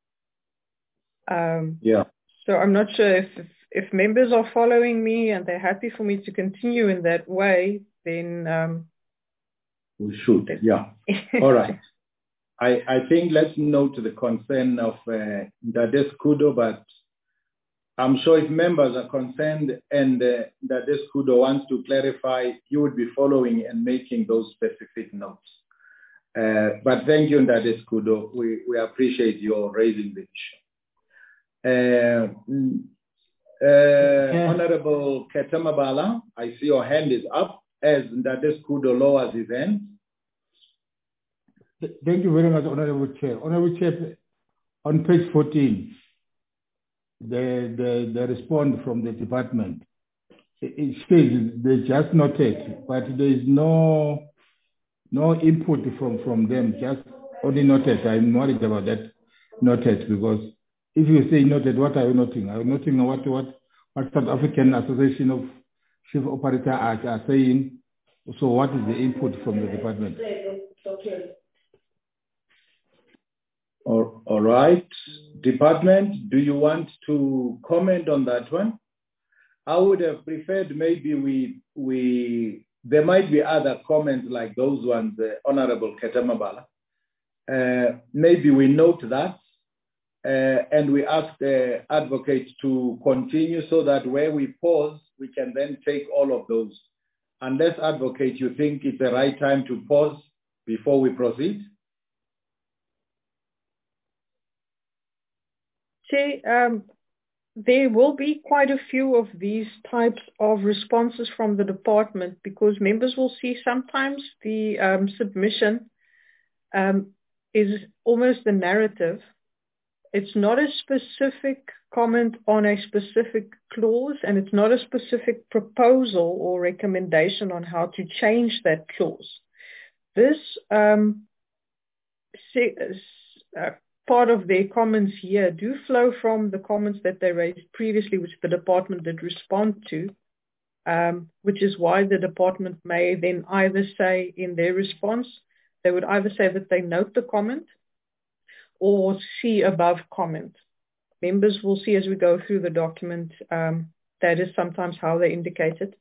So I'm not sure if members are following me and they're happy for me to continue in that way, then we should. Yeah. All right. I think let's note the concern of Ndades Kudo, but I'm sure if members are concerned and Ndades Kudo wants to clarify, you would be following and making those specific notes. But thank you, Ndades Kudo. We appreciate your raising the issue. Honorable Ketamabala, I see your hand is up as Ndades Kudo lowers his hand. Thank you very much, Honorable Chair. Honorable Chair, on page 14, the response from the department, it says they just noted, but there is no input from them, just only noted. I'm worried about that noted, because if you say noted, what are you noting? Are you noting what South African Association of Chief Operators are saying? So what is the input from the department? All right. Department, do you want to comment on that one? I would have preferred maybe there might be other comments like those ones, Honorable Ketamabala. Maybe we note that and we ask the advocate to continue so that where we pause, we can then take all of those unless, Advocate, you think it's the right time to pause before we proceed. Chair, there will be quite a few of these types of responses from the department because members will see sometimes the submission is almost a narrative. It's not a specific comment on a specific clause, and it's not a specific proposal or recommendation on how to change that clause. This part of their comments here do flow from the comments that they raised previously, which the department did respond to, which is why the department may then either say in their response, they would either say that they note the comment or see above comment. Members will see as we go through the document, that is sometimes how they indicate it.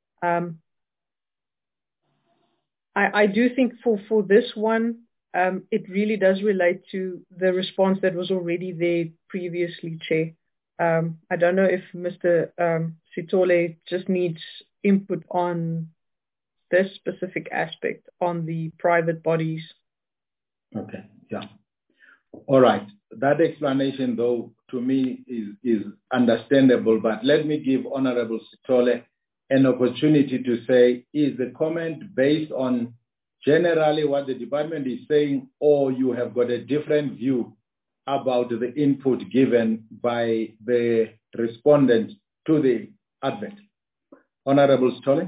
I do think for this one, it really does relate to the response that was already there previously, Chair. I don't know if Mr. Sithole just needs input on this specific aspect on the private bodies. Okay, yeah. All right. That explanation, though, to me is understandable, but let me give Honorable Sithole an opportunity to say, is the comment based on generally what the department is saying, or you have got a different view about the input given by the respondent to the advert? Honorable Sithole.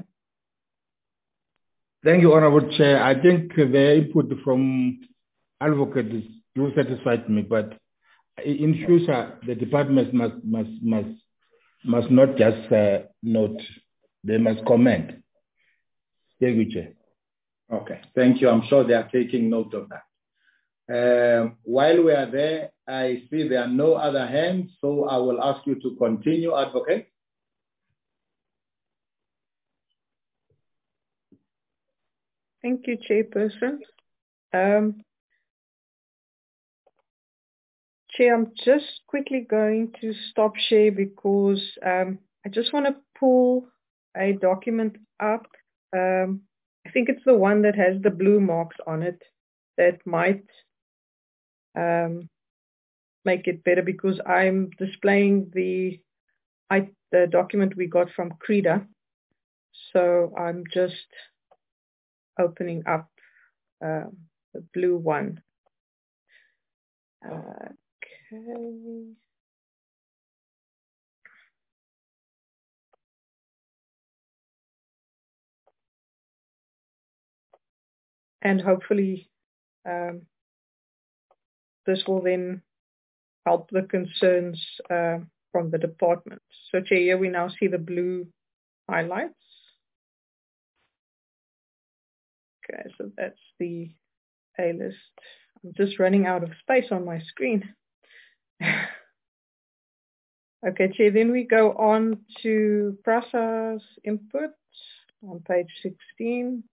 Thank you, Honorable Chair. I think the input from advocates do satisfy me, but in future, the department must not just note, they must comment. Thank you, Chair. Okay, thank you. I'm sure they are taking note of that. While we are there, I see there are no other hands, so I will ask you to continue, Advocate. Thank you, Chairperson. Chair, I'm just quickly going to stop share because I just want to pull a document up. I think it's the one that has the blue marks on it that might make it better because I'm displaying the document we got from CREDA. So I'm just opening up the blue one. Okay. And hopefully this will then help the concerns from the department. So Chair, here we now see the blue highlights. Okay, so that's the A list. I'm just running out of space on my screen. Okay, Chair, then we go on to PRASA's input on page 16.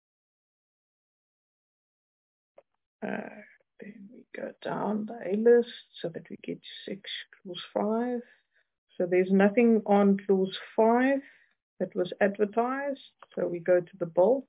Then we go down the A list so that we get to 6 clause 5. So there's nothing on clause 5 that was advertised. So we go to the bill.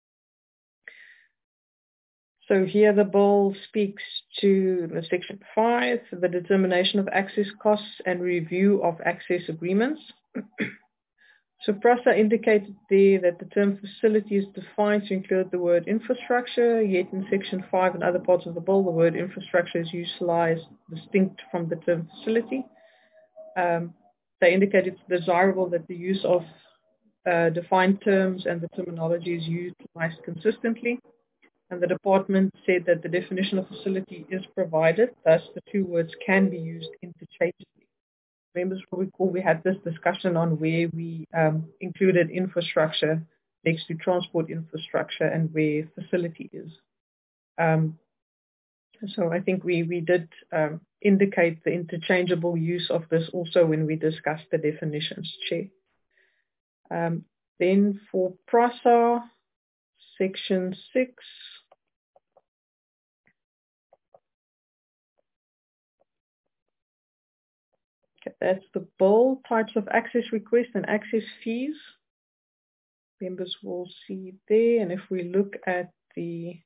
So here the bill speaks to section 5, the determination of access costs and review of access agreements. So PRASA indicated there that the term facility is defined to include the word infrastructure, yet in section 5 and other parts of the bill, the word infrastructure is utilized distinct from the term facility. They indicated it's desirable that the use of defined terms and the terminology is utilized consistently. And the department said that the definition of facility is provided, thus the two words can be used interchangeably. Members will recall we had this discussion on where we included infrastructure next to transport infrastructure and where facility is. So I think we did indicate the interchangeable use of this also when we discussed the definitions, Chair. Then for PRASA, section 6. Okay, that's the bill, types of access requests and access fees. members will see there. And if we look at the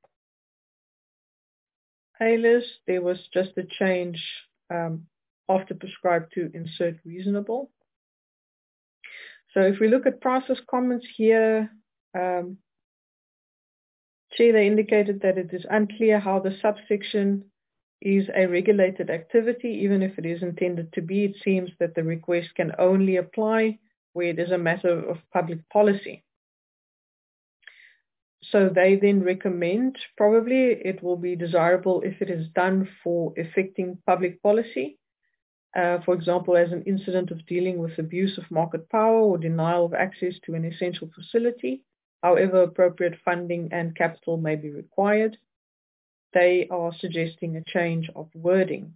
A list, there was just a change after prescribed to insert reasonable. So if we look at process comments here, Chair, they indicated that it is unclear how the subsection is a regulated activity, even if it is intended to be. It seems that the request can only apply where it is a matter of public policy. So they then recommend probably it will be desirable if it is done for affecting public policy, for example, as an incident of dealing with abuse of market power or denial of access to an essential facility. However, appropriate funding and capital may be required. They are suggesting a change of wording.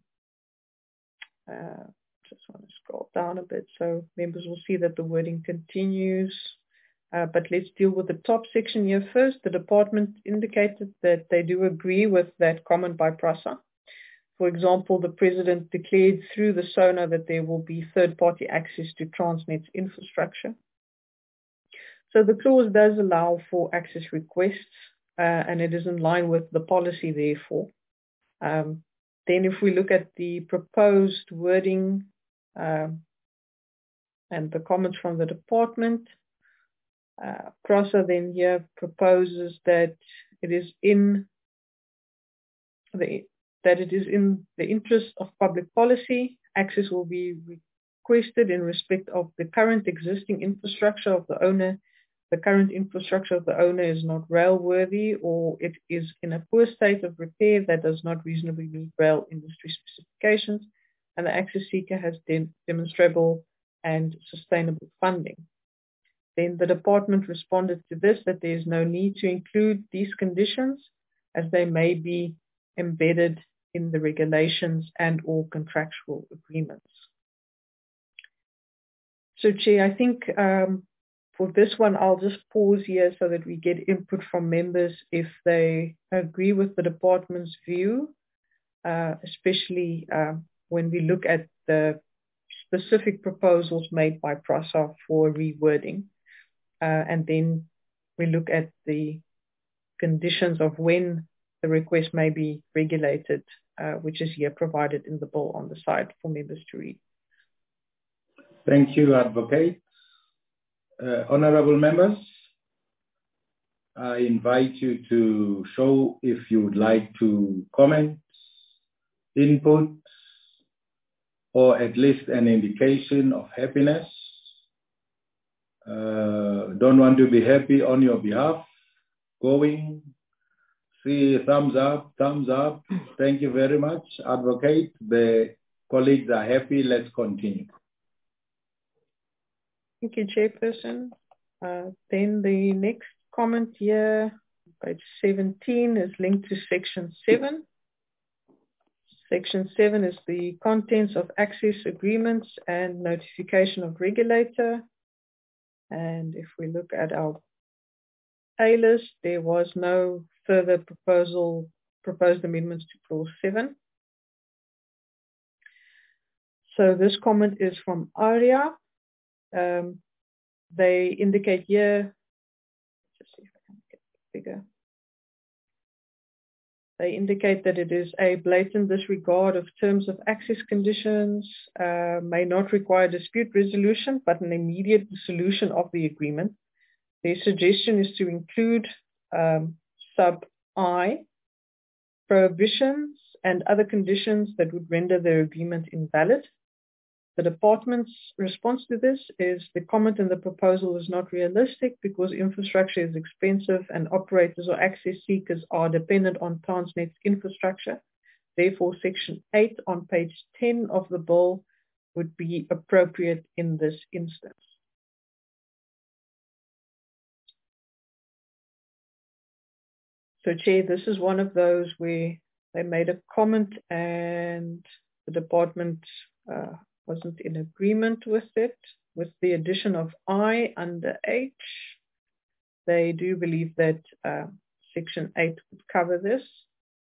Just want to scroll down a bit so members will see that the wording continues. But let's deal with the top section here first. The department indicated that they do agree with that comment by PRASA. For example, the president declared through the SONA that there will be third-party access to Transnet's infrastructure. So the clause does allow for access requests, and it is in line with the policy, therefore. Then if we look at the proposed wording and the comments from the department, PRASA then here proposes that it is in the interest of public policy. Access will be requested in respect of the current existing infrastructure of the owner. The current infrastructure of the owner is not rail-worthy, or it is in a poor state of repair that does not reasonably meet rail industry specifications, and the access seeker has demonstrable and sustainable funding. Then the department responded to this that there is no need to include these conditions as they may be embedded in the regulations and or contractual agreements. So, Chair, I think for this one, I'll just pause here so that we get input from members if they agree with the department's view, especially when we look at the specific proposals made by PRASA for rewording. And then we look at the conditions of when the request may be regulated, which is here provided in the bill on the side for members to read. Thank you, Advocate. Honorable members, I invite you to show if you would like to comment, input, or at least an indication of happiness. Don't want to be happy on your behalf. Going. See thumbs up, thumbs up. Thank you very much, Advocate. The colleagues are happy. Let's continue. Thank you, Chairperson. Then the next comment here, page 17, is linked to Section 7. Section 7 is the contents of access agreements and notification of regulator. And if we look at our A list, there was no further proposed amendments to Clause 7. So this comment is from ARIA. They indicate here, just see if I can get it bigger. They indicate that it is a blatant disregard of terms of access conditions, may not require dispute resolution, but an immediate dissolution of the agreement. Their suggestion is to include sub I, prohibitions and other conditions that would render their agreement invalid. The department's response to this is the comment in the proposal is not realistic because infrastructure is expensive and operators or access seekers are dependent on Transnet's infrastructure. Therefore, Section 8 on page 10 of the bill would be appropriate in this instance. So, Chair, this is one of those where they made a comment and the department wasn't in agreement with it. With the addition of I under H, they do believe that Section 8 would cover this.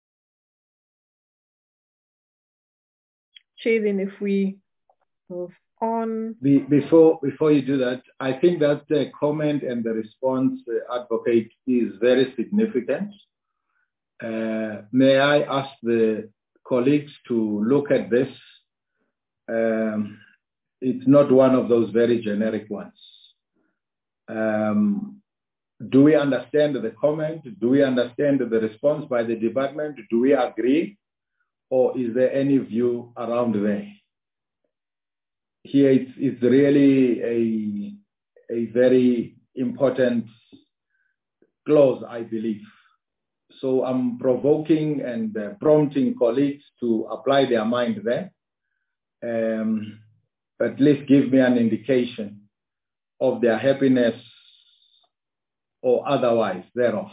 Chair, then if we move on... Before you do that, I think that the comment and the response, Advocate, is very significant. May I ask the colleagues to look at this? It's not one of those very generic ones. Do we understand the comment? Do we understand the response by the department? Do we agree? Or is there any view around there? Here it's really a very important clause, I believe. So I'm provoking and prompting colleagues to apply their mind there. At least give me an indication of their happiness or otherwise thereof.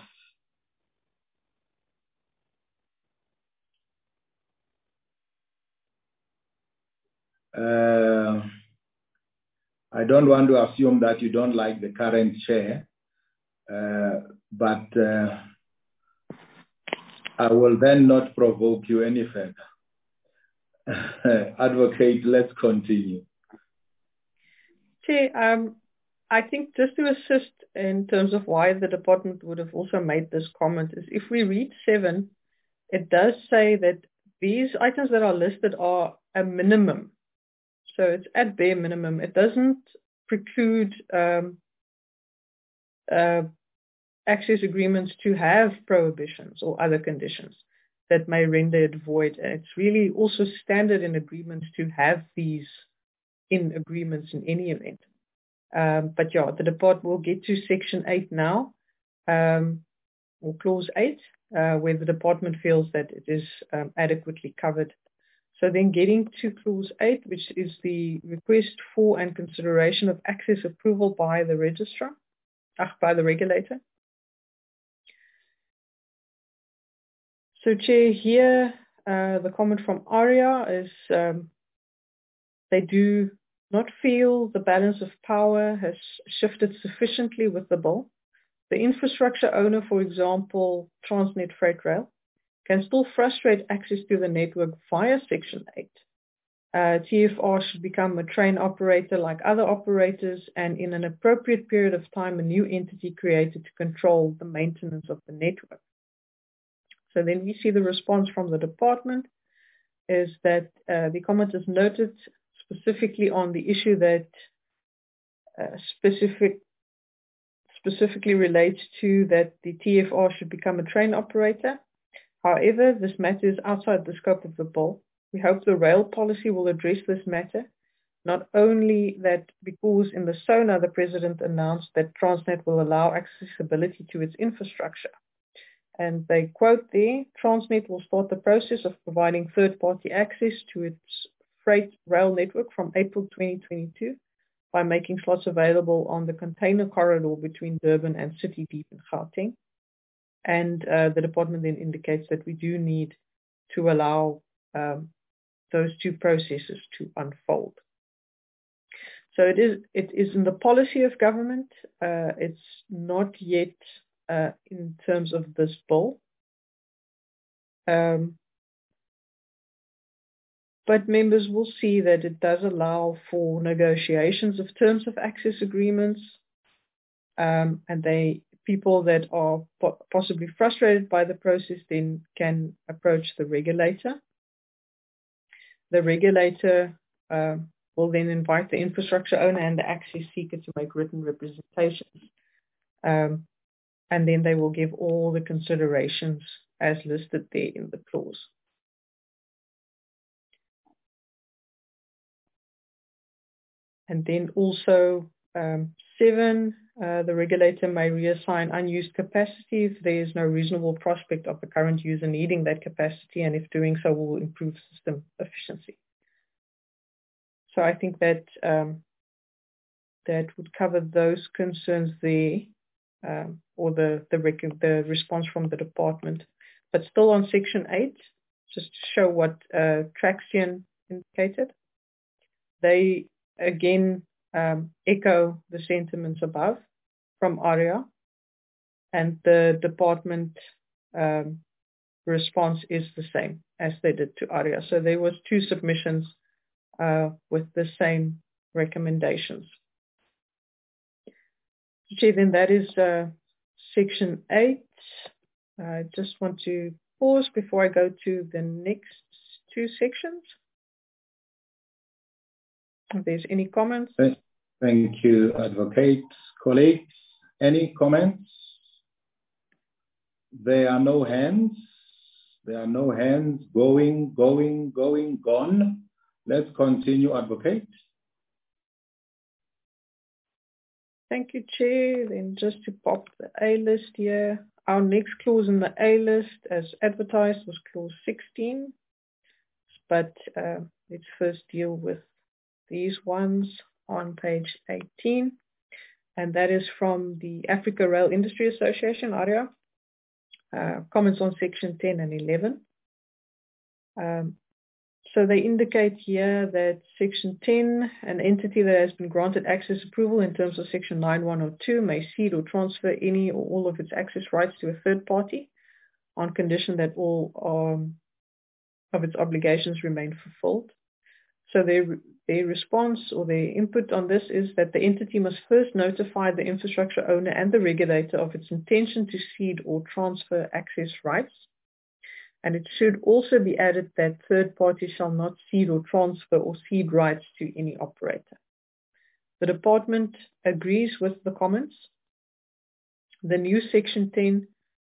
I don't want to assume that you don't like the current chair, but I will then not provoke you any further. Advocate, let's continue. Chair, I think just to assist in terms of why the department would have also made this comment is if we read 7, it does say that these items that are listed are a minimum. So it's at bare minimum. It doesn't preclude access agreements to have prohibitions or other conditions that may render it void. And it's really also standard in agreements to have these in agreements in any event. But yeah, the department will get to Section 8 now, or Clause 8, where the department feels that it is adequately covered. So then getting to Clause 8, which is the request for and consideration of access approval by the registrar, by the regulator. So Chair, here the comment from ARIA is they do not feel the balance of power has shifted sufficiently with the bill. The infrastructure owner, for example, Transnet Freight Rail, can still frustrate access to the network via Section 8. TFR should become a train operator like other operators, and in an appropriate period of time, a new entity created to control the maintenance of the network. So then we see the response from the department is that the comment is noted specifically on the issue that specifically relates to that the TFR should become a train operator. However, this matter is outside the scope of the bill. We hope the rail policy will address this matter, not only that because in the SONA the President announced that Transnet will allow accessibility to its infrastructure. And they quote there, Transnet will start the process of providing third-party access to its freight rail network from April 2022 by making slots available on the container corridor between Durban and City Deep in Gauteng. And the department then indicates that we do need to allow those two processes to unfold. So it is in the policy of government. It's not yet in terms of this bill. But members will see that it does allow for negotiations of terms of access agreements, and people that are possibly frustrated by the process then can approach the regulator. The regulator will then invite the infrastructure owner and the access seeker to make written representations. And then they will give all the considerations as listed there in the clause. And then also 7, the regulator may reassign unused capacity if there is no reasonable prospect of the current user needing that capacity, and if doing so will improve system efficiency. So I think that that would cover those concerns there, or the response from the department. But still on Section 8, just to show what Traxion indicated, they again echo the sentiments above from ARIA, and the department response is the same as they did to ARIA. So there was 2 submissions with the same recommendations. Chair, then that is section 8. I just want to pause before I go to the next two sections. If there's any comments. Thank you, Advocate. Colleagues, any comments? There are no hands. There are no hands. Going, gone. Let's continue, Advocate. Thank you, Chair. Then just to pop the A list here. Our next clause in the A list, as advertised, was clause 16. But let's first deal with these ones on page 18. And that is from the Africa Rail Industry Association, ARIA. Comments on section 10 and 11. So they indicate here that section 10, an entity that has been granted access approval in terms of section 9102 may cede or transfer any or all of its access rights to a third party on condition that all of its obligations remain fulfilled. So their response or their input on this is that the entity must first notify the infrastructure owner and the regulator of its intention to cede or transfer access rights. And it should also be added that third parties shall not cede or transfer or cede rights to any operator. The department agrees with the comments. The new section 10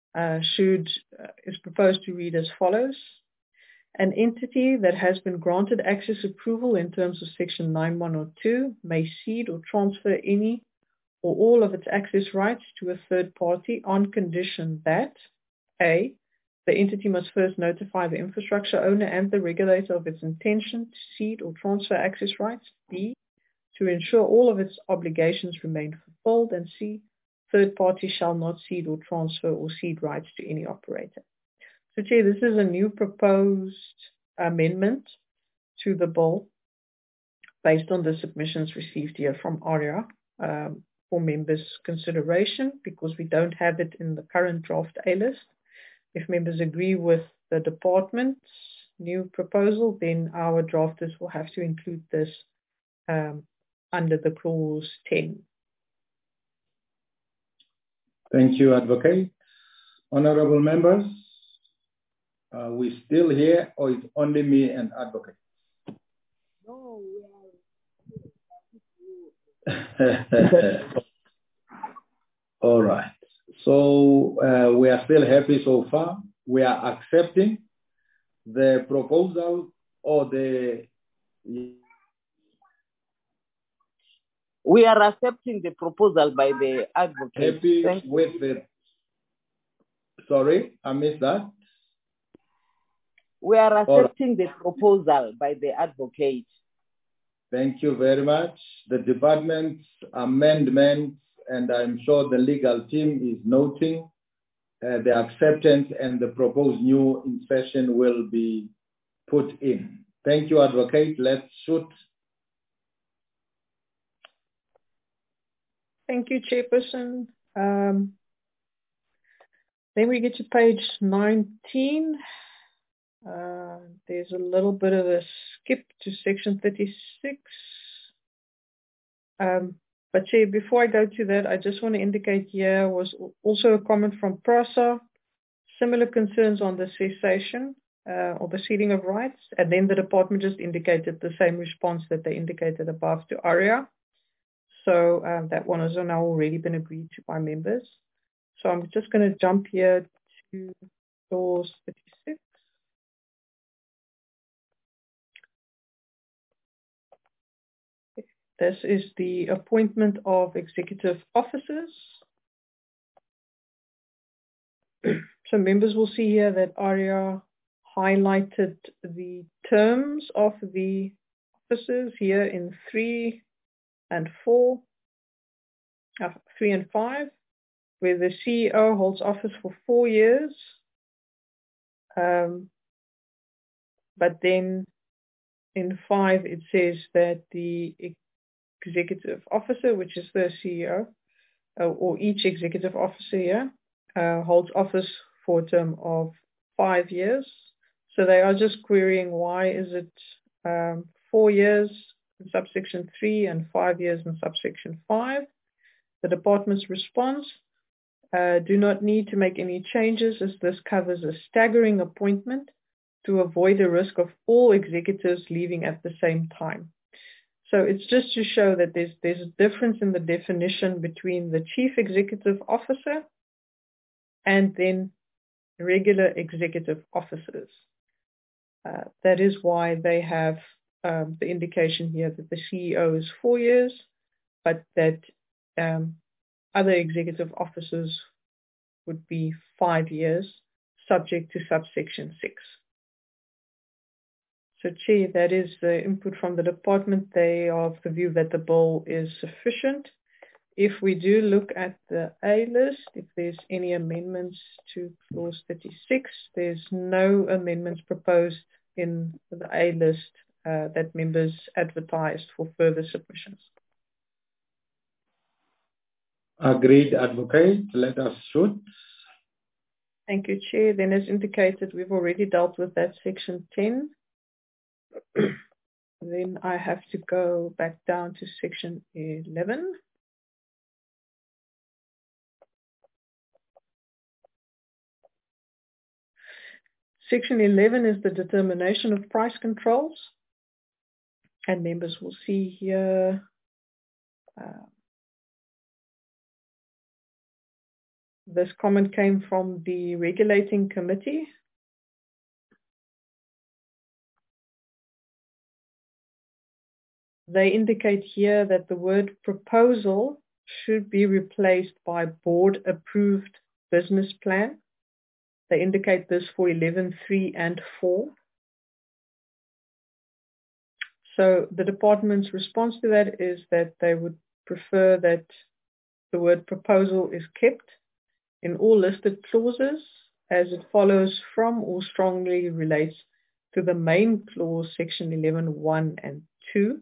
is proposed to read as follows. An entity that has been granted access approval in terms of section 9102 may cede or transfer any or all of its access rights to a third party on condition that A, the entity must first notify the infrastructure owner and the regulator of its intention to cede or transfer access rights. B, to ensure all of its obligations remain fulfilled. And C, third parties shall not cede or transfer or cede rights to any operator. So, Chair, this is a new proposed amendment to the bill based on the submissions received here from ARIA for members' consideration, because we don't have it in the current draft A list. If members agree with the department's new proposal, then our drafters will have to include this under the clause 10. Thank you, Advocate. Honorable members, are we still here or is only me and Advocate? No, All right. So we are still happy so far. We are accepting the proposal or the... We are accepting the proposal by the advocate. Happy with the... Sorry, I missed that. We are accepting the proposal by the advocate. Thank you very much. The department's amendments, and I'm sure the legal team is noting the acceptance, and the proposed new insertion will be put in. Thank you, Advocate. Let's shoot. Thank you, Chairperson. Then we get to page 19. There's a little bit of a skip to section 36. But Chair, before I go to that, I just want to indicate here was also a comment from PRASA, similar concerns on the cessation or the ceding of rights, and then the department just indicated the same response that they indicated above to ARIA. So that one has now already been agreed to by members. So I'm just going to jump here to clause 36. This is the appointment of executive officers. So members will see here that ARIA highlighted the terms of the officers here in 3 and 4, 3 and 5, where the CEO holds office for 4 years. But then in 5, it says that the executive officer, which is the CEO, or each executive officer here, holds office for a term of 5 years. So they are just querying why is it 4 years in subsection 3 and 5 years in subsection 5. The department's response, do not need to make any changes as this covers a staggering appointment to avoid the risk of all executives leaving at the same time. So it's just to show that there's a difference in the definition between the chief executive officer and then regular executive officers. That is why they have the indication here that the CEO is 4 years, but that other executive officers would be 5 years, subject to subsection 6. So, Chair, that is the input from the department. They are of the view that the bill is sufficient. If we do look at the A list, if there's any amendments to clause 36, there's no amendments proposed in the A list that members advertised for further submissions. Agreed, Advocate. Let us shoot. Thank you, Chair. Then as indicated, we've already dealt with that section 10. Then I have to go back down to section 11. Section 11 is the determination of price controls. And members will see here this comment came from the regulating committee. They indicate here that the word proposal should be replaced by board approved business plan. They indicate this for 11.3 and 4. So the department's response to that is that they would prefer that the word proposal is kept in all listed clauses as it follows from or strongly relates to the main clause, section 11.1 and 2.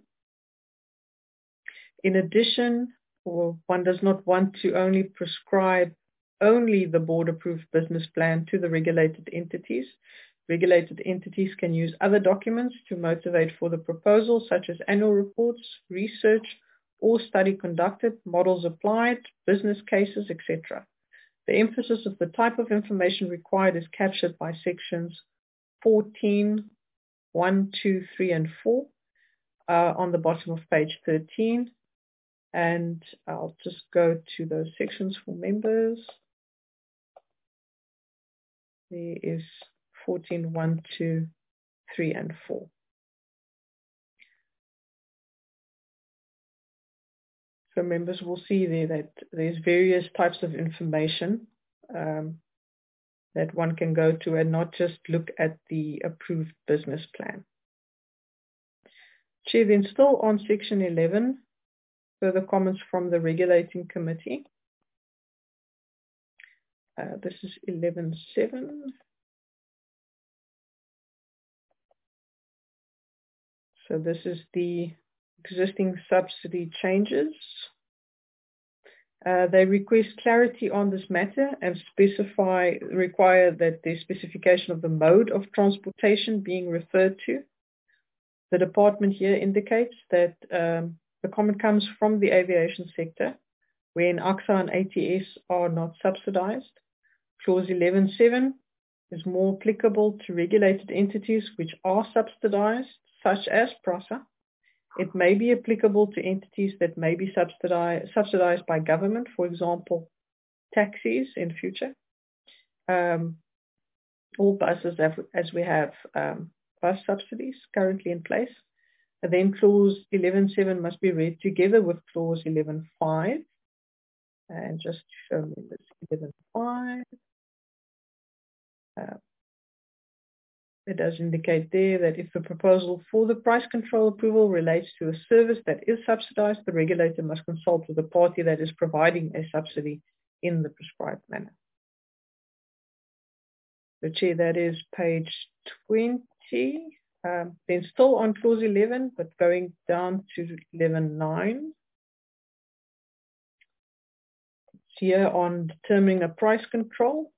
In addition, one does not want to only prescribe only the board-approved business plan to the regulated entities. Regulated entities can use other documents to motivate for the proposal, such as annual reports, research, or study conducted, models applied, business cases, etc. The emphasis of the type of information required is captured by sections 14, 1, 2, 3, and 4 on the bottom of page 13. And I'll just go to those sections for members. There is 14, 1, 2, 3, and 4. So members will see there that there's various types of information that one can go to and not just look at the approved business plan. Chair, then still on section 11, further comments from the regulating committee. This is 11.7. So this is the existing subsidy changes. They request clarity on this matter and require that the specification of the mode of transportation being referred to. The department here indicates that the comment comes from the aviation sector, wherein AXA and ATS are not subsidized. Clause 11.7 is more applicable to regulated entities which are subsidized, such as PRASA. It may be applicable to entities that may be subsidized by government, for example, taxis in future, or buses as we have bus subsidies currently in place. And then clause 11.7 must be read together with clause 11.5. And just to show me this 11.5. It does indicate there that if the proposal for the price control approval relates to a service that is subsidized, the regulator must consult with the party that is providing a subsidy in the prescribed manner. So, Chair, that is page 20. Then still on clause 11, but going down to 11.9. Here on determining a price control.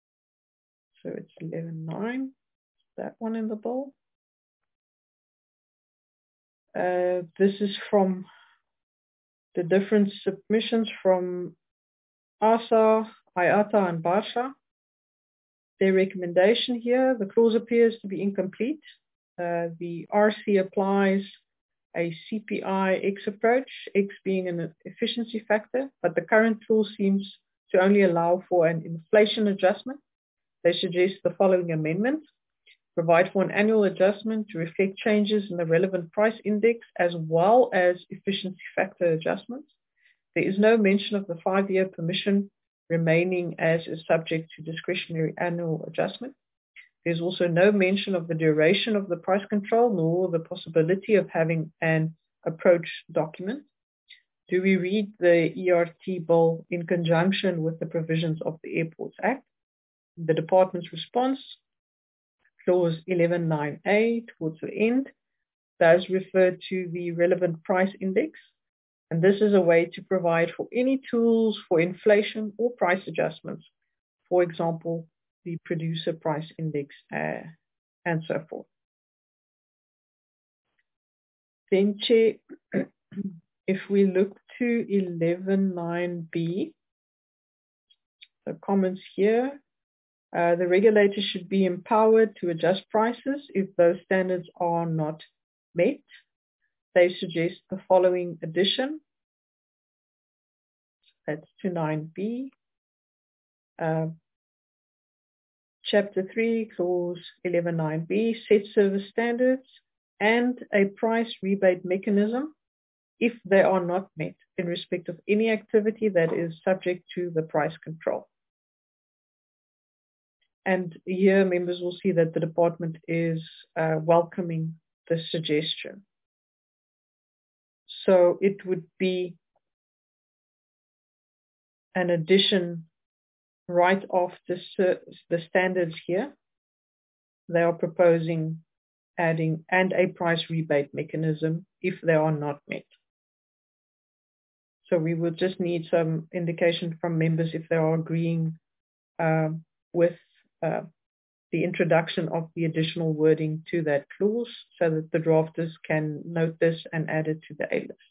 So it's 11.9, that one in the bill. This is from the different submissions from ASA, IATA, and BARSA. Their recommendation here, the clause appears to be incomplete. The RC applies a CPI X approach, X being an efficiency factor, but the current clause seems to only allow for an inflation adjustment. They suggest the following amendment: provide for an annual adjustment to reflect changes in the relevant price index as well as efficiency factor adjustments. There is no mention of the 5-year permission remaining as is subject to discretionary annual adjustment. There's also no mention of the duration of the price control nor the possibility of having an approach document. Do we read the ERT bill in conjunction with the provisions of the Airports Act? The department's response, clause 11.9a towards the end, does refer to the relevant price index. And this is a way to provide for any tools for inflation or price adjustments. For example, the producer price index and so forth. Then, Chair, if we look to 11.9b, the comments here, the regulator should be empowered to adjust prices if those standards are not met. They suggest the following addition. That's to 9b. Chapter 3, clause 11.9b, set service standards and a price rebate mechanism if they are not met in respect of any activity that is subject to the price control. And here members will see that the department is welcoming the suggestion. So it would be an addition right after the standards here. They are proposing adding and a price rebate mechanism if they are not met. So we will just need some indication from members if they are agreeing with the introduction of the additional wording to that clause so that the drafters can note this and add it to the A list.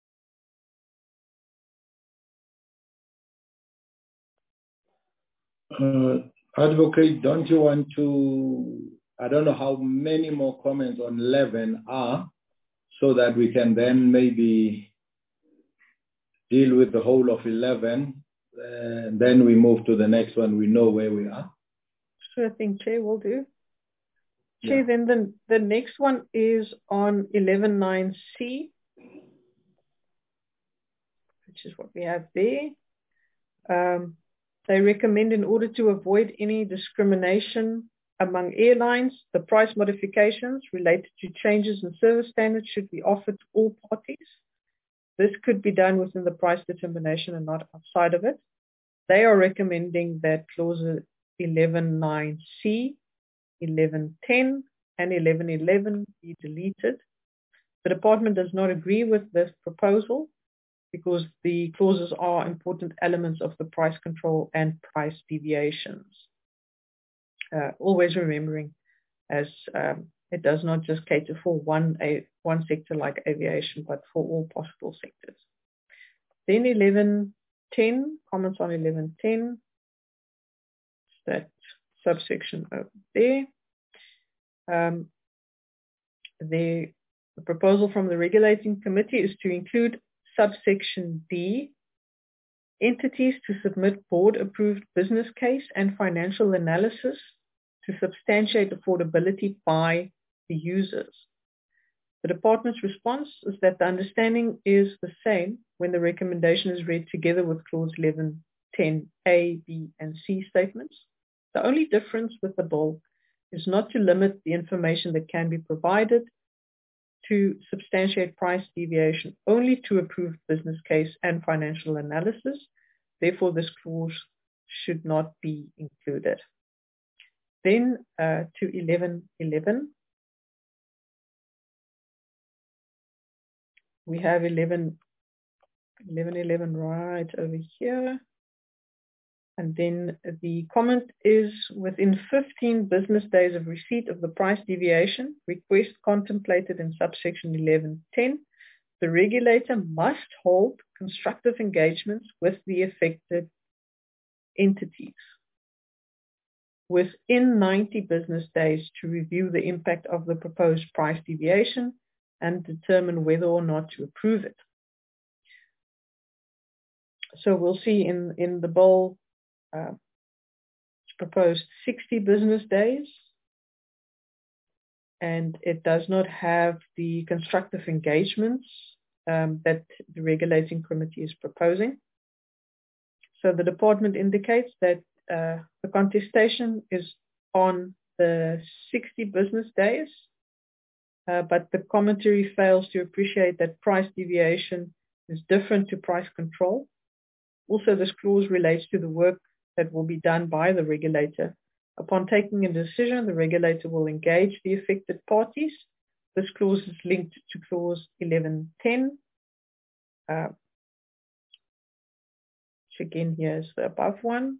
Advocate, don't you want to, I don't know how many more comments on 11 are, so that we can then maybe deal with the whole of 11, and then we move to the next one, we know where we are. Sure thing, Chair, will do. Chair, then the next one is on 11.9c, which is what we have there. They recommend, in order to avoid any discrimination among airlines, the price modifications related to changes in service standards should be offered to all parties. This could be done within the price determination and not outside of it. They are recommending that clauses 11.9c, 11.10, and 11.11 be deleted. The department does not agree with this proposal because the clauses are important elements of the price control and price deviations. Always remembering, as it does not just cater for one sector like aviation, but for all possible sectors. Then 11.10, comments on 11.10, that subsection over there. The proposal from the regulating committee is to include subsection D, entities to submit board-approved business case and financial analysis to substantiate affordability by the users. The department's response is that the understanding is the same when the recommendation is read together with clause 11.10a, b, and c statements. The only difference with the bill is not to limit the information that can be provided to substantiate price deviation only to approved business case and financial analysis. Therefore, this clause should not be included. Then to 11.11. We have 11.11 right over here. And then the comment is, within 15 business days of receipt of the price deviation request contemplated in subsection 11.10, the regulator must hold constructive engagements with the affected entities within 90 business days to review the impact of the proposed price deviation and determine whether or not to approve it. So we'll see in the bill, it's proposed 60 business days, and it does not have the constructive engagements that the regulating committee is proposing. So the department indicates that the contestation is on the 60 business days, but the commentary fails to appreciate that price deviation is different to price control. Also, this clause relates to the work that will be done by the regulator. Upon taking a decision, the regulator will engage the affected parties. This clause is linked to clause 11.10, which again here is the above one.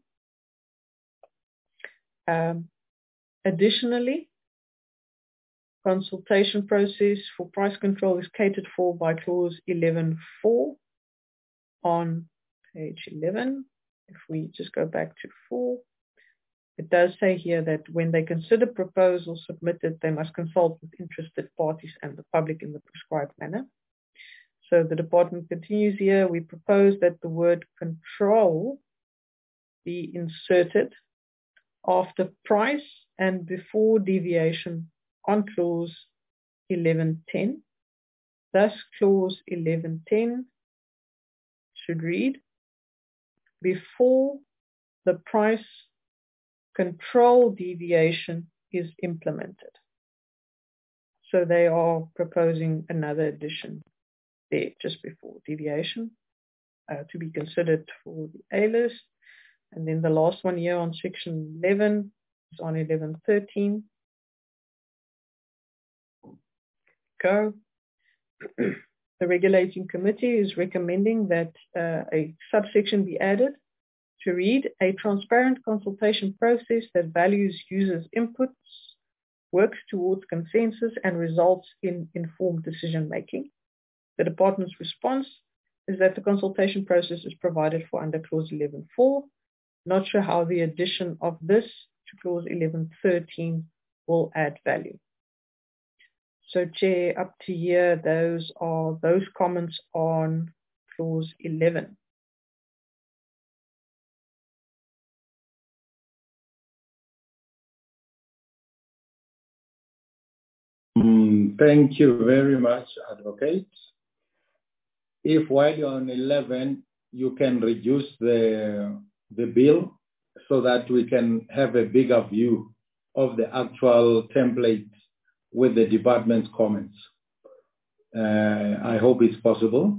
Additionally, consultation process for price control is catered for by clause 11.4 on page 11. If we just go back to 4, it does say here that when they consider proposals submitted, they must consult with interested parties and the public in the prescribed manner. So the department continues here. We propose that the word control be inserted after price and before deviation on clause 11.10. Thus, clause 11.10 should read, before the price control deviation is implemented. So they are proposing another addition there just before deviation to be considered for the A list. And then the last one here on section 11 is on 11.13. Go. The regulating committee is recommending that a subsection be added to read, a transparent consultation process that values users' inputs, works towards consensus, and results in informed decision-making. The department's response is that the consultation process is provided for under clause 11.4. Not sure how the addition of this to clause 11.13 will add value. So, Chair, up to here, those are those comments on clause 11. Thank you very much, Advocate. If while you're on 11, you can reduce the bill so that we can have a bigger view of the actual template with the department's comments. I hope it's possible.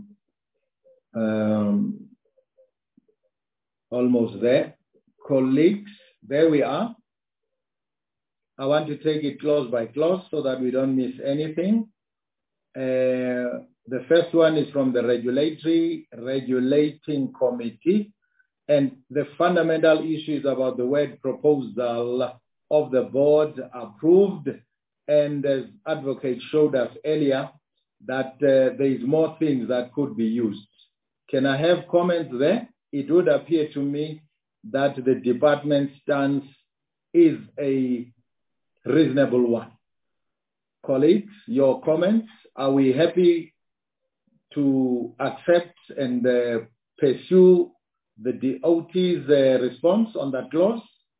Almost there. Colleagues, there we are. I want to take it clause by clause so that we don't miss anything. The first one is from the regulating committee, and the fundamental issue is about the word proposal of the board approved. And as Advocate showed us earlier, that there is more things that could be used. Can I have comments there? It would appear to me that the department's stance is a reasonable one. Colleagues, your comments, are we happy to accept and pursue the DOT's response on that clause?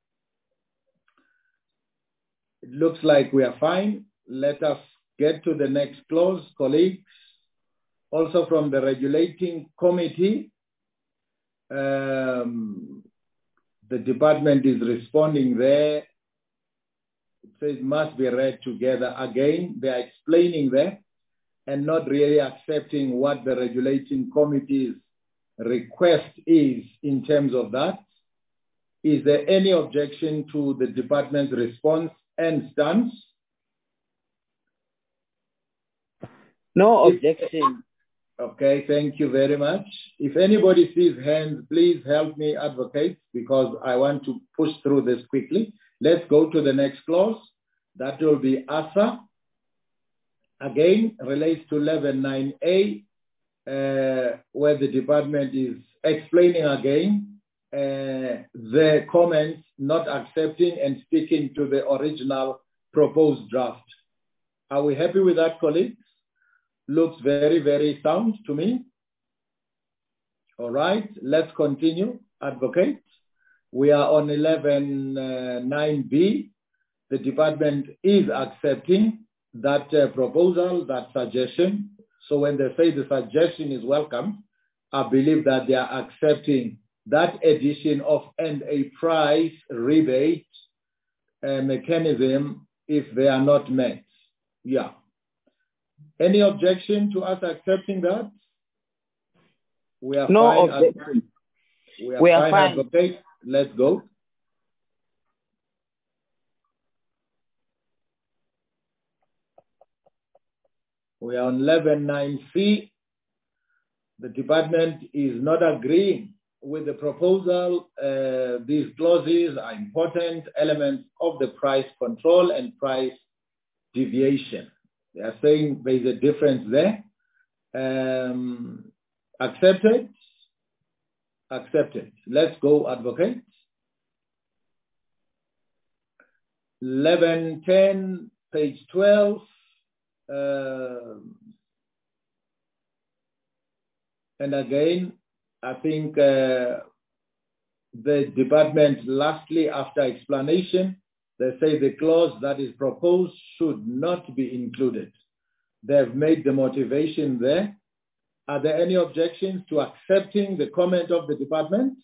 It looks like we are fine. Let us get to the next clause, colleagues. Also from the regulating committee, the department is responding there. It says must be read together. Again, they are explaining there and not really accepting what the regulating committee's request is in terms of that. Is there any objection to the department's response and stance? No objection. Okay, thank you very much. If anybody sees hands, please help me, advocate, because I want to push through this quickly. Let's go to the next clause. That will be ASA. Again, relates to 11.9a, where the department is explaining again the comments not accepting and sticking to the original proposed draft. Are we happy with that, colleagues? Looks very, very sound to me. All right, let's continue. Advocate. We are on 11.9b. The department is accepting that proposal, that suggestion. So when they say the suggestion is welcome, I believe that they are accepting that addition of a price rebate mechanism if they are not met. Yeah. Any objection to us accepting that? We are no fine. We are fine. Advocate. Let's go. We are on 11.9c. The department is not agreeing with the proposal. These clauses are important elements of the price control and price deviation. They are saying there is a difference there. Accepted? Accepted. Let's go, advocate. 11.10, page 12. And again, I think the department, lastly, after explanation, they say the clause that is proposed should not be included. They've made the motivation there. Are there any objections to accepting the comment of the department?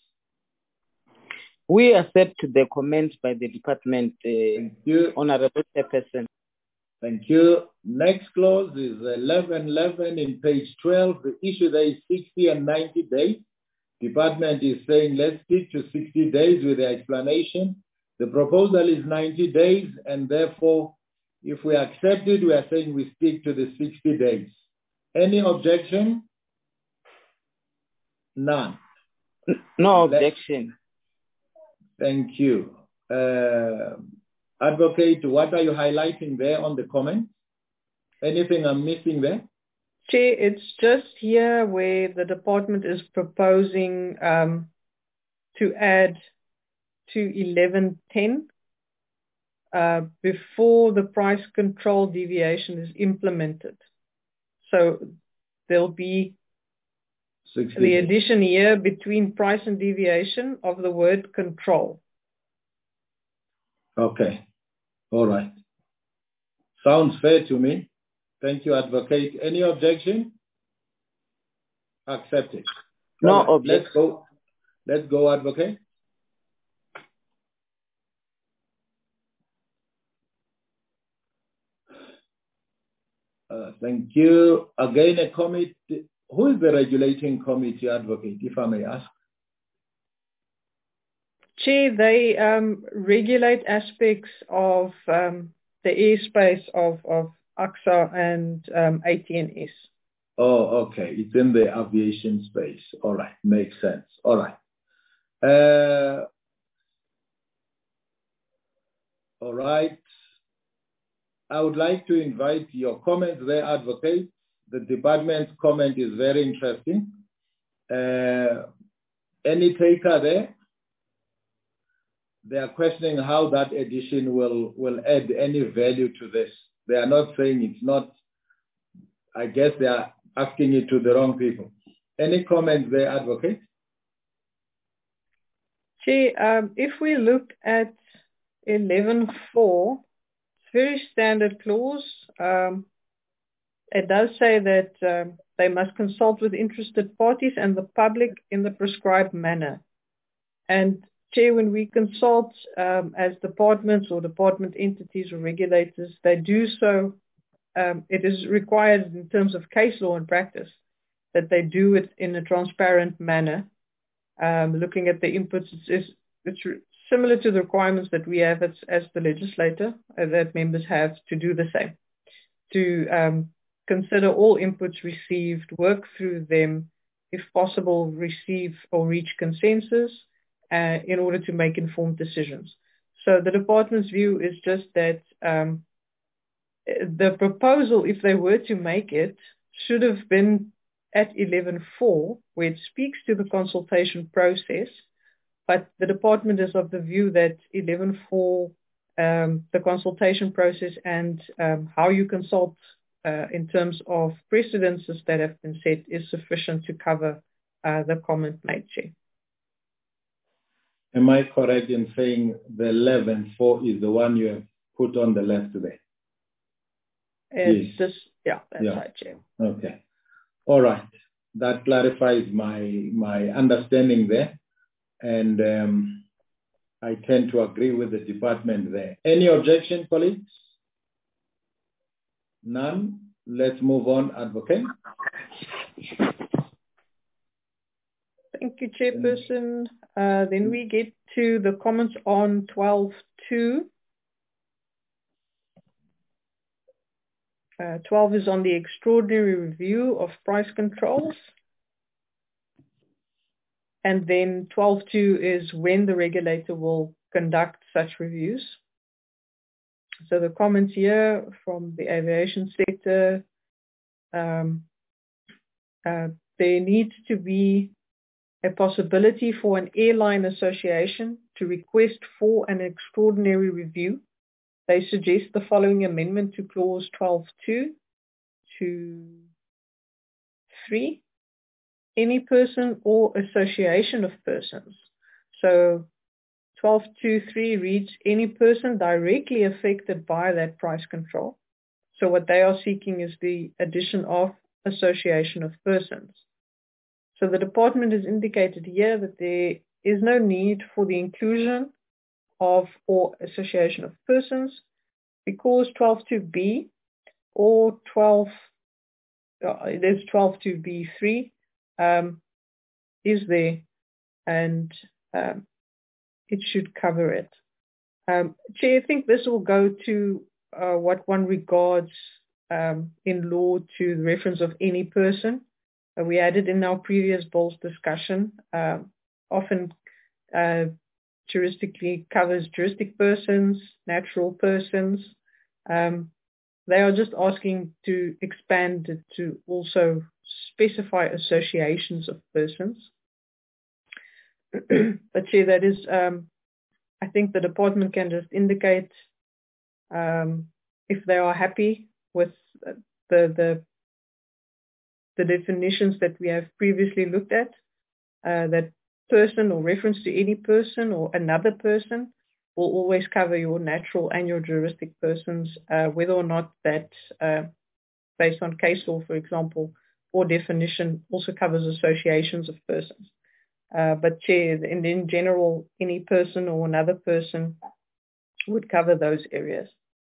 We accept the comments by the department, Honorable Chairperson. Thank you. Next clause is 11.11 in page 12. The issue there is 60 and 90 days. Department is saying let's stick to 60 days with the explanation. The proposal is 90 days, and therefore, if we accept it, we are saying we stick to the 60 days. Any objection? None. No objection. Thank you. Advocate, what are you highlighting there on the comment? Anything I'm missing there? Chair, it's just here where the department is proposing to add to 11.10 before the price control deviation is implemented. So there'll be the addition here between price and deviation of the word control. Okay. All right. Sounds fair to me. Thank you, advocate. Any objection? Accepted. No objection. Let's go, advocate. Thank you. Again, a committee. Who is the regulating committee, advocate, if I may ask? Chair, they regulate aspects of the airspace of AXA and ATNS. Oh, okay. It's in the aviation space. All right. Makes sense. All right. All right. I would like to invite your comments there, advocate. The department's comment is very interesting. Any taker there? They are questioning how that addition will add any value to this. They are not saying it's not. I guess they are asking it to the wrong people. Any comments there, advocate? Chair, if we look at 11.4, it's very standard clause. It does say that they must consult with interested parties and the public in the prescribed manner. And Chair, when we consult as departments or department entities or regulators, they do so. It is required in terms of case law and practice that they do it in a transparent manner. Looking at the inputs, it's similar to the requirements that we have as the legislator, that members have to do the same, to consider all inputs received, work through them, if possible, receive or reach consensus in order to make informed decisions. So the department's view is just that the proposal, if they were to make it, should have been at 11.4, where it speaks to the consultation process, but the department is of the view that 11.4, the consultation process and how you consult in terms of precedences that have been set is sufficient to cover the comment made, Chair. Am I correct in saying the 11.4 is the one you have put on the left there? Yes. That's right, Chair. Okay. All right. That clarifies my understanding there. And I tend to agree with the department there. Any objection, colleagues? None. Let's move on, Advocate. Thank you, Chairperson. Then we get to the comments on 12.2. 12 is on the extraordinary review of price controls. And then 12.2 is when the regulator will conduct such reviews. So the comments here from the aviation sector, there needs to be a possibility for an airline association to request for an extraordinary review. They suggest the following amendment to clause 12.2 to 3. Any person or association of persons. So 12.2.3 reads any person directly affected by that price control. So what they are seeking is the addition of association of persons. So the department has indicated here that there is no need for the inclusion of or association of persons because 12.2b or 12.2b3 is there and it should cover it. Chair, I think this will go to what one regards in law to the reference of any person. We added in our previous bills discussion, often jurisdically covers juristic persons, natural persons. They are just asking to expand it to also specify associations of persons. But Chair, that is, I think the department can just indicate if they are happy with the definitions that we have previously looked at, that person or reference to any person or another person will always cover your natural and your juristic persons, whether or not that, based on case law, for example, or definition, also covers associations of persons. But Chair, in general, any person or another person would cover those areas.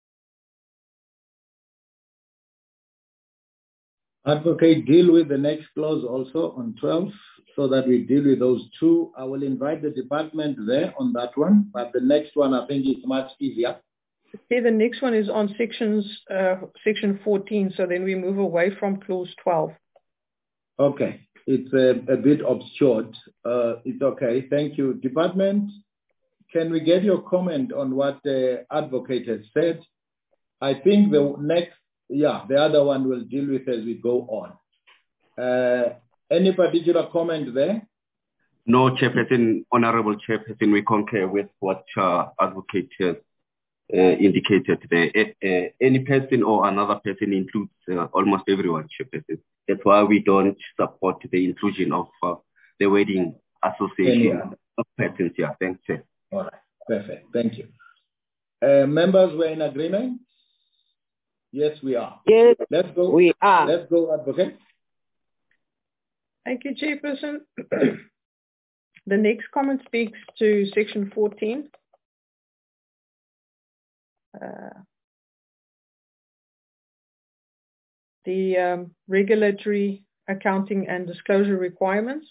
Advocate, deal with the next clause also on 12 so that we deal with those two. I will invite the department there on that one, but the next one I think is much easier. Okay, the next one is on section 14, so then we move away from clause 12. Okay, it's a bit obscured. It's okay, thank you. Department, can we get your comment on what the advocate has said? I think the next, the other one we'll deal with as we go on. Any particular comment there? No, Chairperson, Honorable Chairperson, we concur with what advocate has indicated there. Any person or another person includes almost everyone, Chairperson. That's why we don't support the inclusion of the wedding association of persons. Yeah, thanks, Chair. All right, perfect. Thank you. Members, we're in agreement? Yes, we are. Yes, let's go. We are. Let's go, Advocate. Thank you, Chairperson. The next comment speaks to section 14. The regulatory accounting and disclosure requirements.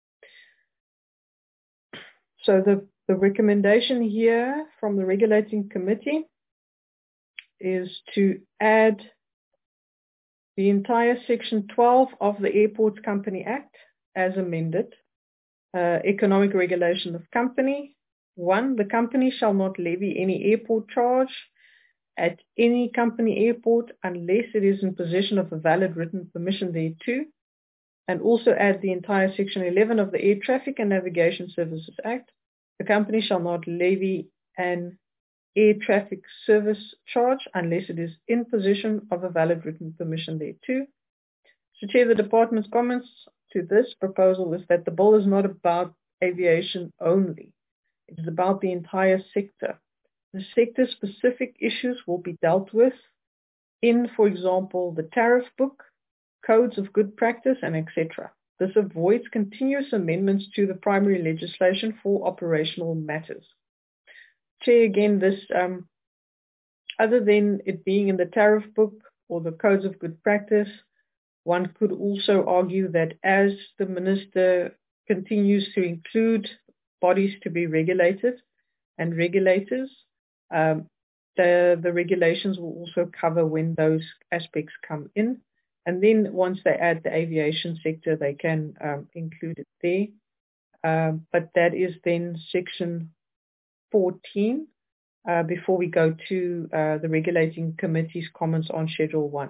So the recommendation here from the regulating committee is to add the entire Section 12 of the Airports Company Act as amended. Economic regulation of company. 1, the company shall not levy any airport charge at any company airport unless it is in possession of a valid written permission thereto. And also add the entire Section 11 of the Air Traffic and Navigation Services Act. The company shall not levy an air traffic service charge unless it is in possession of a valid written permission thereto. So, Chair, the department's comments to this proposal is that the bill is not about aviation only. It is about the entire sector. The sector-specific issues will be dealt with in, for example, the tariff book, codes of good practice, and etc. This avoids continuous amendments to the primary legislation for operational matters. Chair, again, this, other than it being in the tariff book or the codes of good practice, one could also argue that as the minister continues to include bodies to be regulated and regulators, the regulations will also cover when those aspects come in. And then once they add the aviation sector, they can include it there. But that is then Section 14 before we go to the regulating committee's comments on Schedule 1.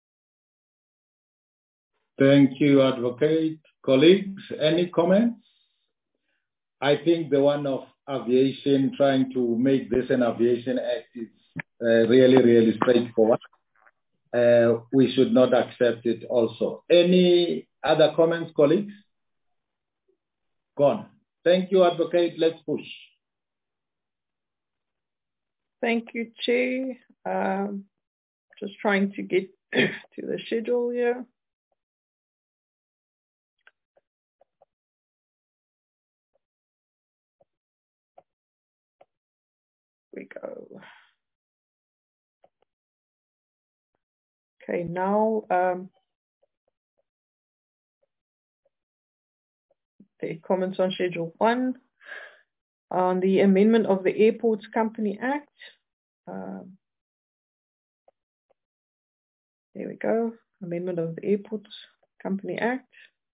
Thank you, Advocate. Colleagues, any comments? I think the one of aviation, trying to make this an aviation act is really, really straightforward. We should not accept it also. Any other comments, colleagues? Gone. Thank you, Advocate. Let's push. Thank you, Chair. Just trying to get to the schedule here. We go. Okay, now the comments on Schedule 1 on the amendment of the Airports Company Act. There we go. Amendment of the Airports Company Act.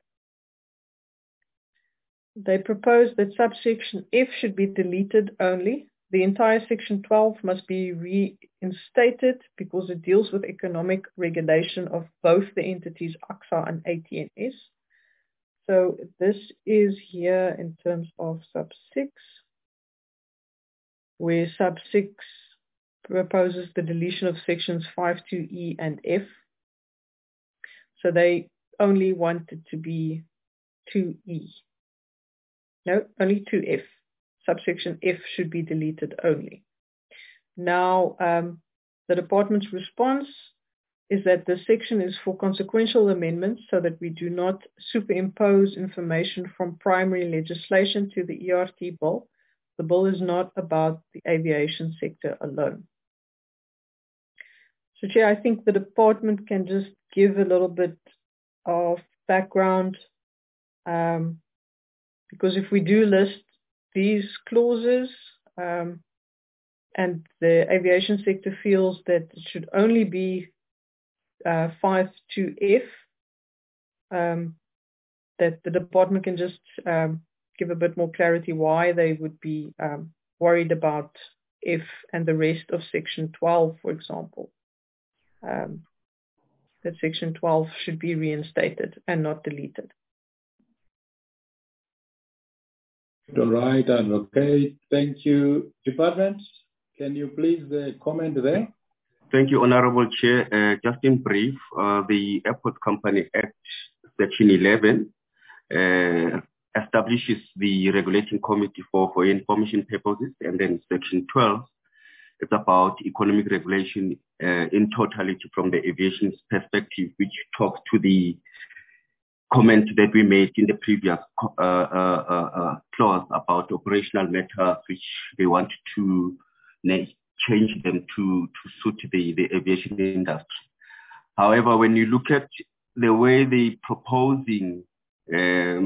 They propose that subsection F should be deleted only. The entire Section 12 must be reinstated because it deals with economic regulation of both the entities ACSA and ATNS. So this is here in terms of sub 6, where sub 6 proposes the deletion of sections 5, 2E and F. So they only want it to be 2E. No, only 2F. Subsection F should be deleted only. Now, the department's response is that this section is for consequential amendments so that we do not superimpose information from primary legislation to the ERT bill. The bill is not about the aviation sector alone. So, Chair, I think the department can just give a little bit of background, because if we do list these clauses, and the aviation sector feels that it should only be 5 to F, that the department can just give a bit more clarity why they would be worried about F and the rest of Section 12, for example. That Section 12 should be reinstated and not deleted. All right, Advocate. Thank you. Department, can you please comment there? Thank you, Honorable Chair. Just in brief, the Airport Company Act, Section 11, establishes the regulating committee for information purposes, and then Section 12, it's about economic regulation in totality from the aviation perspective, which talks to the comment that we made in the previous clause about operational matters, which they want to change them to suit the aviation industry. However, when you look at the way they're proposing, their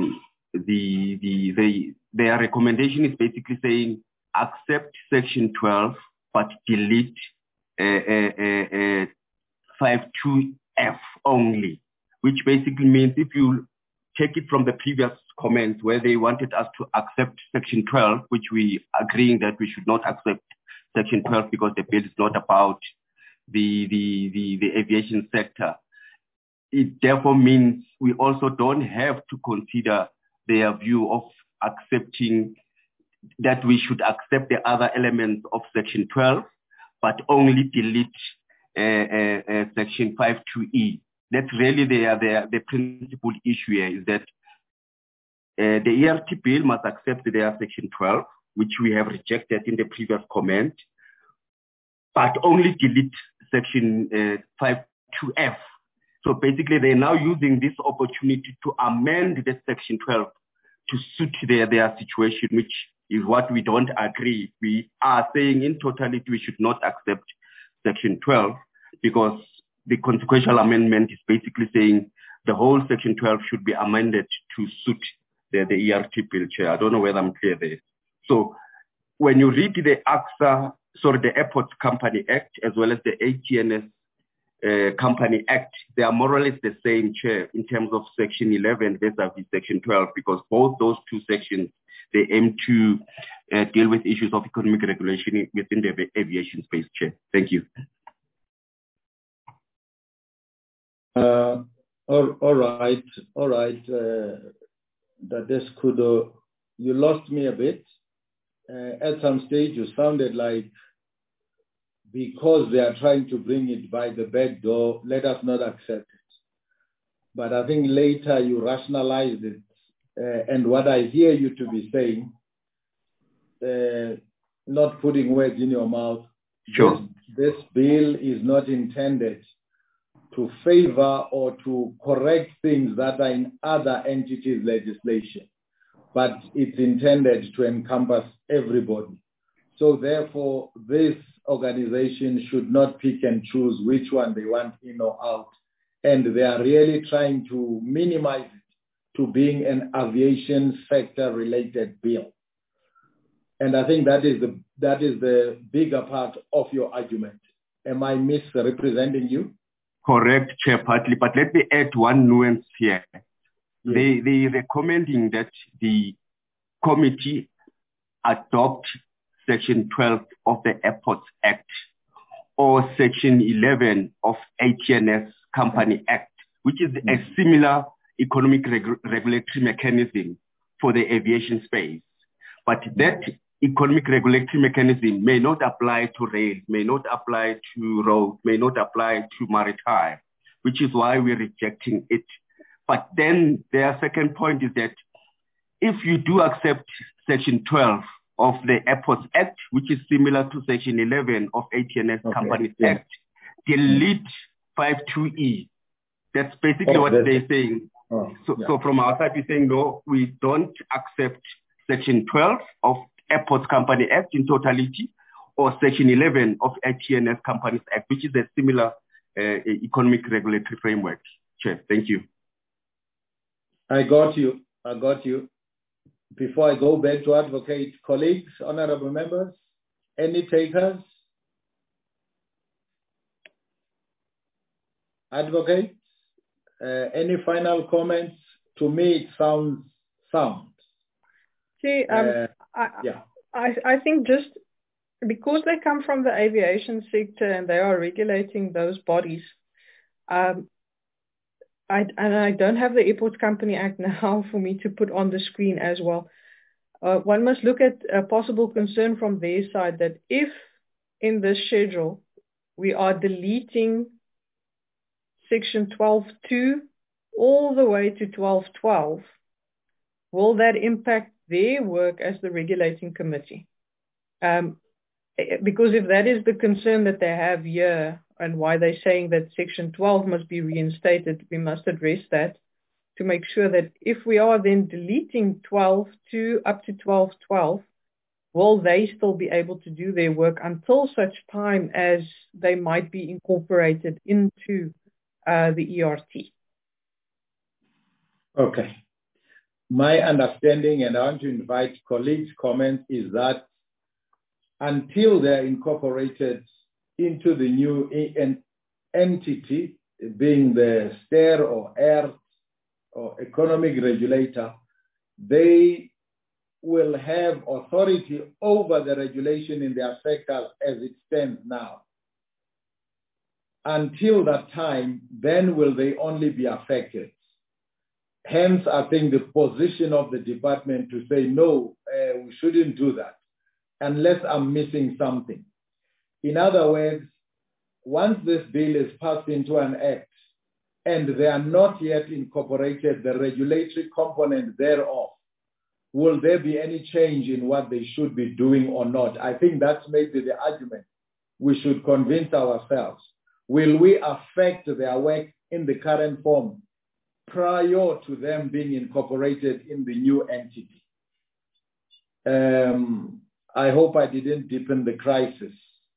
recommendation is basically saying accept Section 12, but delete 5.2 F only, which basically means if you take it from the previous comments where they wanted us to accept Section 12, which we agreeing that we should not accept Section 12 because the bill is not about the aviation sector. It therefore means we also don't have to consider their view of accepting that we should accept the other elements of Section 12, but only delete Section 5.2e. That's really the principal issue here, is that the ERT bill must accept their Section 12, which we have rejected in the previous comment, but only delete Section 5.2f. So basically, they're now using this opportunity to amend the Section 12 to suit their situation, which is what we don't agree. We are saying in totality we should not accept Section 12 because the consequential amendment is basically saying the whole Section 12 should be amended to suit the ERT bill, Chair. I don't know whether I'm clear there. So when you read the the Airports Company Act, as well as the ATNS Company Act, they are more or less the same, Chair, in terms of Section 11 vis-a-vis Section 12, because both those two sections, they aim to deal with issues of economic regulation within the aviation space, Chair. Thank you. All right. That could you lost me a bit. At some stage, you sounded like because they are trying to bring it by the back door, let us not accept it. But I think later you rationalized it. And what I hear you to be saying, not putting words in your mouth, sure. This bill is not intended to favor or to correct things that are in other entities' legislation, but it's intended to encompass everybody. So therefore, this organization should not pick and choose which one they want in or out. And they are really trying to minimize it to being an aviation sector related bill. And I think that is the bigger part of your argument. Am I misrepresenting you? Correct, Chair, partly, but let me add one nuance here. Yes. They recommending that the committee adopt Section 12 of the Airports Act or Section 11 of ATNS Company Act, which is a similar economic regulatory mechanism for the aviation space. But that economic regulatory mechanism may not apply to rail, may not apply to road, may not apply to maritime, which is why we're rejecting it. But then their second point is that if you do accept Section 12 of the Airports Act, which is similar to Section 11 of ATNS Companies Act, delete 5.2e. That's basically what they're saying. So from our side, we're saying, no, we don't accept Section 12 of Airports Company Act in totality, or Section 11 of ATNS Companies Act, which is a similar economic regulatory framework. Chair, thank you. I got you. Before I go back to advocate, colleagues, honorable members, any takers? Advocates, any final comments? To me, it sounds sound. See, I think just because they come from the aviation sector and they are regulating those bodies, I don't have the Airports Company Act now for me to put on the screen as well. One must look at a possible concern from their side that if in this schedule we are deleting Section 12.2 all the way to 12.12, will that impact their work as the regulating committee? Because if that is the concern that they have here and why they're saying that Section 12 must be reinstated, we must address that to make sure that if we are then deleting 12.2 up to 12.12, will they still be able to do their work until such time as they might be incorporated into the ERT? Okay. My understanding, and I want to invite colleagues' comments, is that until they're incorporated into the new entity, being the STER or ERT or economic regulator, they will have authority over the regulation in their sectors as it stands now. Until that time, then will they only be affected. Hence, I think the position of the department to say, no, we shouldn't do that, unless I'm missing something. In other words, once this bill is passed into an act, and they are not yet incorporated the regulatory component thereof, will there be any change in what they should be doing or not? I think that's maybe the argument we should convince ourselves. Will we affect their work in the current form prior to them being incorporated in the new entity? I hope I didn't deepen the crisis.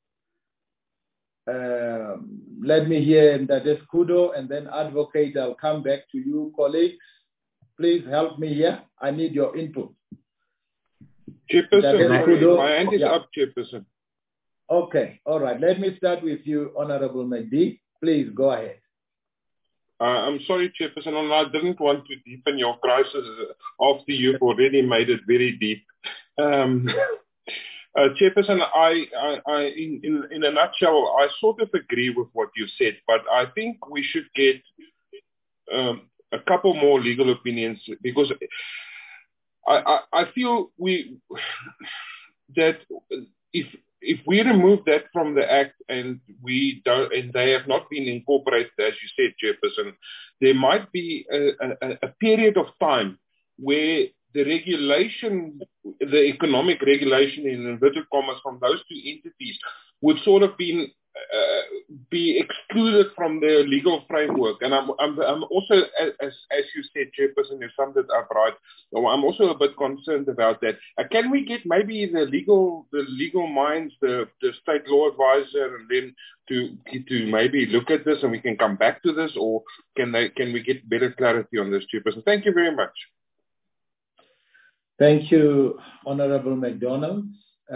Let me hear Ndades Kudo and then Advocate. I'll come back to you, colleagues. Please help me here. I need your input. Chairperson, my hand is up, Chairperson. Okay, all right. Let me start with you, Honorable McD. Please go ahead. I'm sorry, Chairperson, and I didn't want to deepen your crisis after you've already made it very deep. Chairperson, in a nutshell, I sort of agree with what you said, but I think we should get a couple more legal opinions, because I feel that if we remove that from the Act and we don't, and they have not been incorporated, as you said, Chairperson, there might be a period of time where the regulation, the economic regulation in inverted commas from those two entities would sort of be excluded from their legal framework. And I'm also, as you said, Chairperson, you summed it up right. So I'm also a bit concerned about that. Can we get maybe the legal minds, the state law advisor, and then to maybe look at this and we can come back to this, or can we get better clarity on this, Chairperson? Thank you very much. Thank you, Honorable McDonald.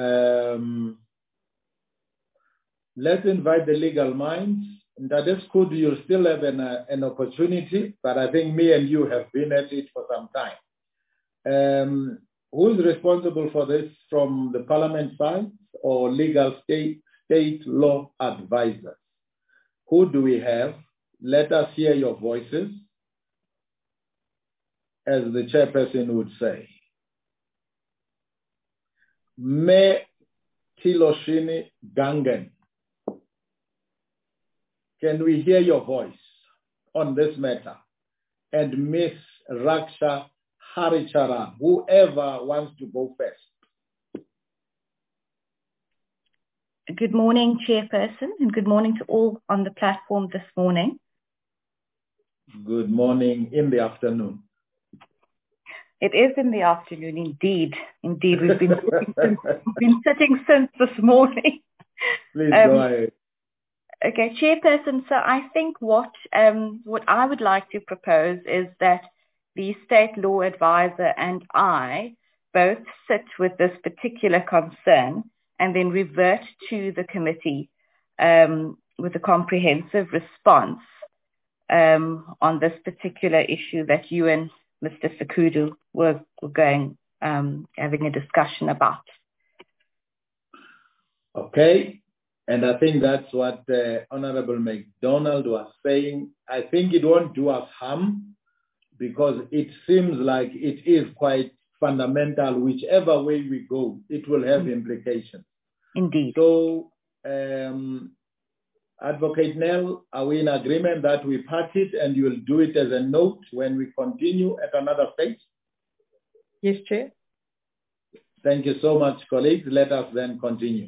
Let's invite the legal minds. Ndades Kudu, you still have an opportunity, but I think me and you have been at it for some time. Who is responsible for this from the Parliament side or legal state law advisors? Who do we have? Let us hear your voices, as the chairperson would say. Me Tiloshini Gangen. Can we hear your voice on this matter? And Miss Raksha Haricharan, whoever wants to go first. Good morning, Chairperson, and good morning to all on the platform this morning. Good morning in the afternoon. It is in the afternoon, indeed. Indeed, we've been sitting since this morning. Please go ahead. Okay, Chairperson, so I think what I would like to propose is that the State Law Advisor and I both sit with this particular concern and then revert to the committee with a comprehensive response on this particular issue that you and Mr. Sekudu were going having a discussion about. Okay. And I think that's what Honorable McDonald was saying. I think it won't do us harm because it seems like it is quite fundamental. Whichever way we go, it will have implications. Indeed. So, Advocate Nell, are we in agreement that we part it and you will do it as a note when we continue at another stage? Yes, Chair. Thank you so much, colleagues. Let us then continue.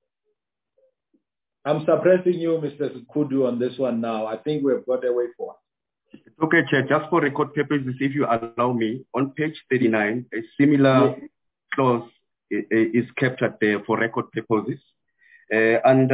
I'm suppressing you, Mr. Kudu, on this one now. I think we've got a way forward. Okay, Chair. Just for record purposes, if you allow me, on page 39, a similar clause is captured there for record purposes. And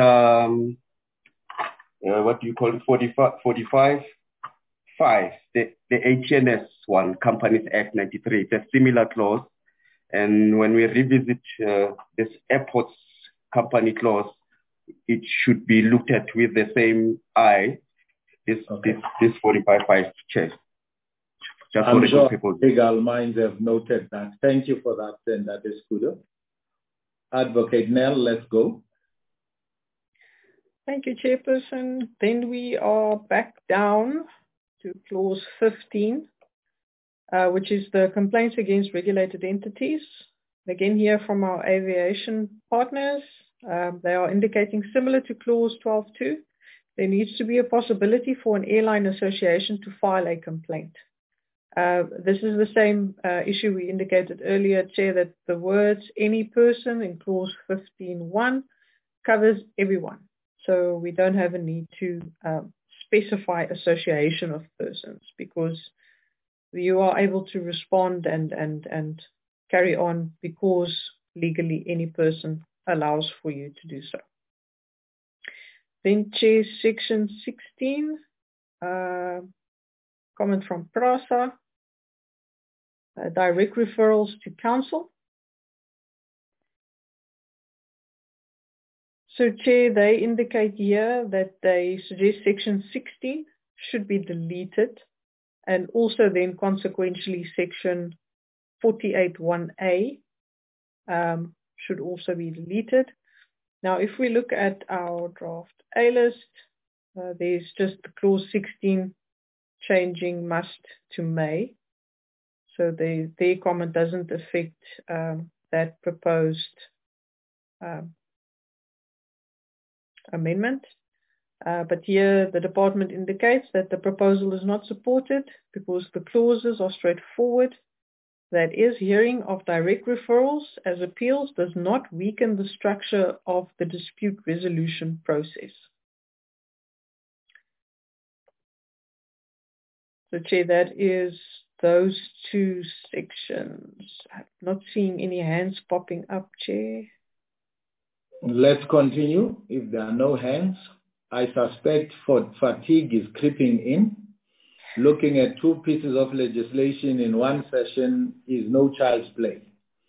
what do you call it? 45.5, the HNS one, Companies Act 93. It's a similar clause. And when we revisit this airports company clause, it should be looked at with the same eye, this 45.5 Chair. Just I'm for sure people. legal minds have noted that. Thank you for that, and that is good. Advocate Nell, let's go. Thank you, Chairperson. Then we are back down to clause 15, which is the complaints against regulated entities. Again, here from our aviation partners, they are indicating similar to clause 12.2. There needs to be a possibility for an airline association to file a complaint. This is the same issue we indicated earlier, Chair, that the words any person in clause 15.1 covers everyone. So we don't have a need to specify association of persons because you are able to respond and carry on because legally any person allows for you to do so. Then Chair, section 16, comment from PRASA, direct referrals to council. So Chair, they indicate here that they suggest section 16 should be deleted and also then consequentially section 48.1a should also be deleted. Now, if we look at our draft A list, there's just the clause 16 changing must to may. So their comment doesn't affect that proposed amendment. But here the department indicates that the proposal is not supported because the clauses are straightforward. That is, hearing of direct referrals as appeals does not weaken the structure of the dispute resolution process. So Chair, that is those two sections. I'm not seeing any hands popping up, Chair. Let's continue. If there are no hands, I suspect fatigue is creeping in. Looking at two pieces of legislation in one session is no child's play.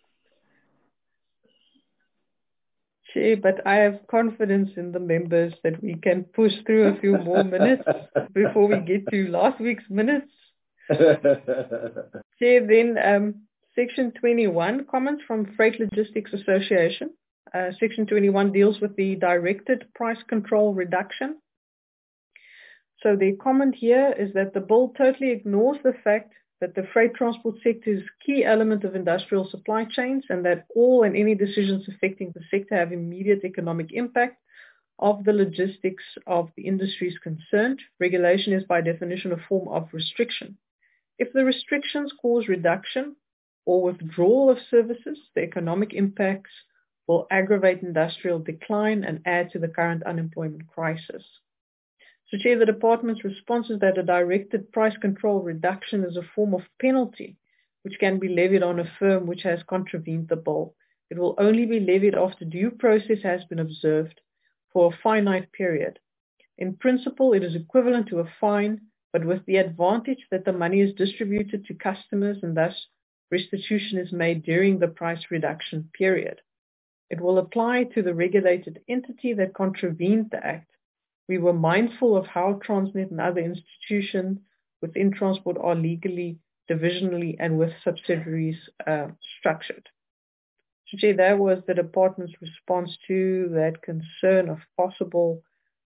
Chair, but I have confidence in the members that we can push through a few more minutes before we get to last week's minutes. Chair, then section 21, comments from Freight Logistics Association. Section 21 deals with the directed price control reduction. So the comment here is that the bill totally ignores the fact that the freight transport sector is a key element of industrial supply chains and that all and any decisions affecting the sector have immediate economic impact of the logistics of the industries concerned. Regulation is by definition a form of restriction. If the restrictions cause reduction or withdrawal of services, the economic impacts will aggravate industrial decline and add to the current unemployment crisis. So, Chair, the department's response is that a directed price control reduction is a form of penalty which can be levied on a firm which has contravened the bill. It will only be levied after due process has been observed for a finite period. In principle, it is equivalent to a fine, but with the advantage that the money is distributed to customers and thus restitution is made during the price reduction period. It will apply to the regulated entity that contravened the Act. We were mindful of how Transnet and other institutions within transport are legally, divisionally, and with subsidiaries structured. So, Chair, that was the department's response to that concern of possible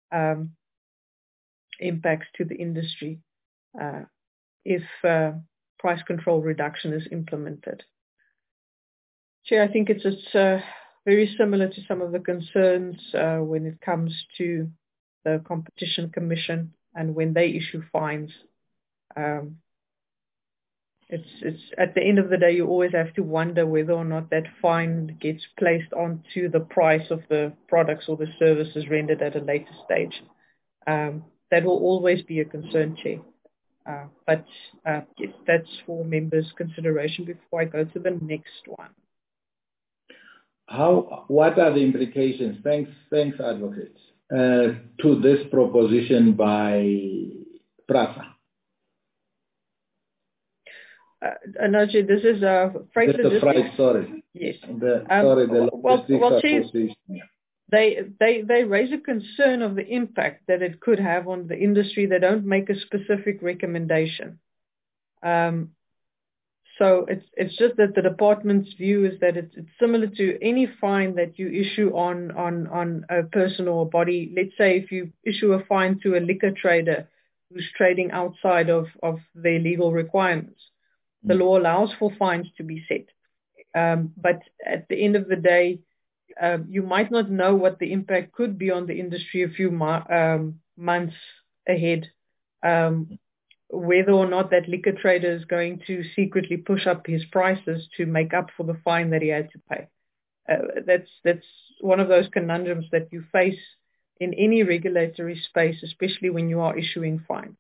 impacts to the industry if price control reduction is implemented. Chair, I think it's very similar to some of the concerns when it comes to the Competition Commission and when they issue fines. It's at the end of the day, you always have to wonder whether or not that fine gets placed onto the price of the products or the services rendered at a later stage. That will always be a concern, Chair. But yes, that's for members' consideration before I go to the next one. What are the implications? Thanks, advocates. To this proposition by PRASA? No, Chair, this is a freight logistics. Sorry. Yes. The Logistics Association. they raise a concern of the impact that it could have on the industry. They don't make a specific recommendation. So it's just that the department's view is that it's similar to any fine that you issue on a person or a body. Let's say if you issue a fine to a liquor trader who's trading outside of their legal requirements. The law allows for fines to be set. But at the end of the day, you might not know what the impact could be on the industry a few months ahead. Whether or not that liquor trader is going to secretly push up his prices to make up for the fine that he had to pay. That's one of those conundrums that you face in any regulatory space, especially when you are issuing fines.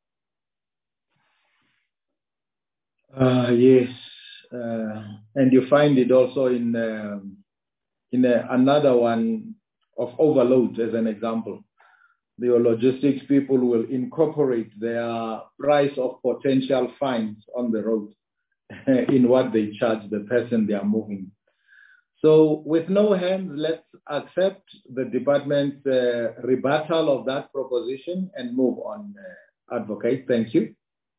Yes, and you find it also in another one of overload, as an example. The logistics people will incorporate their price of potential fines on the road in what they charge the person they are moving. So with no hands, let's accept the department's rebuttal of that proposition and move on, Advocate. Thank you.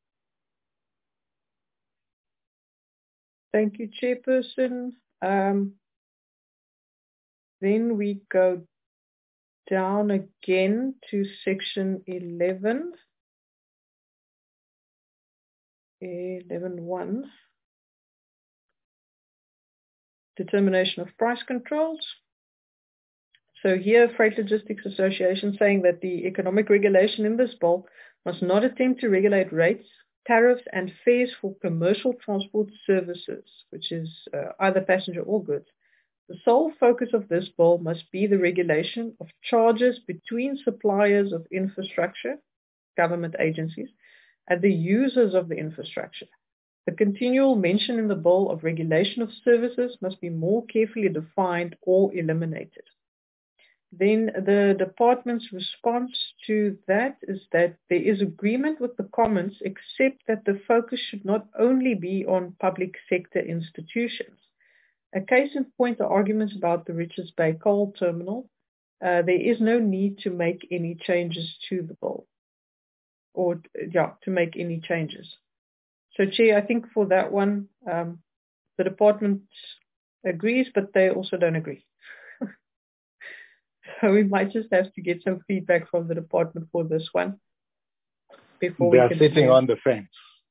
Thank you, Chairperson. Then we go down again to section 11. 11.1. Determination of price controls. So here, Freight Logistics Association saying that the economic regulation in this bill must not attempt to regulate rates, tariffs and fares for commercial transport services, which is either passenger or goods. The sole focus of this bill must be the regulation of charges between suppliers of infrastructure, government agencies, and the users of the infrastructure. The continual mention in the bill of regulation of services must be more carefully defined or eliminated. Then the department's response to that is that there is agreement with the comments, except that the focus should not only be on public sector institutions. A case in point are arguments about the Richards Bay Coal Terminal. There is no need to make any changes to the bill, to make any changes. So, Chair, I think for that one, the department agrees, but they also don't agree. So we might just have to get some feedback from the department for this one. Before they are sitting on the fence.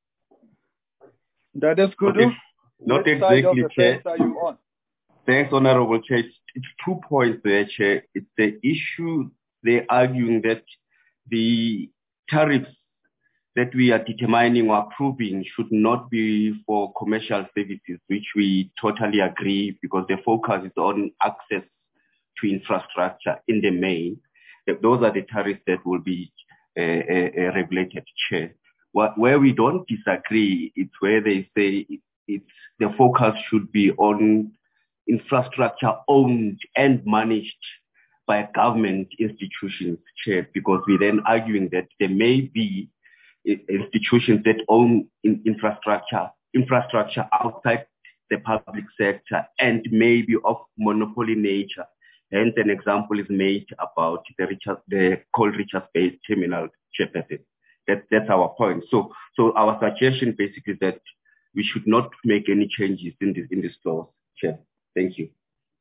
That is good. Okay. Not exactly, Chair. Are you on? Thanks, Honorable Chair. It's 2 points there, Chair. It's the issue they're arguing that the tariffs that we are determining or approving should not be for commercial services, which we totally agree because the focus is on access to infrastructure in the main. Those are the tariffs that will be regulated, Chair. Where we don't disagree, it's where they say the focus should be on infrastructure owned and managed by government institutions, Chair, because we're then arguing that there may be institutions that own infrastructure outside the public sector and maybe of monopoly nature. Hence, an example is made about the Coal Richards Bay Terminal, Chairperson. That's our point. So our suggestion basically is that we should not make any changes in this clause, Chair. Thank you.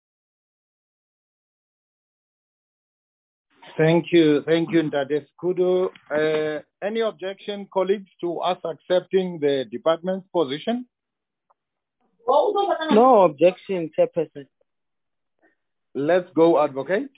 Thank you, Ndades Kudu. Any objection, colleagues, to us accepting the department's position? No objection, Chairperson. Let's go, Advocate.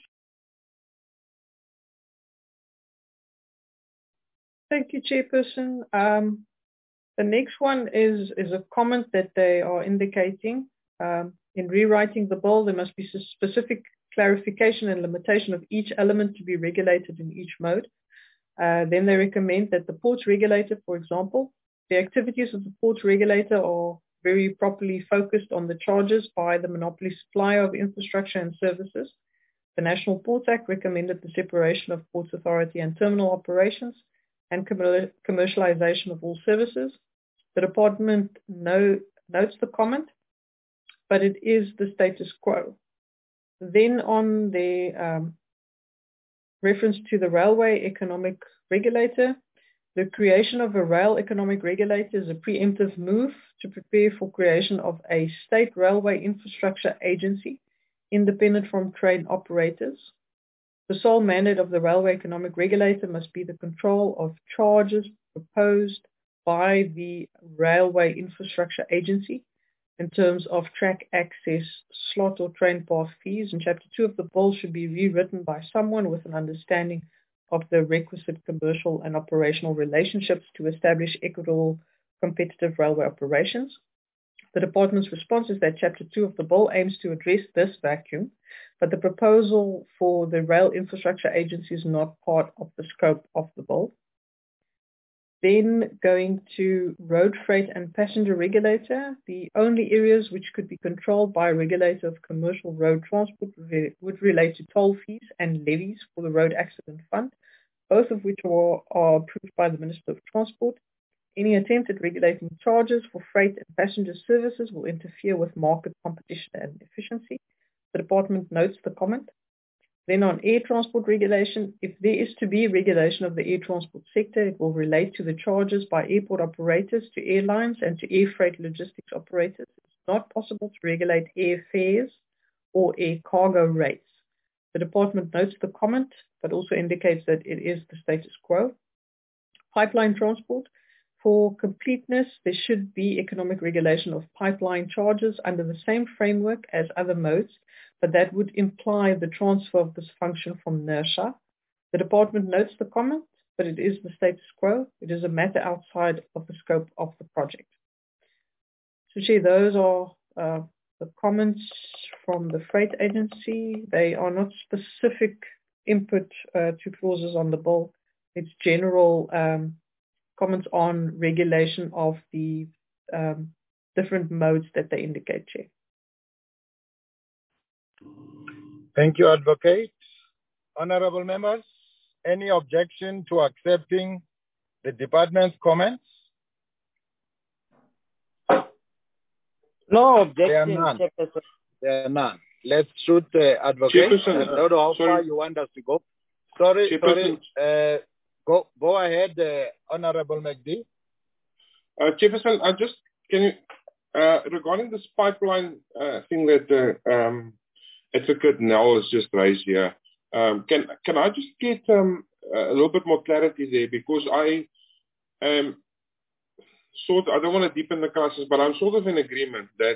Thank you, Chairperson. The next one is a comment that they are indicating. In rewriting the bill, there must be specific clarification and limitation of each element to be regulated in each mode. Then they recommend that the ports regulator, for example, the activities of the ports regulator are very properly focused on the charges by the monopoly supplier of infrastructure and services. The National Ports Act recommended the separation of Ports Authority and terminal operations and commercialization of all services. The department notes the comment, but it is the status quo. Then on the reference to the railway economic regulator, the creation of a rail economic regulator is a preemptive move to prepare for creation of a state railway infrastructure agency independent from train operators. The sole mandate of the railway economic regulator must be the control of charges proposed by the railway infrastructure agency in terms of track access, slot or train path fees. And Chapter 2 of the bill should be rewritten by someone with an understanding of the requisite commercial and operational relationships to establish equitable competitive railway operations. The department's response is that Chapter 2 of the bill aims to address this vacuum, but the proposal for the Rail Infrastructure Agency is not part of the scope of the bill. Then going to road freight and passenger regulator, the only areas which could be controlled by a regulator of commercial road transport would relate to toll fees and levies for the Road Accident Fund, both of which are approved by the Minister of Transport. Any attempt at regulating charges for freight and passenger services will interfere with market competition and efficiency. The department notes the comment. Then on air transport regulation, if there is to be regulation of the air transport sector, it will relate to the charges by airport operators to airlines and to air freight logistics operators. It's not possible to regulate air fares or air cargo rates. The department notes the comment, but also indicates that it is the status quo. Pipeline transport. For completeness, there should be economic regulation of pipeline charges under the same framework as other modes, but that would imply the transfer of this function from NERSA. The department notes the comment, but it is the status quo. It is a matter outside of the scope of the project. So, Chair, those are the comments from the Freight Agency. They are not specific input to clauses on the bill. It's general comments on regulation of the different modes that they indicate, Chair. Thank you, Advocate. Honorable members, any objection to accepting the department's comments? No objection. There are none. There are none. Let's shoot the Advocate. I don't know how far you want us to go. Sorry. Go ahead, Honorable McD. Chairperson, regarding this pipeline thing that Advocate Nel has just raised here, can I just get a little bit more clarity there, because I don't want to deepen the crisis, but I'm sort of in agreement that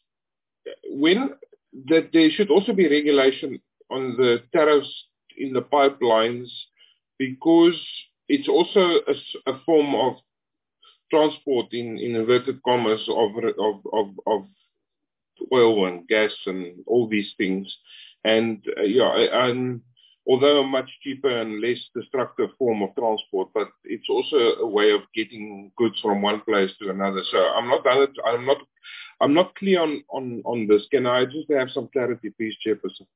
that there should also be regulation on the tariffs in the pipelines, because it's also a form of transport in inverted commas of oil and gas and all these things. And although a much cheaper and less destructive form of transport, but it's also a way of getting goods from one place to another. So I'm not clear on this. Can I just have some clarity, please, Chairperson?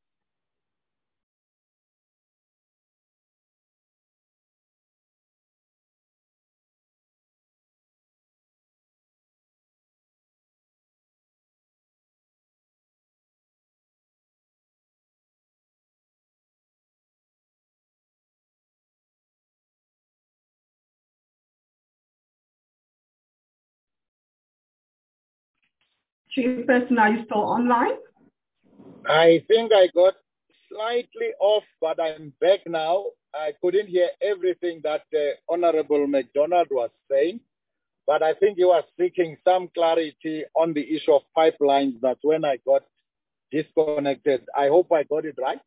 Chairperson, are you still online? I think I got slightly off, but I'm back now. I couldn't hear everything that Honorable McDonald was saying, but I think he was seeking some clarity on the issue of pipelines. That's when I got disconnected. I hope I got it right.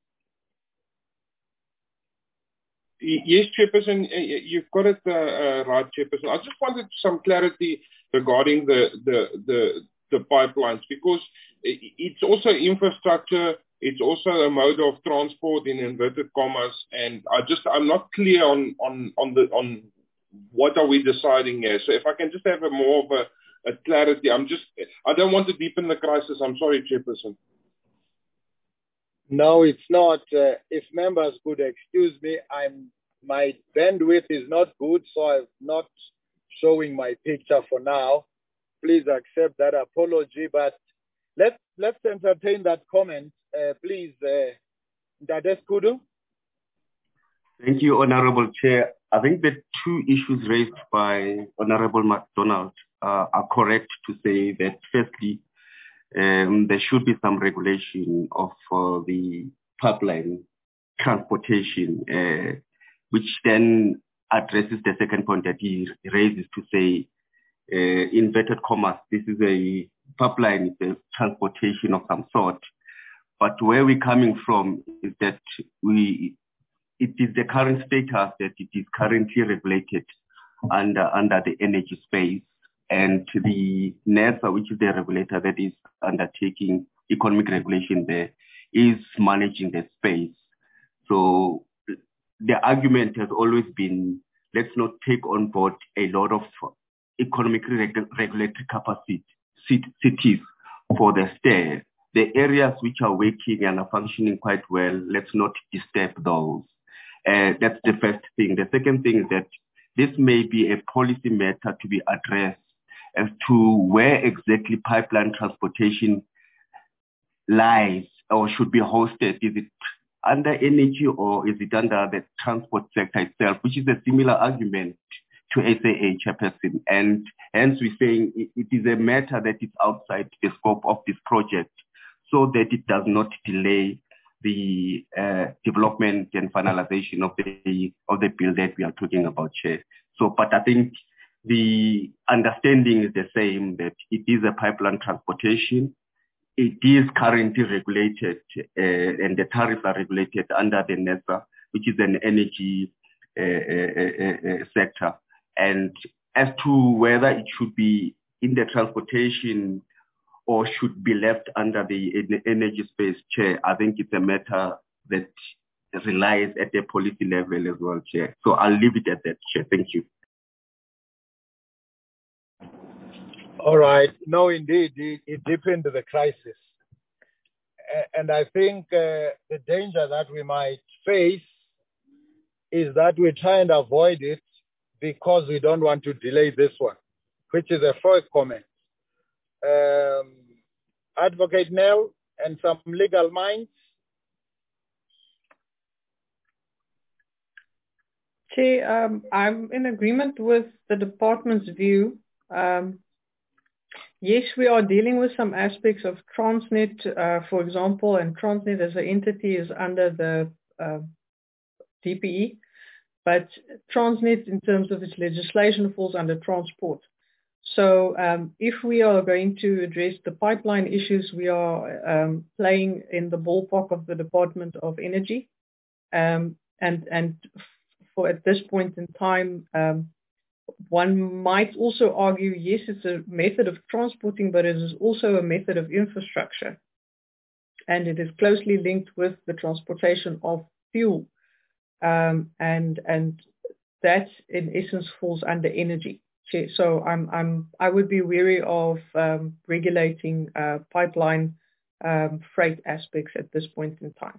Yes, Chairperson, you've got it right, Chairperson. I just wanted some clarity regarding the pipelines, because it's also infrastructure, it's also a mode of transport in inverted commas, and I'm not clear on what are we deciding here. So if I can just have more of a clarity, I don't want to deepen the crisis. I'm sorry, Chairperson. No, it's not. If members could excuse me, my bandwidth is not good, so I'm not showing my picture for now. Please accept that apology, but let's entertain that comment Please, Ndade Skudu. Thank you, Honorable Chair. I think the two issues raised by Honorable MacDonald are correct to say that firstly, there should be some regulation of the pipeline transportation, which then addresses the second point that he raises to say, inverted commas, this is a pipeline, it's a transportation of some sort. But where we're coming from is that it is the current status that it is currently regulated under the energy space, and the NERSA, which is the regulator that is undertaking economic regulation there, is managing the space. So the argument has always been, let's not take on board a lot of economically regulatory capacity cities for the stay. The areas which are working and are functioning quite well, let's not disturb those. That's the first thing. The second thing is that this may be a policy matter to be addressed as to where exactly pipeline transportation lies or should be hosted. Is it under energy or is it under the transport sector itself, which is a similar argument to SAA chairperson. And hence we're saying it is a matter that is outside the scope of this project so that it does not delay the development and finalization of the bill that we are talking about, Chair. So, but I think the understanding is the same, that it is a pipeline transportation. It is currently regulated and the tariffs are regulated under the NERSA, which is an energy sector. And as to whether it should be in the transportation or should be left under the energy space, Chair, I think it's a matter that relies at the policy level as well, Chair. So I'll leave it at that, Chair. Thank you. All right. No, indeed, it deepened the crisis. And I think the danger that we might face is that we try and avoid it because we don't want to delay this one, which is a first comment. Advocate Nell and some legal minds. Chair, I'm in agreement with the department's view. Yes, we are dealing with some aspects of Transnet, for example, and Transnet as an entity is under the DPE, but Transnet in terms of its legislation falls under transport. So if we are going to address the pipeline issues, we are playing in the ballpark of the Department of Energy. And for at this point in time, one might also argue, yes, it's a method of transporting, but it is also a method of infrastructure. And it is closely linked with the transportation of fuel. And that in essence falls under energy. So I would be wary of regulating pipeline freight aspects at this point in time.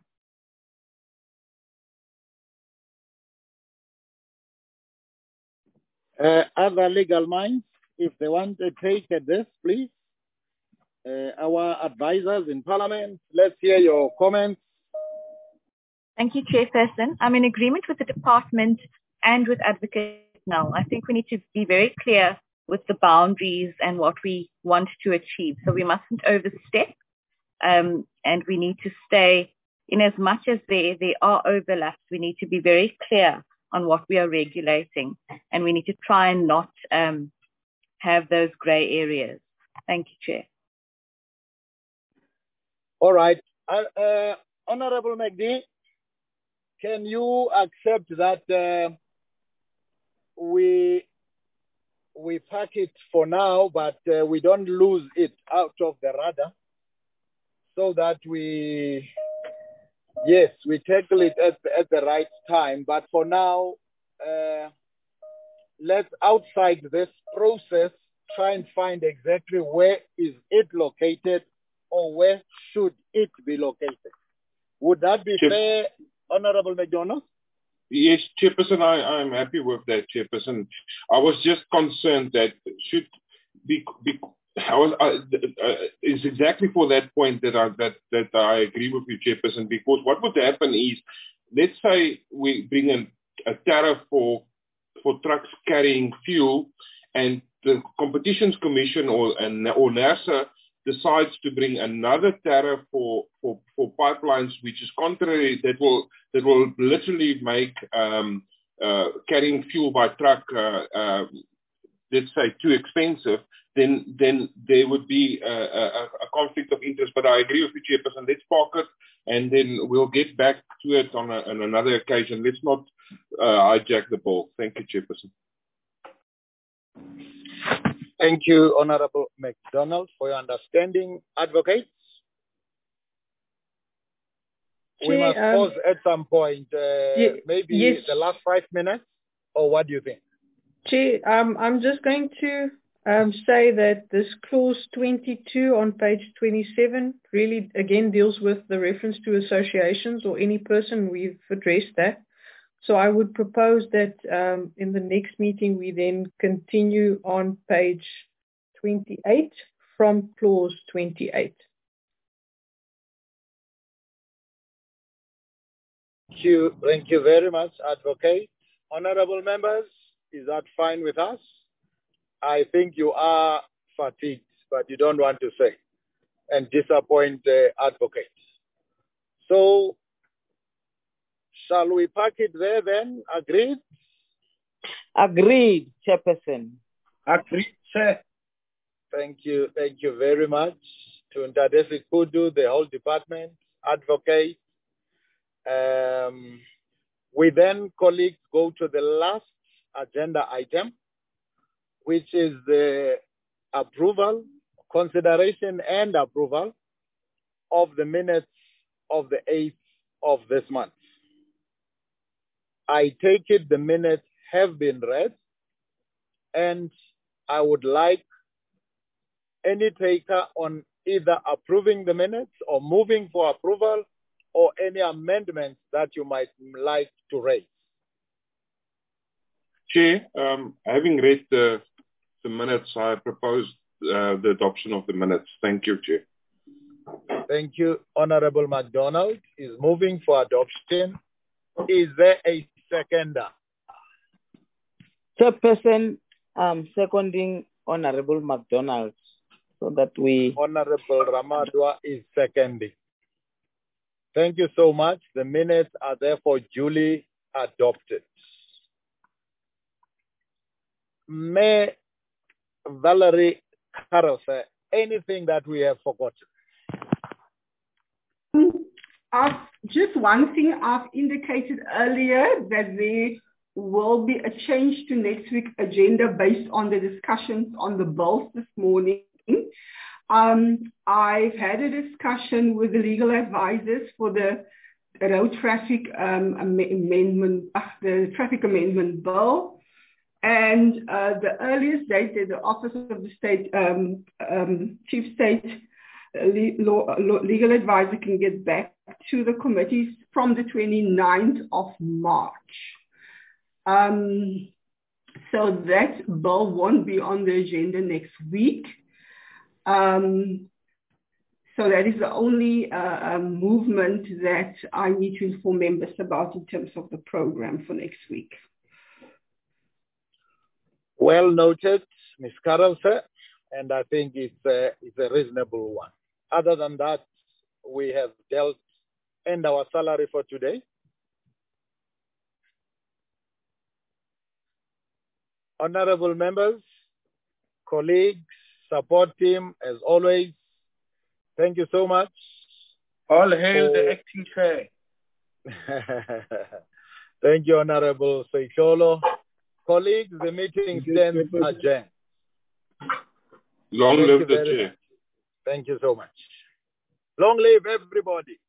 Other legal minds, if they want to take this, please. Our advisors in Parliament, let's hear your comments. Thank you, Chairperson. I'm in agreement with the department and with Advocate Nell. I think we need to be very clear with the boundaries and what we want to achieve. So we mustn't overstep, and we need to stay, in as much as there are overlaps, we need to be very clear on what we are regulating, and we need to try and not have those grey areas. Thank you, Chair. All right. Honorable McD, can you accept that we pack it for now, but we don't lose it out of the radar, so that we tackle it at the right time. But for now, let's, outside this process, try and find exactly where is it located or where should it be located. Would that be fair, Honorable McDonald? Yes, Chairperson, I'm happy with that, Chairperson. I was just concerned that should be It's exactly for that point that I agree with you, Chairperson, because what would happen is, let's say we bring a tariff for trucks carrying fuel, and the Competitions Commission or NERSA decides to bring another tariff for pipelines, which is contrary, that will literally make carrying fuel by truck, let's say, too expensive. Then there would be a conflict of interest. But I agree with you, Chairperson. Let's park it, and then we'll get back to it on another occasion. Let's not hijack the ball. Thank you, Chairperson. Thank you, Honorable McDonald, for your understanding. Advocates? We must pause at some point, maybe yes. The last 5 minutes, or what do you think? Chair, I'm just going to say that this clause 22 on page 27 really, again, deals with the reference to associations or any person. We've addressed that. So I would propose that in the next meeting, we then continue on page 28 from clause 28. Thank you very much, Advocate. Honorable members, is that fine with us? I think you are fatigued, but you don't want to say and disappoint the advocates. So, shall we park it there then? Agreed? Agreed, Chairperson. Agreed, Chair. Thank you very much to Ntadesi Kudu, the whole department, Advocate. We then, colleagues, go to the last agenda item, which is the approval, consideration and approval of the minutes of the 8th of this month. I take it the minutes have been read, and I would like any taker on either approving the minutes or moving for approval or any amendments that you might like to raise. Chair, having read the minutes, I propose the adoption of the minutes. Thank you, Chair. Thank you. Honorable McDonald is moving for adoption. Is there a seconder? Chairperson, seconding Honorable McDonald, so that we... Honorable Ramadwa is seconding. Thank you so much. The minutes are therefore duly adopted. May Valerie Carroll say anything that we have forgotten? Just one thing I've indicated earlier, that there will be a change to next week's agenda based on the discussions on the bills this morning. I've had a discussion with the legal advisors for the road traffic amendment, the traffic amendment bill. And the earliest date that the Office of the State Chief State Legal Advisor can get back to the committees from the 29th of March. So that bill won't be on the agenda next week. So that is the only movement that I need to inform members about in terms of the program for next week. Well noted, Ms. Carroll, sir, and I think it's a reasonable one. Other than that, we have dealt and our salary for today. Honorable members, colleagues, support team, as always, thank you so much. All hail the acting chair. Thank you, Honorable Seicholo. Colleagues, the meeting stands adjourned. Long live the chair. Thank you so much. Long live everybody.